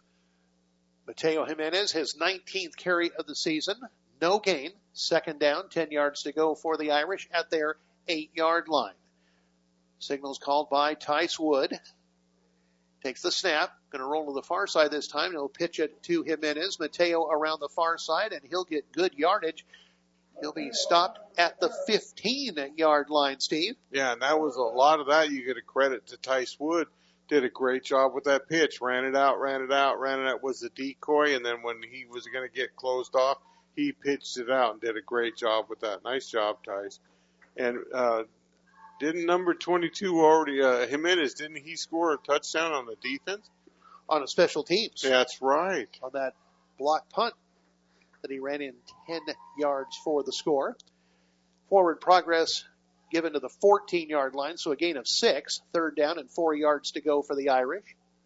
Mateo Jimenez, his nineteenth carry of the season. No gain. Second down, ten yards to go for the Irish at their eight-yard line. Signals called by Tice Wood. Takes the snap. Going to roll to the far side this time. He'll pitch it to Jimenez. Mateo around the far side, and he'll get good yardage. He'll be stopped at the fifteen-yard line, Steve. Yeah, and that was a lot of that you get a credit to Tice Wood. Did a great job with that pitch. Ran it out, ran it out, ran it out. Was a decoy, and then when he was going to get closed off, he pitched it out and did a great job with that. Nice job, Tice. And uh, didn't number twenty-two already, uh, Jimenez, didn't he score a touchdown on the defense? On a special teams. That's right. On that block punt that he ran in ten yards for the score. Forward progress given to the fourteen-yard line, so a gain of six. Third down and four yards to go for the Irish.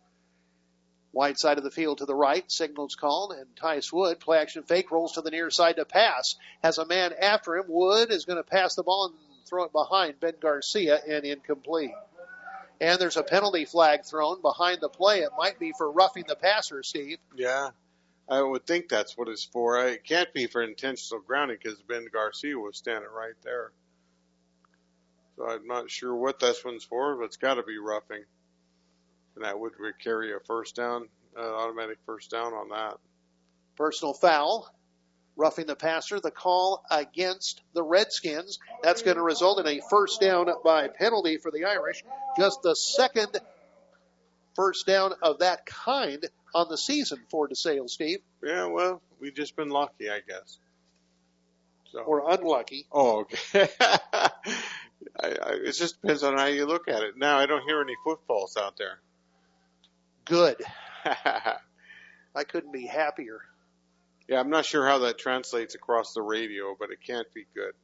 Wide side of the field to the right, signals called, and Tice Wood, play action fake, rolls to the near side to pass. Has a man after him. Wood is going to pass the ball and throw it behind Ben Garcia, and incomplete. And there's a penalty flag thrown behind the play. It might be for roughing the passer, Steve. Yeah, I would think that's what it's for. It can't be for intentional grounding because Ben Garcia was standing right there. So I'm not sure what this one's for, but it's got to be roughing. And that would carry a first down, uh, automatic first down on that. Personal foul, roughing the passer, the call against the Redskins. That's going to result in a first down by penalty for the Irish. Just the second first down of that kind on the season for DeSales, Steve. Yeah, well, we've just been lucky, I guess. So. Or unlucky. Oh, okay. I, I, it just depends on how you look at it. Now, I don't hear any footfalls out there. Good. I couldn't be happier. Yeah, I'm not sure how that translates across the radio, but it can't be good.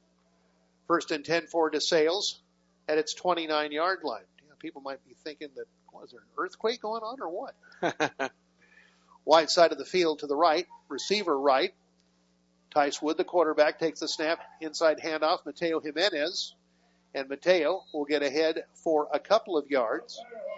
First and ten for DeSales at its twenty-nine-yard line. Yeah, people might be thinking that, was there an earthquake going on or what? Wide side of the field to the right, receiver right. Tice Wood, the quarterback, takes the snap, inside handoff, Mateo Jimenez. And Mateo will get ahead for a couple of yards.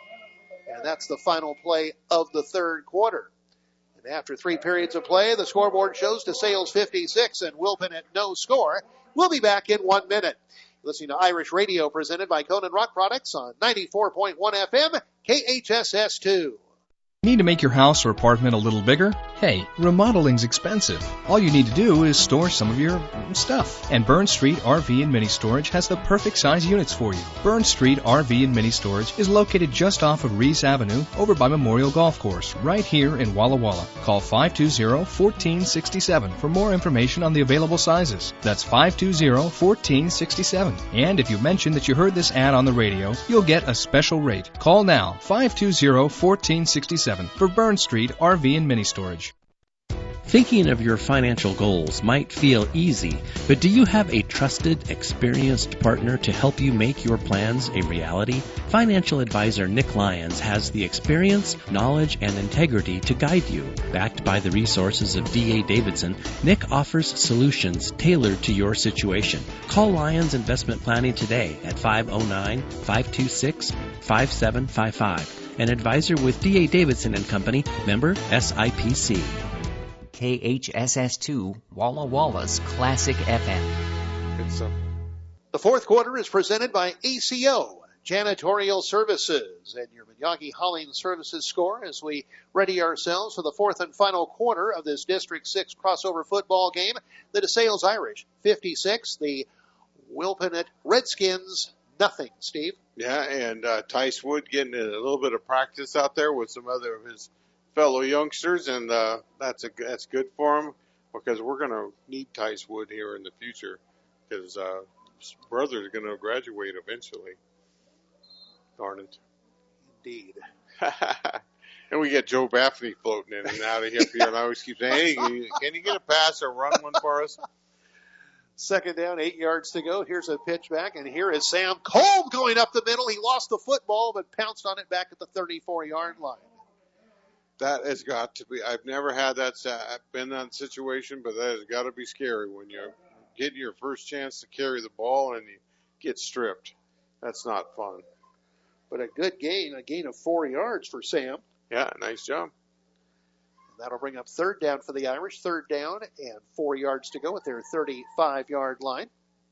And that's the final play of the third quarter. And after three periods of play, the scoreboard shows DeSales fifty-six and Wilpon at no score. We'll be back in one minute. Listening to Irish Radio presented by Conan Rock Products on ninety-four point one F M, K H S S two. Need to make your house or apartment a little bigger? Hey, remodeling's expensive. All you need to do is store some of your stuff. And Burn Street R V and Mini Storage has the perfect size units for you. Burn Street R V and Mini Storage is located just off of Reese Avenue over by Memorial Golf Course, right here in Walla Walla. Call five two zero, one four six seven for more information on the available sizes. That's five two zero, one four six seven. And if you mention that you heard this ad on the radio, you'll get a special rate. Call now, five two zero, one four six seven. For Burn Street R V and Mini Storage. Thinking of your financial goals might feel easy, but do you have a trusted, experienced partner to help you make your plans a reality? Financial advisor Nick Lyons has the experience, knowledge, and integrity to guide you. Backed by the resources of D A Davidson, Nick offers solutions tailored to your situation. Call Lyons Investment Planning today at five oh nine, five two six, five seven five five. An advisor with D A Davidson and Company, member S I P C. K H S S two, Walla Walla's Classic F M. Good stuff. The fourth quarter is presented by A C O, Janitorial Services, and your Miyagi Hauling Services score as we ready ourselves for the fourth and final quarter of this District six crossover football game. The DeSales Irish, fifty-six. The Wilpon Redskins, nothing. Steve? Yeah, and uh, Tice Wood getting a little bit of practice out there with some other of his fellow youngsters, and uh, that's a that's good for him because we're going to need Tice Wood here in the future because uh, his brother is going to graduate eventually. Darn it. Indeed. And we get Joe Baffney floating in and out of here, and I always keep saying, hey, can you, can you get a pass or run one for us? Second down, eight yards to go. Here's a pitch back, and here is Sam Kolb going up the middle. He lost the football, but pounced on it back at the thirty-four-yard line. That has got to be. I've never had that. Been in that situation, but that has got to be scary when you're getting your first chance to carry the ball and you get stripped. That's not fun. But a good gain, a gain of four yards for Sam. Yeah, nice job. That'll bring up third down for the Irish. Third down and four yards to go at their thirty-five-yard line.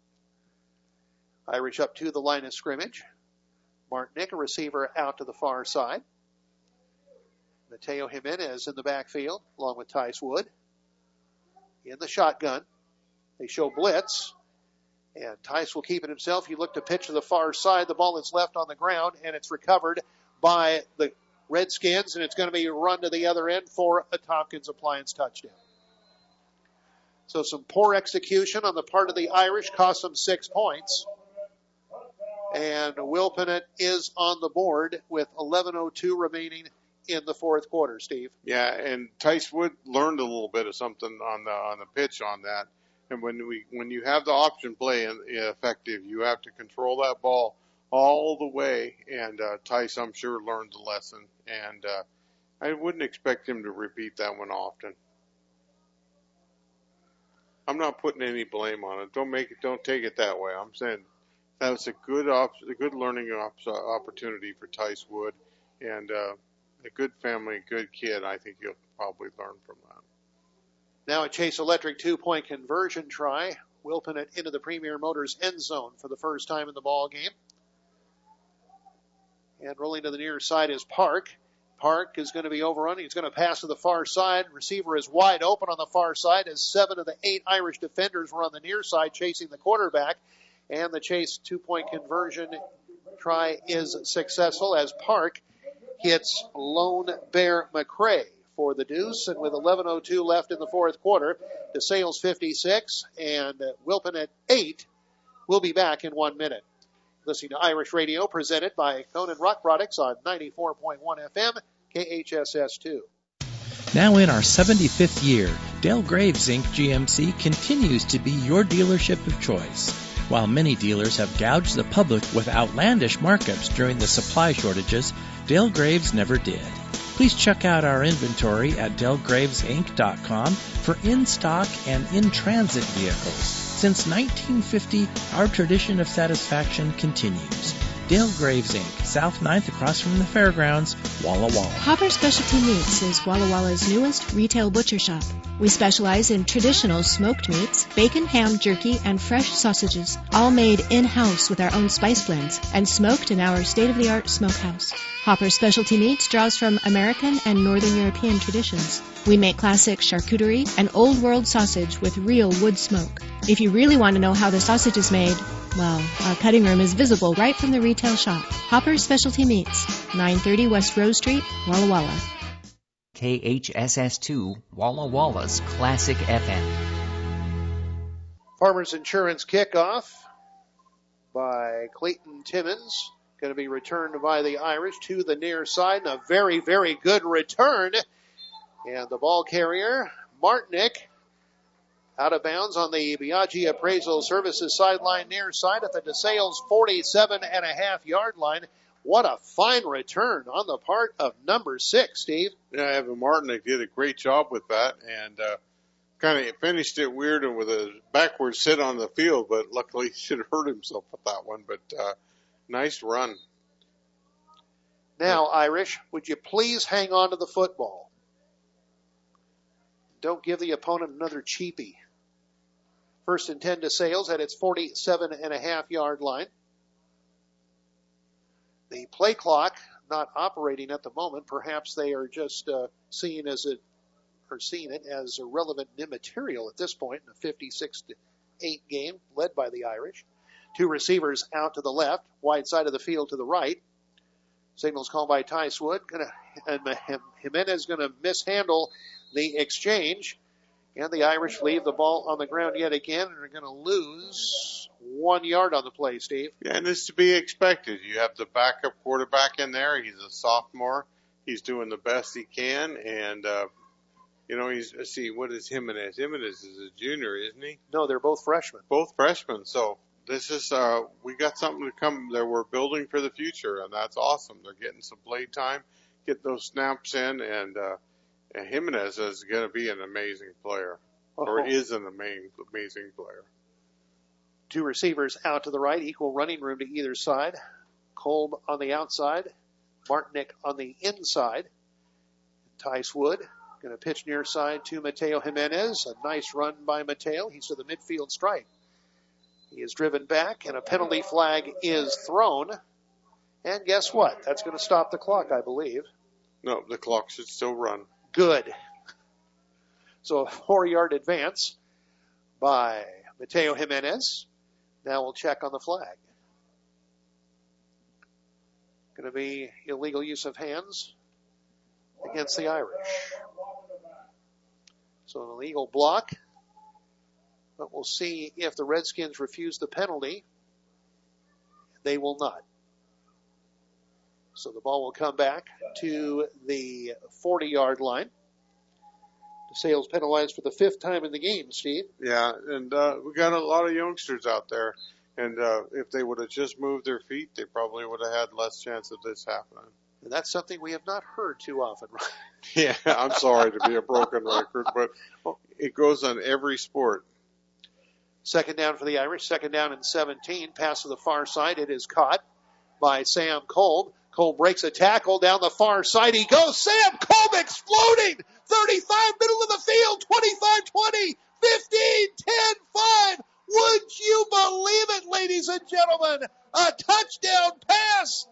Irish up to the line of scrimmage. Martinick, a receiver, out to the far side. Mateo Jimenez in the backfield, along with Tice Wood. In the shotgun. They show blitz. And Tice will keep it himself. He looked to pitch to the far side. The ball is left on the ground, and it's recovered by the Redskins, and it's going to be run to the other end for a Tompkins Appliance touchdown. So some poor execution on the part of the Irish cost them six points. And Wilpon is on the board with eleven oh two remaining in the fourth quarter, Steve. Yeah, and Tice Wood learned a little bit of something on the on the pitch on that. And when we when you have the option play in, effective, you have to control that ball all the way. And uh, Tice, I'm sure, learned the lesson. And uh, I wouldn't expect him to repeat that one often. I'm not putting any blame on it. Don't make it. Don't take it that way. I'm saying that was a good op- a good learning op- opportunity for Tice Wood, and uh, a good family, a good kid. I think you'll probably learn from that. Now a Chase Electric two-point conversion try. Wilpon it into the Premier Motors end zone for the first time in the ball game. And rolling to the near side is Park. Park is going to be overrun. He's going to pass to the far side. Receiver is wide open on the far side as seven of the eight Irish defenders were on the near side chasing the quarterback. And the Chase two-point conversion try is successful as Park hits Lone Bear McCray for the deuce. And with eleven oh two left in the fourth quarter, DeSales fifty-six and Wilpon at eight. We'll be back in one minute. Listening to Irish Radio, presented by Conan Rock Products on ninety-four point one F M, K H S S two. Now in our seventy-fifth year, Dale Graves Incorporated. G M C continues to be your dealership of choice. While many dealers have gouged the public with outlandish markups during the supply shortages, Dale Graves never did. Please check out our inventory at dale graves inc dot com for in-stock and in-transit vehicles. Since nineteen fifty, our tradition of satisfaction continues. Dale Graves Incorporated. South ninth across from the fairgrounds, Walla Walla. Hopper Specialty Meats is Walla Walla's newest retail butcher shop. We specialize in traditional smoked meats, bacon, ham, jerky, and fresh sausages, all made in-house with our own spice blends and smoked in our state-of-the-art smokehouse. Hopper Specialty Meats draws from American and Northern European traditions. We make classic charcuterie and old-world sausage with real wood smoke. If you really want to know how the sausage is made, well, our cutting room is visible right from the retail shop. Hopper Specialty Meats, nine thirty West Rose Street, Walla Walla. K H S S two, Walla Walla's Classic F M. Farmers Insurance kickoff by Clayton Timmons. Going to be returned by the Irish to the near side. And a very, very good return. And the ball carrier, Martinick, out of bounds on the Biaggi Appraisal Services sideline near side at the DeSales forty-seven and a half yard line. What a fine return on the part of number six, Steve. Yeah, Evan Martinick did a great job with that and uh, kind of finished it weird and with a backward sit on the field, but luckily he should have hurt himself with that one. But uh, nice run. Now, Irish, would you please hang on to the football? Don't give the opponent another cheapie. First and ten DeSales at its forty-seven and a half yard line. The play clock not operating at the moment. Perhaps they are just uh, seeing as it or seeing it as irrelevant and immaterial at this point in a fifty-six to eight game led by the Irish. Two receivers out to the left, wide side of the field to the right. Signals called by Tice Wood. Gonna, and Jimenez going to mishandle the exchange. And the Irish leave the ball on the ground yet again and are going to lose one yard on the play, Steve. Yeah, and it's to be expected. You have the backup quarterback in there. He's a sophomore. He's doing the best he can. And, uh, you know, he's, let's see, what is Jimenez? Jimenez is a junior, isn't he? No, they're both freshmen. Both freshmen. So this is, uh, we got something to come that we're building for the future, and that's awesome. They're getting some play time, get those snaps in, and, uh, and Jimenez is going to be an amazing player, or Oh. is an amazing, amazing player. Two receivers out to the right, equal running room to either side. Kolb on the outside, Martinick on the inside. Tice Wood going to pitch near side to Mateo Jimenez. A nice run by Mateo. He's to the midfield stripe. He is driven back, and a penalty flag is thrown. And guess what? That's going to stop the clock, I believe. No, the clock should still run. Good. So a four-yard advance by Mateo Jimenez. Now we'll check on the flag. Going to be illegal use of hands against the Irish. So an illegal block. But we'll see if the Redskins refuse the penalty. They will not. So the ball will come back to the forty-yard line. DeSales penalized for the fifth time in the game, Steve. Yeah, and uh, we got a lot of youngsters out there. And uh, if they would have just moved their feet, they probably would have had less chance of this happening. And that's something we have not heard too often. Yeah, I'm sorry to be a broken record, but it goes on every sport. Second down for the Irish. Second down and seventeen. Pass to the far side. It is caught by Sam Kolb. Kolb breaks a tackle down the far side. He goes. Sam Kolb exploding. thirty-five, middle of the field. twenty-five twenty. fifteen, ten, five. Would you believe it, ladies and gentlemen? A touchdown pass.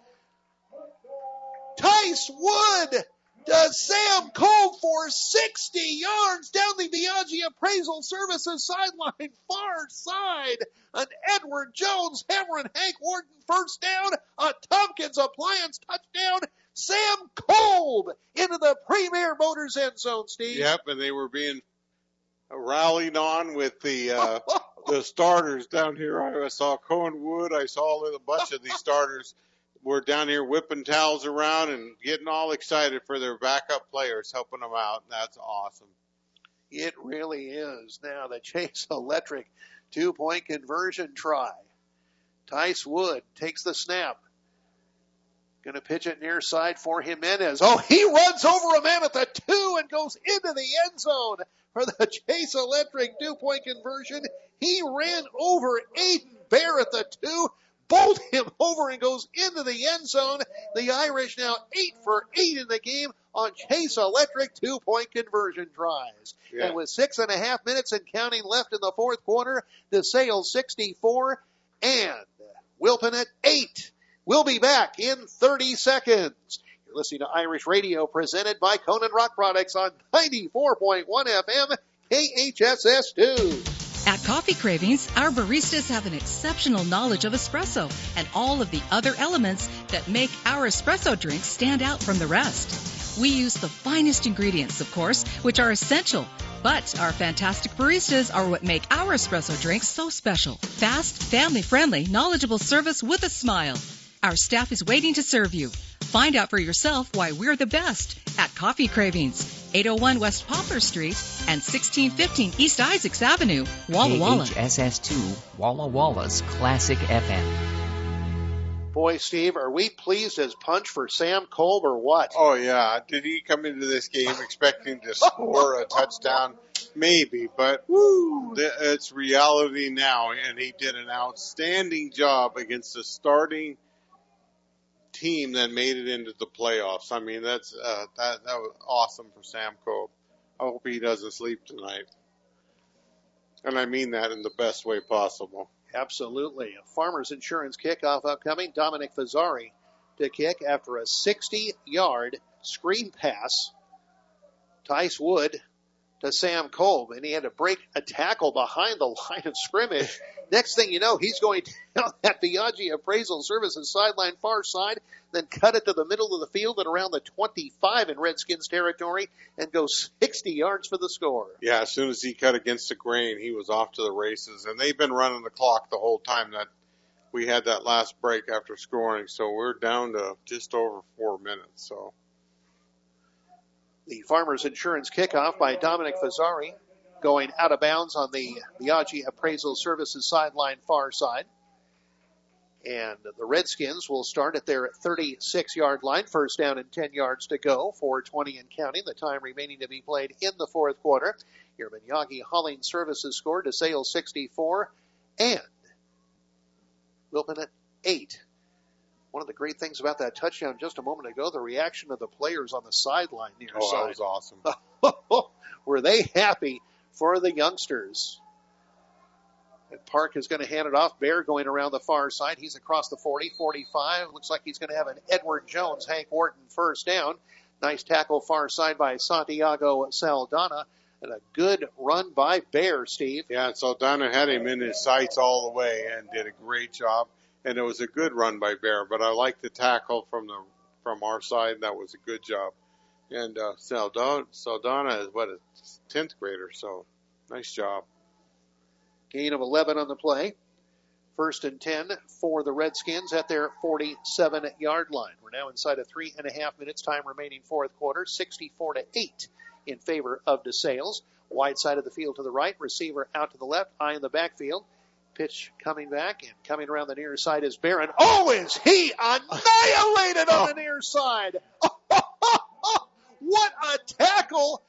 Tice Wood does Sam Kolb for sixty yards down the Biaggi Appraisal Services sideline, far side. An Edward Jones, Hammer and Hank Wharton first down. A Tompkins Appliance touchdown. Sam Kolb into the Premier Motors end zone, Steve. Yep, and they were being rallied on with the uh, the starters down here. I saw Cohen Wood. I saw a bunch of these starters were down here whipping towels around and getting all excited for their backup players, helping them out. That's awesome. It really is. Now the Chase Electric two-point conversion try. Tice Wood takes the snap. Going to pitch it near side for Jimenez. Oh, he runs over a man at the two and goes into the end zone for the Chase Electric two-point conversion. He ran over Aiden Bear at the two. Bowled him over and goes into the end zone. The Irish now eight for eight in the game on Chase Electric two-point conversion tries. Yeah. And with six and a half minutes and counting left in the fourth quarter, DeSales sixty-four and Wilpon at eight. We'll be back in thirty seconds. You're listening to Irish Radio presented by Conan Rock Products on ninety-four point one F M K H S S two. At Coffee Cravings, our baristas have an exceptional knowledge of espresso and all of the other elements that make our espresso drinks stand out from the rest. We use the finest ingredients, of course, which are essential. But our fantastic baristas are what make our espresso drinks so special. Fast, family-friendly, knowledgeable service with a smile. Our staff is waiting to serve you. Find out for yourself why we're the best at Coffee Cravings, eight oh one West Poplar Street and sixteen fifteen East Isaacs Avenue, Walla Walla. K H S S two, Walla Walla's Classic F M. Boy, Steve, are we pleased as punch for Sam Kolb or what? Oh, yeah. Did he come into this game expecting to score a touchdown? Maybe, but woo, it's reality now, and he did an outstanding job against the starting team that made it into the playoffs. I mean, that's uh, that that was awesome for Sam Kolb. I hope he doesn't sleep tonight, and I mean that in the best way possible. Absolutely. A Farmers Insurance kickoff upcoming. Dominic Fazzari to kick after a sixty-yard screen pass. Tice Wood to Sam Kolb, and he had to break a tackle behind the line of scrimmage. Next thing you know, he's going down that Biaggi Appraisal Services sideline far side, then cut it to the middle of the field and around the twenty-five in Redskins territory and go sixty yards for the score. Yeah, as soon as he cut against the grain, he was off to the races. And they've been running the clock the whole time that we had that last break after scoring. So we're down to just over four minutes. So the Farmers Insurance kickoff by Dominic Fazzari going out of bounds on the Biaggi Appraisal Services sideline far side. And the Redskins will start at their thirty-six-yard line. First down and ten yards to go. four twenty and counting. The time remaining to be played in the fourth quarter. Your Biaggi Hauling Services scored to DeSales sixty-four and Wilpon at eight. One of the great things about that touchdown just a moment ago, the reaction of the players on the sideline near oh, side. That was awesome. Were they happy for the youngsters? And Park is going to hand it off. Bear going around the far side. He's across the forty, forty-five. Looks like he's going to have an Edward Jones, Hank Wharton first down. Nice tackle far side by Santiago Saldana. And a good run by Bear, Steve. Yeah, Saldana had him in his sights all the way and did a great job. And it was a good run by Bear, but I like the tackle from the from our side. That was a good job. And uh, Saldana, Saldana is, what, a tenth grader, so nice job. Gain of eleven on the play. First and ten for the Redskins at their forty-seven-yard line. We're now inside of three and a half minutes, time remaining fourth quarter, sixty-four to eight in favor of DeSales. Wide side of the field to the right, receiver out to the left, eye in the backfield. Pitch coming back, and coming around the near side is Barron. Oh, is he annihilated on the near side? What a tackle!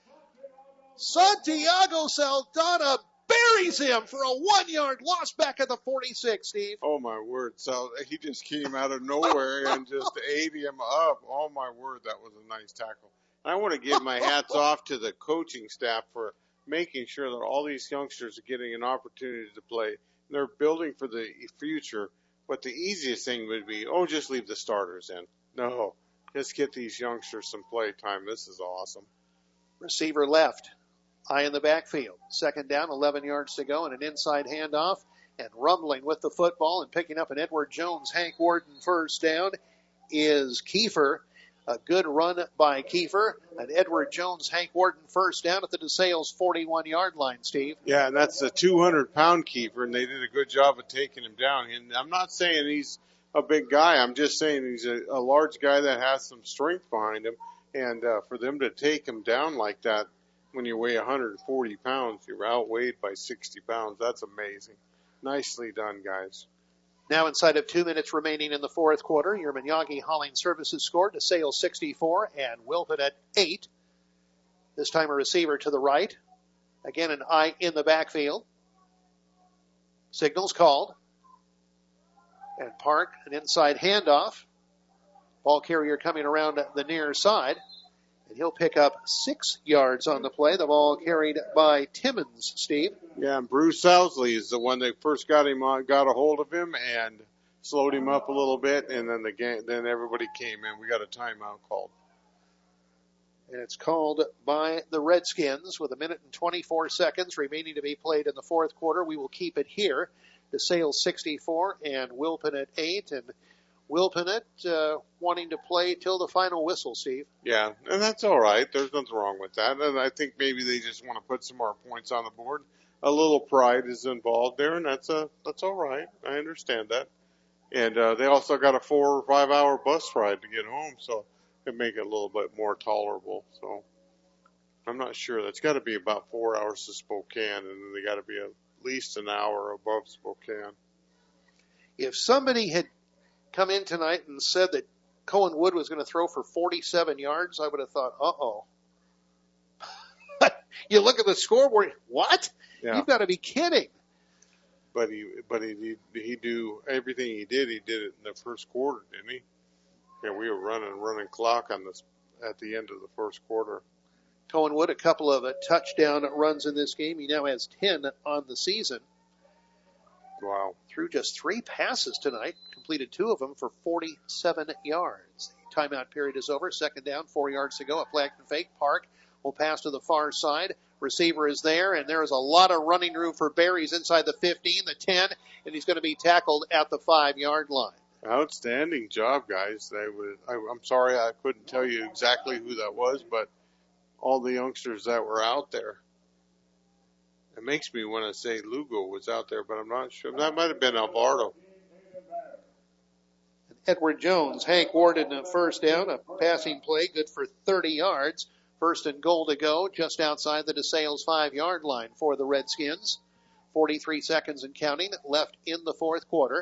Santiago Saldana buries him for a one-yard loss back at the forty-six, Steve. Oh, my word. So he just came out of nowhere and just ate him up. Oh, my word, that was a nice tackle. I want to give my hats off to the coaching staff for making sure that all these youngsters are getting an opportunity to play. They're building for the future. But the easiest thing would be, oh, just leave the starters in. No, just get these youngsters some play time. This is awesome. Receiver left. Eye in the backfield. Second down, eleven yards to go, and an inside handoff. And rumbling with the football and picking up an Edward Jones, Hank Worden first down is Kiefer. A good run by Kiefer. An Edward Jones, Hank Worden first down at the DeSales forty-one-yard line, Steve. Yeah, and that's a two hundred pound Kiefer, and they did a good job of taking him down. And I'm not saying he's a big guy. I'm just saying he's a, a large guy that has some strength behind him. And uh, for them to take him down like that, when you weigh one hundred forty pounds, you're outweighed by sixty pounds. That's amazing. Nicely done, guys. Now inside of two minutes remaining in the fourth quarter, your Miyagi Hauling Services scored to Sale sixty-four and Wilton at eight. This time a receiver to the right. Again, an eye in the backfield. Signals called. And Park, an inside handoff. Ball carrier coming around the near side. And he'll pick up six yards on the play. The ball carried by Timmons, Steve. Yeah, and Bruce Sousley is the one that first got him on, got a hold of him and slowed him up a little bit, and then the game, then everybody came in. We got a timeout called. And it's called by the Redskins with a minute and twenty-four seconds remaining to be played in the fourth quarter. We will keep it here. DeSales sixty-four and Wilpon at eight, and Wilpon uh, wanting to play till the final whistle, Steve. Yeah, and that's all right. There's nothing wrong with that. And I think maybe they just want to put some more points on the board. A little pride is involved there, and that's a that's all right. I understand that. And uh, they also got a four or five hour bus ride to get home, so it make it a little bit more tolerable. So I'm not sure. That's got to be about four hours to Spokane, and then they got to be at least an hour above Spokane. If somebody had come in tonight and said that Cohen Wood was going to throw for forty-seven yards, I would have thought, uh-oh. You look at the scoreboard, what? Yeah. You've got to be kidding. But he, but he, he do everything he did. He did it in the first quarter, didn't he? Yeah, we were running, running clock on this at the end of the first quarter. Cohen Wood, a couple of uh, touchdown runs in this game. He now has ten on the season. Wow. Threw just three passes tonight, completed two of them for forty-seven yards. The timeout period is over. Second down, four yards to go. A flag and fake. Park will pass to the far side. Receiver is there, and there is a lot of running room for Barry. He's inside the fifteen, the ten, and he's going to be tackled at the five-yard line. Outstanding job, guys. They was, I, I'm sorry I couldn't tell you exactly who that was, but all the youngsters that were out there. It makes me want to say Lugo was out there, but I'm not sure. That might have been Alvarado. Edward Jones, Hank Worden, a first down, a passing play, good for thirty yards. First and goal to go, just outside the DeSales five-yard line for the Redskins. forty-three seconds and counting left in the fourth quarter.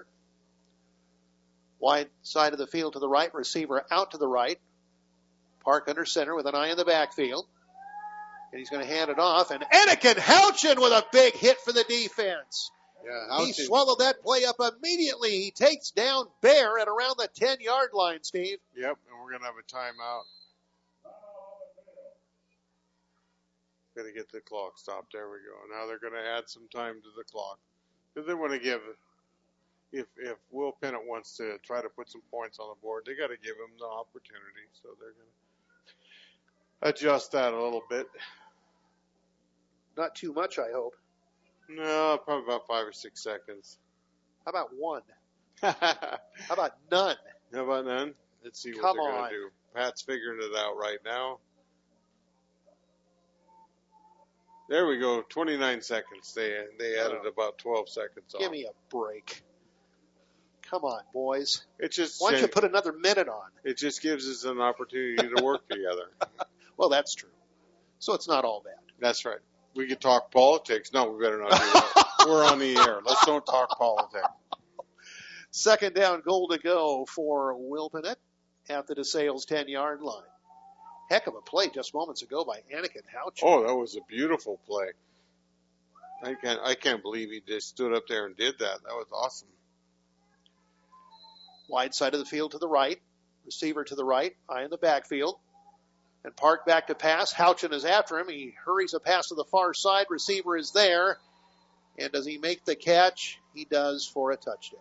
Wide side of the field to the right, receiver out to the right. Park under center with an eye in the backfield. And he's going to hand it off. And Anakin Houchin with a big hit for the defense. Yeah, he swallowed that play up immediately. He takes down Bear at around the ten-yard line, Steve. Yep, and we're going to have a timeout. Got to get the clock stopped. There we go. Now they're going to add some time to the clock. Because they want to give, if if Will Pennant wants to try to put some points on the board, they got to give him the opportunity. So they're going to adjust that a little bit. Not too much, I hope. No, probably about five or six seconds. How about one? How about none? How about none? Let's see Come what they're on. going to do. Pat's figuring it out right now. There we go, twenty-nine seconds. They they added Oh. about twelve seconds on. Give me a break. Come on, boys. It just Why don't you put another minute on? It just gives us an opportunity to work together. Well, that's true. So it's not all bad. That's right. We could talk politics. No, we better not do that. we're on the air. Let's don't talk politics. Second down, goal to go for Wilpinett at the DeSales ten-yard line. Heck of a play just moments ago by Anakin Houch. Oh, that was a beautiful play. I can't, I can't believe he just stood up there and did that. That was awesome. Wide side of the field to the right. Receiver to the right. Eye in the backfield. And Park back to pass. Houchin is after him. He hurries a pass to the far side. Receiver is there. And does he make the catch? He does for a touchdown.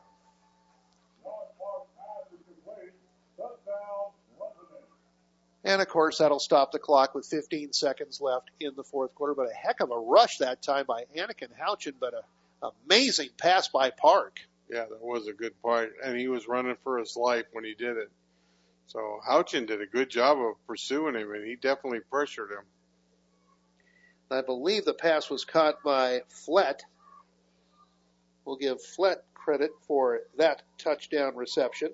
And, of course, that'll stop the clock with fifteen seconds left in the fourth quarter. But a heck of a rush that time by Anakin Houchin, but an amazing pass by Park. Yeah, that was a good part. And he was running for his life when he did it. So Houchin did a good job of pursuing him, and he definitely pressured him. I believe the pass was caught by Flett. We'll give Flett credit for that touchdown reception.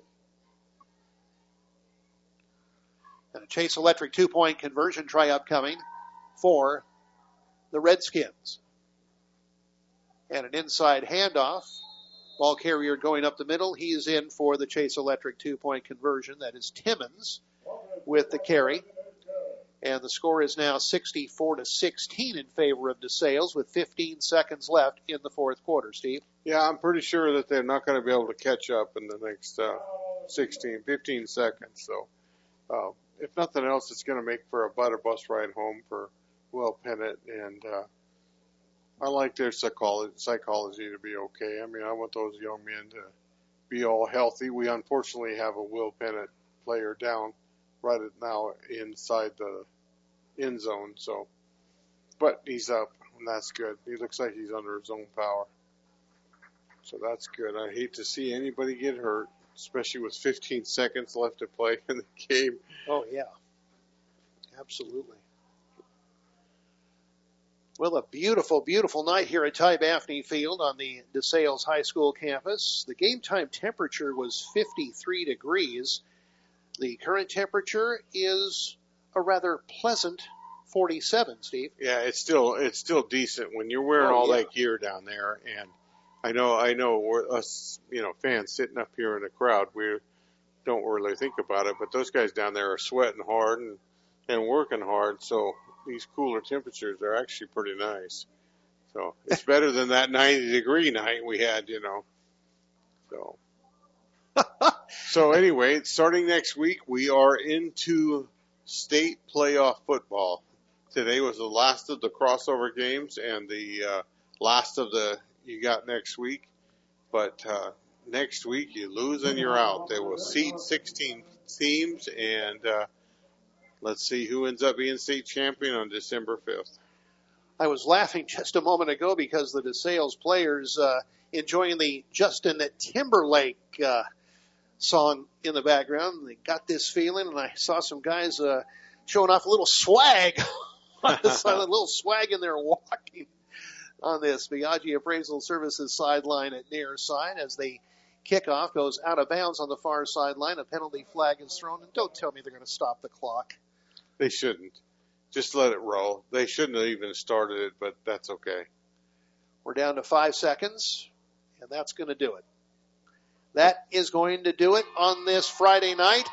And a Chase Electric two-point conversion try upcoming for the Redskins. And an inside handoff. Ball carrier going up the middle. He is in for the Chase Electric two-point conversion. That is Timmons with the carry. And the score is now sixty-four to sixteen in favor of DeSales with fifteen seconds left in the fourth quarter, Steve. Yeah, I'm pretty sure that they're not going to be able to catch up in the next uh, sixteen, fifteen seconds. So uh, if nothing else, it's going to make for a better bus ride home for Will Pennant. And uh, I like their psychology, psychology to be okay. I mean, I want those young men to be all healthy. We unfortunately have a Will Pennant player down right now inside the end zone. So, but he's up, and that's good. He looks like he's under his own power. So that's good. I hate to see anybody get hurt, especially with fifteen seconds left to play in the game. Oh, yeah. Absolutely. Well, a beautiful, beautiful night here at Ty Baffney Field on the DeSales High School campus. The game time temperature was fifty-three degrees. The current temperature is a rather pleasant forty-seven, Steve. Yeah, it's still it's still decent when you're wearing oh, all yeah. that gear down there. And I know I know we're us, you know, fans sitting up here in the crowd, we don't really think about it, but those guys down there are sweating hard and and working hard. So these cooler temperatures are actually pretty nice. So it's better than that ninety degree night we had, you know. So. So anyway, starting next week, we are into state playoff football. Today was the last of the crossover games and the uh, last of the you got next week. But uh, next week, you lose and you're out. They will seed sixteen teams, and uh, let's see who ends up being state champion on December fifth. I was laughing just a moment ago because the DeSales players uh, enjoying the Justin Timberlake uh, song in the background. They got this feeling, and I saw some guys uh, showing off a little swag on the side, a little swag in there walking on this Biaggi Appraisal Services sideline at near side as the kickoff goes out of bounds on the far sideline. A penalty flag is thrown, and don't tell me they're going to stop the clock. They shouldn't. Just let it roll. They shouldn't have even started it, but that's okay. We're down to five seconds, and that's going to do it. That is going to do it on this Friday night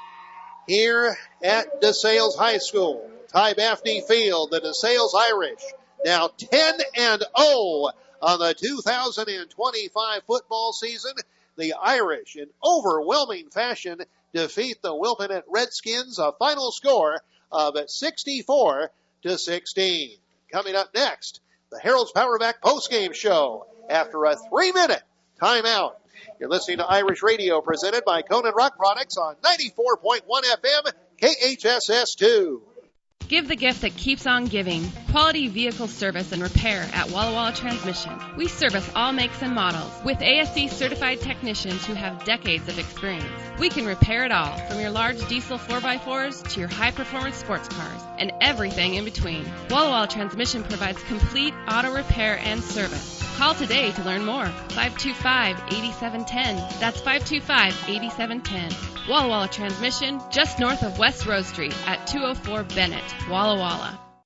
here at DeSales High School. Ty Baffney Field, the DeSales Irish, now ten and oh on the two thousand twenty-five football season. The Irish, in overwhelming fashion, defeat the Wilpinett Redskins, a final score of sixty-four to sixteen. Coming up next, the Herald's Powerback postgame show after a three-minute timeout. You're listening to Irish Radio, presented by Conan Rock Products on ninety-four point one F M, K H S S two. Give the gift that keeps on giving. Quality vehicle service and repair at Walla Walla Transmission. We service all makes and models with A S C certified technicians who have decades of experience. We can repair it all, from your large diesel four by fours to your high-performance sports cars and everything in between. Walla Walla Transmission provides complete auto repair and service. Call today to learn more. five two five, eight seven one zero. That's five two five, eight seven one zero. Walla Walla Transmission, just north of West Rose Street at two oh four Bennett, Walla Walla.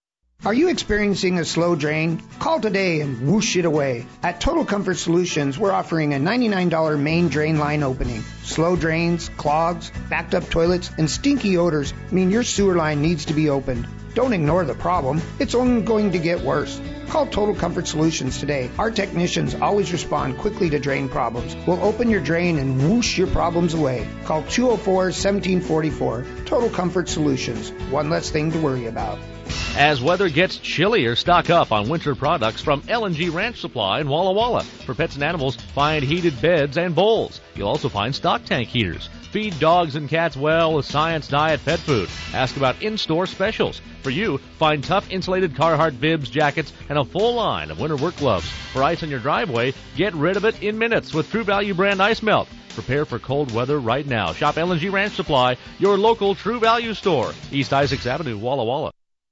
Are you experiencing a slow drain? Call today and whoosh it away. At Total Comfort Solutions, we're offering a ninety-nine dollars main drain line opening. Slow drains, clogs, backed up toilets, and stinky odors mean your sewer line needs to be opened. Don't ignore the problem. It's only going to get worse. Call Total Comfort Solutions today. Our technicians always respond quickly to drain problems. We'll open your drain and whoosh your problems away. Call two oh four, one seven four four. Total Comfort Solutions. One less thing to worry about. As weather gets chillier, stock up on winter products from L and G Ranch Supply in Walla Walla. For pets and animals, find heated beds and bowls. You'll also find stock tank heaters. Feed dogs and cats well with Science Diet pet food. Ask about in-store specials. For you, find tough insulated Carhartt bibs, jackets, and a full line of winter work gloves. For ice on your driveway, get rid of it in minutes with True Value brand ice melt. Prepare for cold weather right now. Shop L and G Ranch Supply, your local True Value store. East Isaacs Avenue, Walla Walla.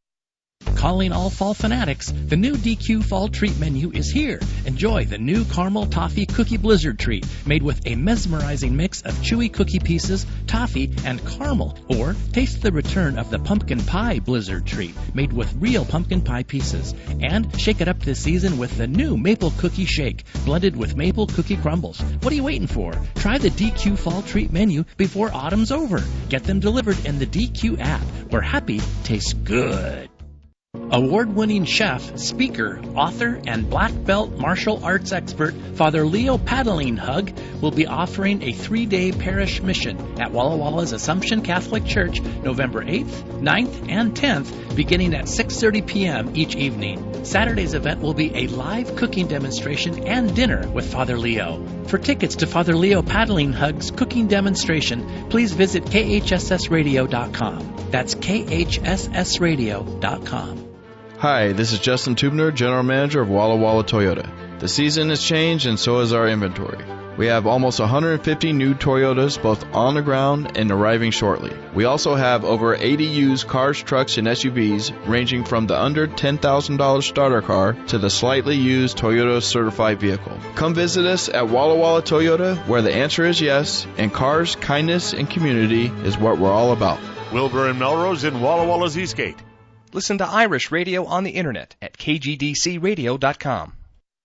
Calling all fall fanatics, the new D Q Fall Treat menu is here. Enjoy the new Caramel Toffee Cookie Blizzard Treat, made with a mesmerizing mix of chewy cookie pieces, toffee, and caramel. Or taste the return of the Pumpkin Pie Blizzard Treat, made with real pumpkin pie pieces. And shake it up this season with the new Maple Cookie Shake, blended with maple cookie crumbles. What are you waiting for? Try the D Q Fall Treat menu before autumn's over. Get them delivered in the D Q app, where happy tastes good. Award-winning chef, speaker, author, and black belt martial arts expert Father Leo Paddling Hug will be offering a three-day parish mission at Walla Walla's Assumption Catholic Church November eighth, ninth, and tenth, beginning at six thirty p.m. each evening. Saturday's event will be a live cooking demonstration and dinner with Father Leo. For tickets to Father Leo Paddling Hug's cooking demonstration, please visit K H S S radio dot com. That's K H S S radio dot com. Hi, this is Justin Tubner, General Manager of Walla Walla Toyota. The season has changed and so has our inventory. We have almost one hundred fifty new Toyotas both on the ground and arriving shortly. We also have over eighty used cars, trucks, and S U Vs ranging from the under ten thousand dollars starter car to the slightly used Toyota certified vehicle. Come visit us at Walla Walla Toyota, where the answer is yes, and cars, kindness, and community is what we're all about. Wilbur and Melrose in Walla Walla's Eastgate. Listen to Irish Radio on the internet at K G D C radio dot com.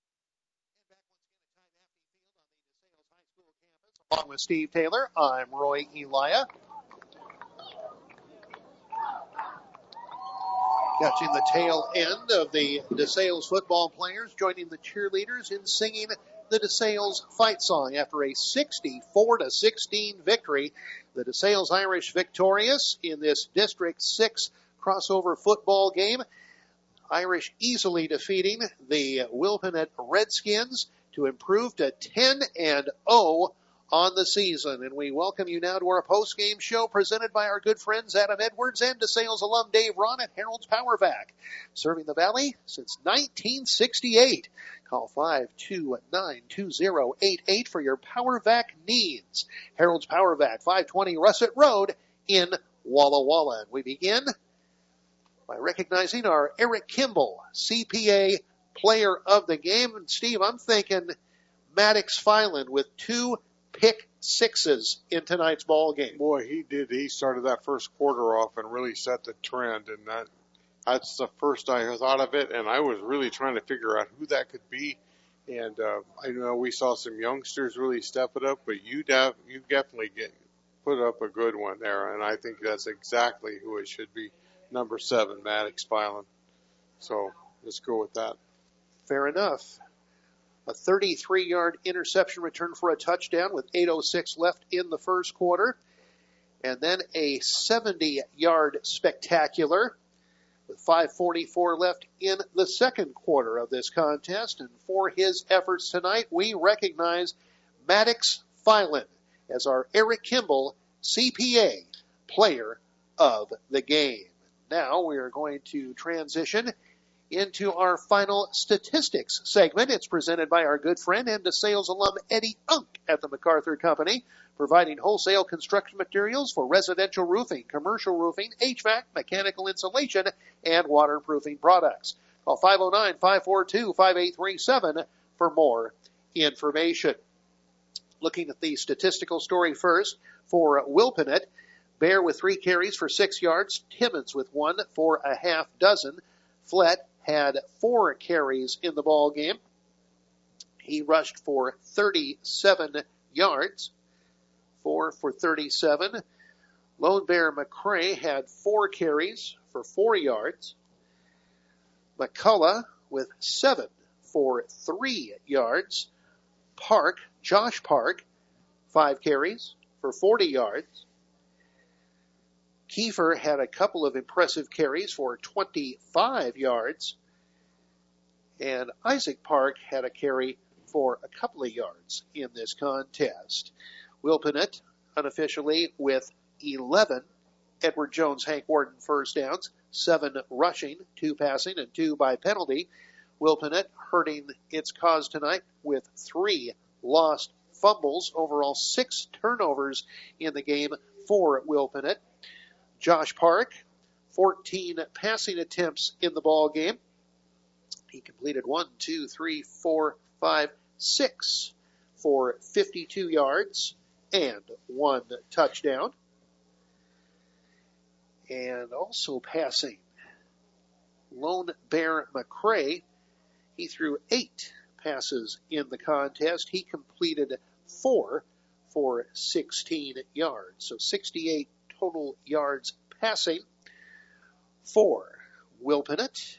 Along with Steve Taylor, I'm Roy Elia. Catching the tail end of the DeSales football players, joining the cheerleaders in singing the DeSales fight song after a sixty-four to sixteen victory. The DeSales Irish victorious in this District six crossover football game. Irish easily defeating the Wilpinette Redskins to improve to ten and oh on the season. And we welcome you now to our post-game show presented by our good friends Adam Edwards and DeSales alum Dave Ron at Harold's Power Vac. Serving the Valley since nineteen sixty-eight. Call five two nine, two oh eight eight for your Power Vac needs. Harold's Power Vac, five twenty Russet Road in Walla Walla. And we begin by recognizing our Eric Kimball, C P A player of the game. And Steve, I'm thinking Maddox Filan with two pick sixes in tonight's ball game. Boy, he did. He started that first quarter off and really set the trend, and that that's the first I thought of it, and I was really trying to figure out who that could be. And uh, I know we saw some youngsters really step it up, but you def- you definitely get put up a good one there, and I think that's exactly who it should be. Number seven, Maddox Filan. So let's go with that. Fair enough. A thirty-three-yard interception return for a touchdown with eight oh six left in the first quarter. And then a seventy-yard spectacular with five forty-four left in the second quarter of this contest. And for his efforts tonight, we recognize Maddox Filan as our Eric Kimball C P A player of the game. Now we are going to transition into our final statistics segment. It's presented by our good friend and DeSales alum Eddie Unk at the MacArthur Company, providing wholesale construction materials for residential roofing, commercial roofing, H V A C, mechanical insulation, and waterproofing products. Call five oh nine, five four two, five eight three seven for more information. Looking at the statistical story first for Wilpinette, Bear with three carries for six yards, Timmons with one for a half dozen, Flett had four carries in the ball game. He rushed for thirty-seven yards, four for thirty-seven. Lone Bear McCray had four carries for four yards. McCullough with seven for three yards. Park, Josh Park, five carries for forty yards. Kiefer had a couple of impressive carries for twenty-five yards. And Isaac Park had a carry for a couple of yards in this contest. Wilpinett unofficially with eleven. Edward Jones, Hank Worden first downs, seven rushing, two passing, and two by penalty. Wilpinett hurting its cause tonight with three lost fumbles. Overall, six turnovers in the game for Wilpinett. Josh Park, fourteen passing attempts in the ball game. He completed one, two, three, four, five, six for fifty-two yards and one touchdown. And also passing, Lone Bear McCray, he threw eight passes in the contest. He completed four for sixteen yards. So sixty-eight total yards passing for Wilpinett,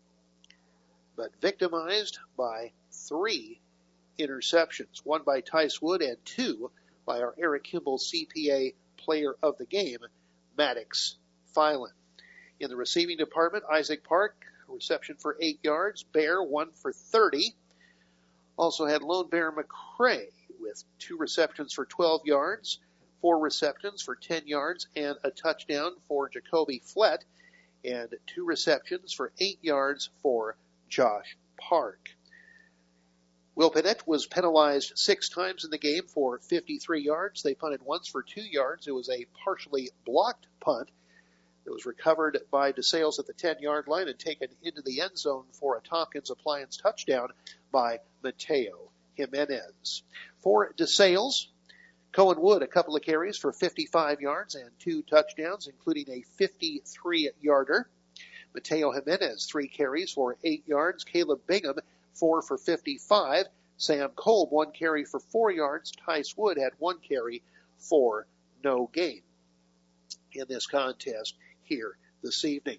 but victimized by three interceptions, one by Tice Wood and two by our Eric Kimball C P A Player of the Game, Maddox Filan. In the receiving department, Isaac Park, reception for eight yards. Bear, one for thirty. Also had Lone Bear McCray with two receptions for twelve yards, four receptions for ten yards, and a touchdown for Jacoby Flett, and two receptions for eight yards for Josh Park. Wilpinett was penalized six times in the game for fifty-three yards. They punted once for two yards. It was a partially blocked punt. It was recovered by DeSales at the ten-yard line and taken into the end zone for a Tompkins Appliance touchdown by Mateo Jimenez. For DeSales, Cohen Wood, a couple of carries for fifty-five yards and two touchdowns, including a fifty-three-yarder. Mateo Jimenez, three carries for eight yards. Caleb Bingham, four for fifty-five. Sam Kolb, one carry for four yards. Tice Wood had one carry for no gain in this contest here this evening.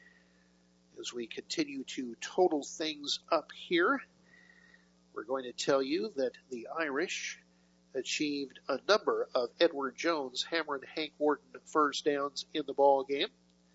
As we continue to total things up here, we're going to tell you that the Irish achieved a number of Edward Jones, Hammer and Hank Worden first downs in the ball game.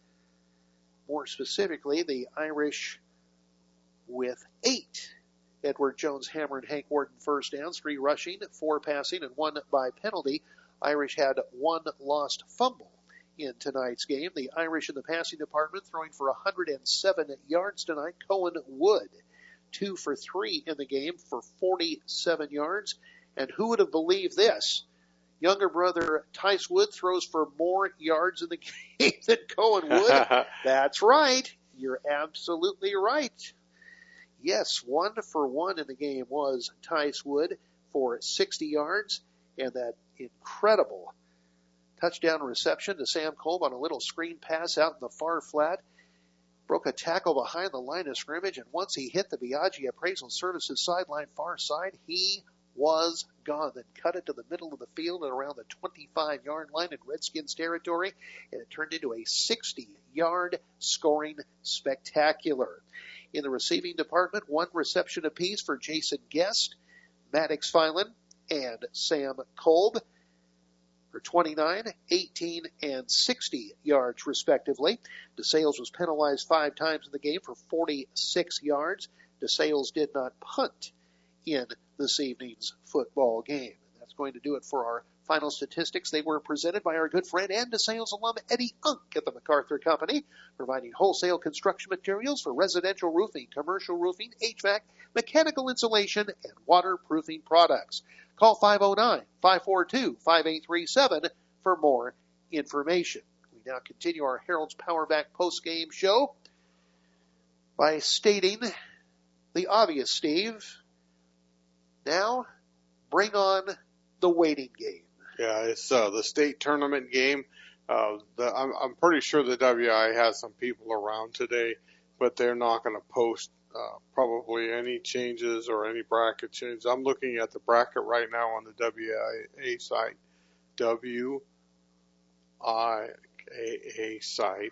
More specifically, the Irish with eight Edward Jones, Hammer, and Hank Worden first downs, three rushing, four passing, and one by penalty. Irish had one lost fumble in tonight's game. The Irish in the passing department throwing for one hundred seven yards tonight. Cohen Wood, two for three in the game for forty-seven yards. And who would have believed this? Younger brother Tice Wood throws for more yards in the game than Cohen Wood. That's right. You're absolutely right. Yes, one for one in the game was Tice Wood for sixty yards, and that incredible touchdown reception to Sam Kolb on a little screen pass out in the far flat. Broke a tackle behind the line of scrimmage, and once he hit the Biaggi Appraisal Services sideline far side, he was gone. Then cut it to the middle of the field and around the twenty-five-yard line in Redskins territory, and it turned into a sixty-yard scoring spectacular. In the receiving department, one reception apiece for Jason Guest, Maddox Filan, and Sam Kolb for twenty-nine, eighteen, and sixty yards respectively. DeSales was penalized five times in the game for forty-six yards. DeSales did not punt in this evening's football game. That's going to do it for our final statistics. They were presented by our good friend and DeSales alum Eddie Unk at the MacArthur Company, providing wholesale construction materials for residential roofing, commercial roofing, H V A C, mechanical insulation, and waterproofing products. Call five oh nine, five four two, five eight three seven for more information. We now continue our Harold's Powerback post-game show by stating the obvious, Steve. Now, bring on the waiting game. Yeah, it's uh, the state tournament game. Uh, the, I'm, I'm pretty sure the W I has some people around today but they're not going to post uh, probably any changes or any bracket changes. I'm looking at the bracket right now on the W I A site, W I A A site.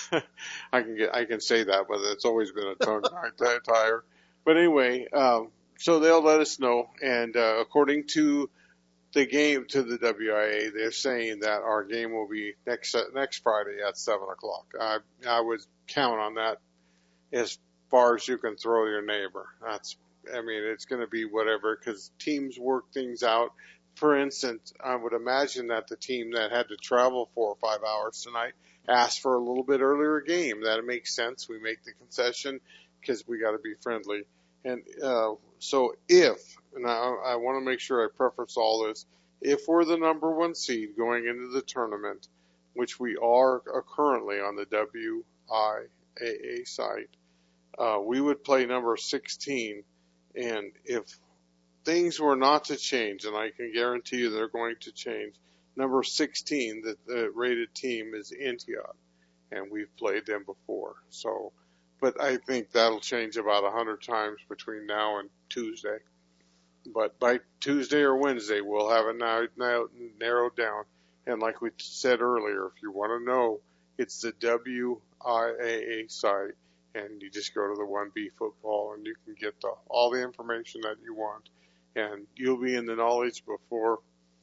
I can get, I can say that, but it's always been a tongue tire. But anyway, um, so they'll let us know, and uh, according to the game, to the W I A, they're saying that our game will be next next Friday at seven o'clock. I I would count on that as far as you can throw your neighbor. That's, I mean, it's going to be whatever, because teams work things out. For instance, I would imagine that the team that had to travel four or five hours tonight asked for a little bit earlier game. That makes sense. We make the concession because we got to be friendly. And uh, so if, and I, I want to make sure I preface all this, if we're the number one seed going into the tournament, which we are uh, currently on the W I A A site, uh, we would play number sixteen. And if things were not to change, and I can guarantee you they're going to change, number sixteen, the, the rated team is Antioch, and we've played them before. So, but I think that'll change about a hundred times between now and Tuesday. But by Tuesday or Wednesday, we'll have it now, now narrowed down. And like we said earlier, if you want to know, it's the W I A A site, and you just go to the one B football, and you can get the, all the information that you want. And you'll be in the knowledge before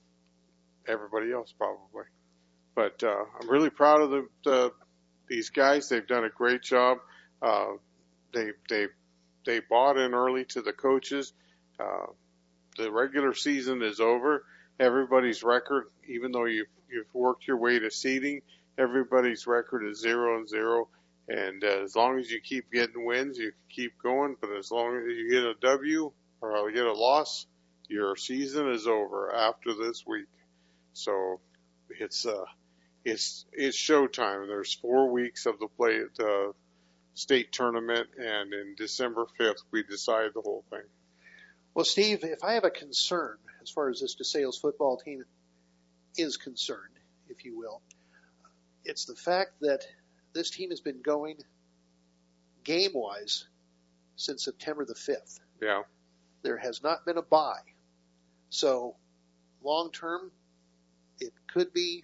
everybody else probably. But uh, I'm really proud of the, the these guys. They've done a great job. Uh, they they they bought in early to the coaches. Uh, the regular season is over. Everybody's record, even though you've you've worked your way to seeding, everybody's record is zero and zero. And uh, as long as you keep getting wins, you can keep going. But as long as you get a W or get a loss, your season is over after this week. So it's uh it's it's showtime. There's four weeks of the play the state tournament, and in December fifth we decide the whole thing. Well, Steve, if I have a concern as far as this DeSales football team is concerned, if you will, it's the fact that this team has been going game-wise since September the fifth. Yeah. There has not been a bye. So long-term, it could be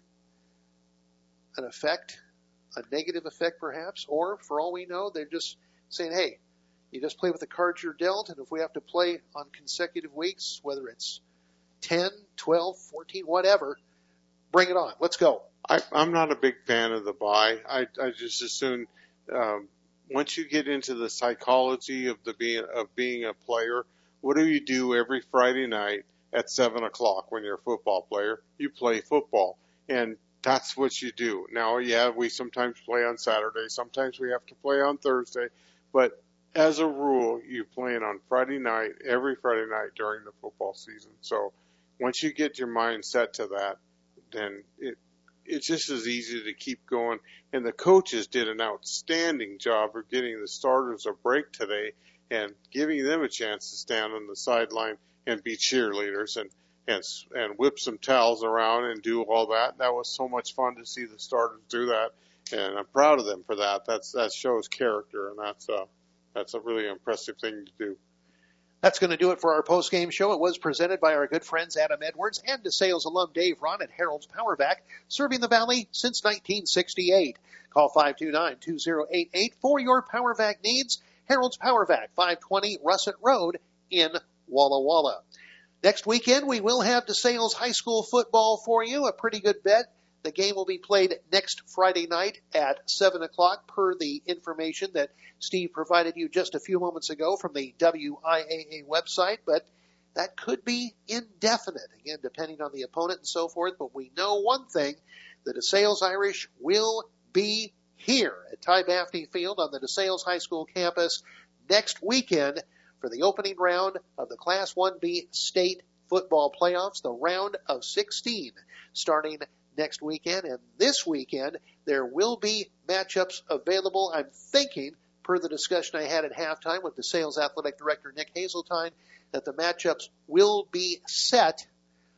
an effect, a negative effect perhaps, or for all we know, they're just saying, hey, you just play with the cards you're dealt, and if we have to play on consecutive weeks, whether it's ten, twelve, fourteen, whatever, bring it on. Let's go. I, I'm not a big fan of the bye. I, I just assume um, once you get into the psychology of the being of being a player, what do you do every Friday night at seven o'clock when you're a football player? You play football, and that's what you do. Now, yeah, we sometimes play on Saturday. Sometimes we have to play on Thursday, but as a rule, you play it on Friday night, every Friday night during the football season. So once you get your mind set to that, then it it's just as easy to keep going. And the coaches did an outstanding job of getting the starters a break today and giving them a chance to stand on the sideline and be cheerleaders and, and, and whip some towels around and do all that. That was so much fun to see the starters do that. And I'm proud of them for that. That's, that shows character, and that's a, that's a really impressive thing to do. That's going to do it for our post-game show. It was presented by our good friends Adam Edwards and DeSales alum Dave Ron at Harold's Powervac, serving the Valley since nineteen sixty-eight. Call five two nine, two zero eight eight for your Powervac needs. Harold's Powervac, five twenty Russet Road in Walla Walla. Next weekend, we will have DeSales High School football for you, a pretty good bet. The game will be played next Friday night at seven o'clock per the information that Steve provided you just a few moments ago from the W I A A website, but that could be indefinite, again, depending on the opponent and so forth. But we know one thing, the DeSales Irish will be here at Ty Baffney Field on the DeSales High School campus next weekend for the opening round of the Class one B state football playoffs, the round of sixteen, starting next weekend. And this weekend, there will be matchups available. I'm thinking, per the discussion I had at halftime with DeSales Athletic Director Nick Hazeltine, that the matchups will be set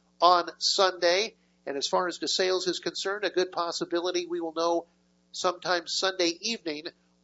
on Sunday. And as far as DeSales is concerned, a good possibility we will know sometime Sunday evening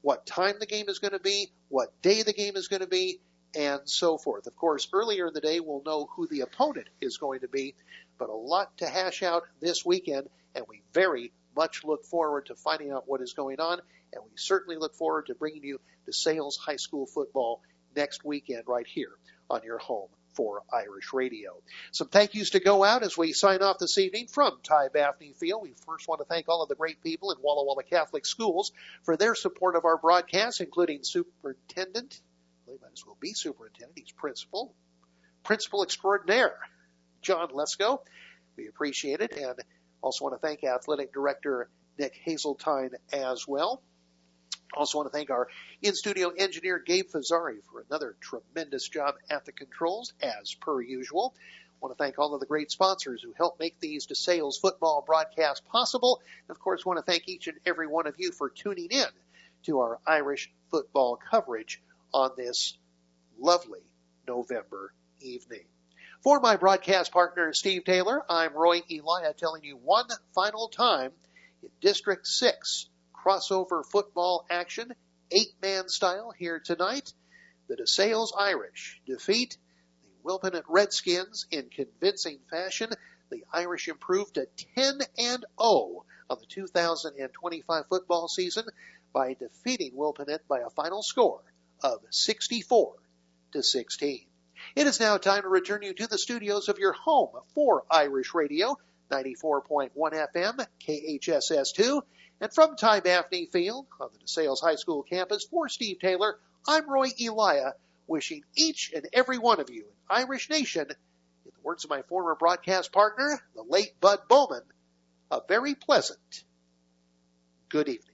what time the game is going to be, what day the game is going to be, and so forth. Of course, earlier in the day, we'll know who the opponent is going to be, but a lot to hash out this weekend, and we very much look forward to finding out what is going on, and we certainly look forward to bringing you DeSales High School football next weekend right here on your home for Irish Radio. Some thank yous to go out as we sign off this evening from Ty Baffney Field. We first want to thank all of the great people in Walla Walla Catholic Schools for their support of our broadcast, including Superintendent, I might as well be Superintendent, he's Principal, Principal Extraordinaire, John Lesko. We appreciate it, and also want to thank Athletic Director Nick Hazeltine as well. Also want to thank our in-studio engineer, Gabe Fazzari, for another tremendous job at the controls, as per usual. I want to thank all of the great sponsors who help make these DeSales football broadcasts possible. And, of course, want to thank each and every one of you for tuning in to our Irish football coverage on this lovely November evening. For my broadcast partner, Steve Taylor, I'm Roy Elia telling you one final time in District six, crossover football action, eight-man style here tonight. The DeSales Irish defeat the Wilpinett Redskins in convincing fashion. The Irish improved to ten and oh on the two thousand twenty-five football season by defeating Wilpinett by a final score of sixty-four to sixteen. It is now time to return you to the studios of your home for Irish Radio, ninety-four point one F M, K H S S two. And from Ty Baffney Field on the DeSales High School campus, for Steve Taylor, I'm Roy Elia, wishing each and every one of you in Irish Nation, in the words of my former broadcast partner, the late Bud Bowman, a very pleasant good evening.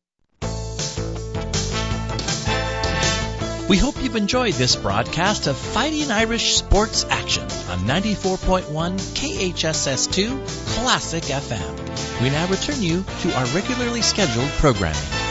We hope you've enjoyed this broadcast of Fighting Irish Sports Action on ninety-four point one K H S S two Classic F M. We now return you to our regularly scheduled programming.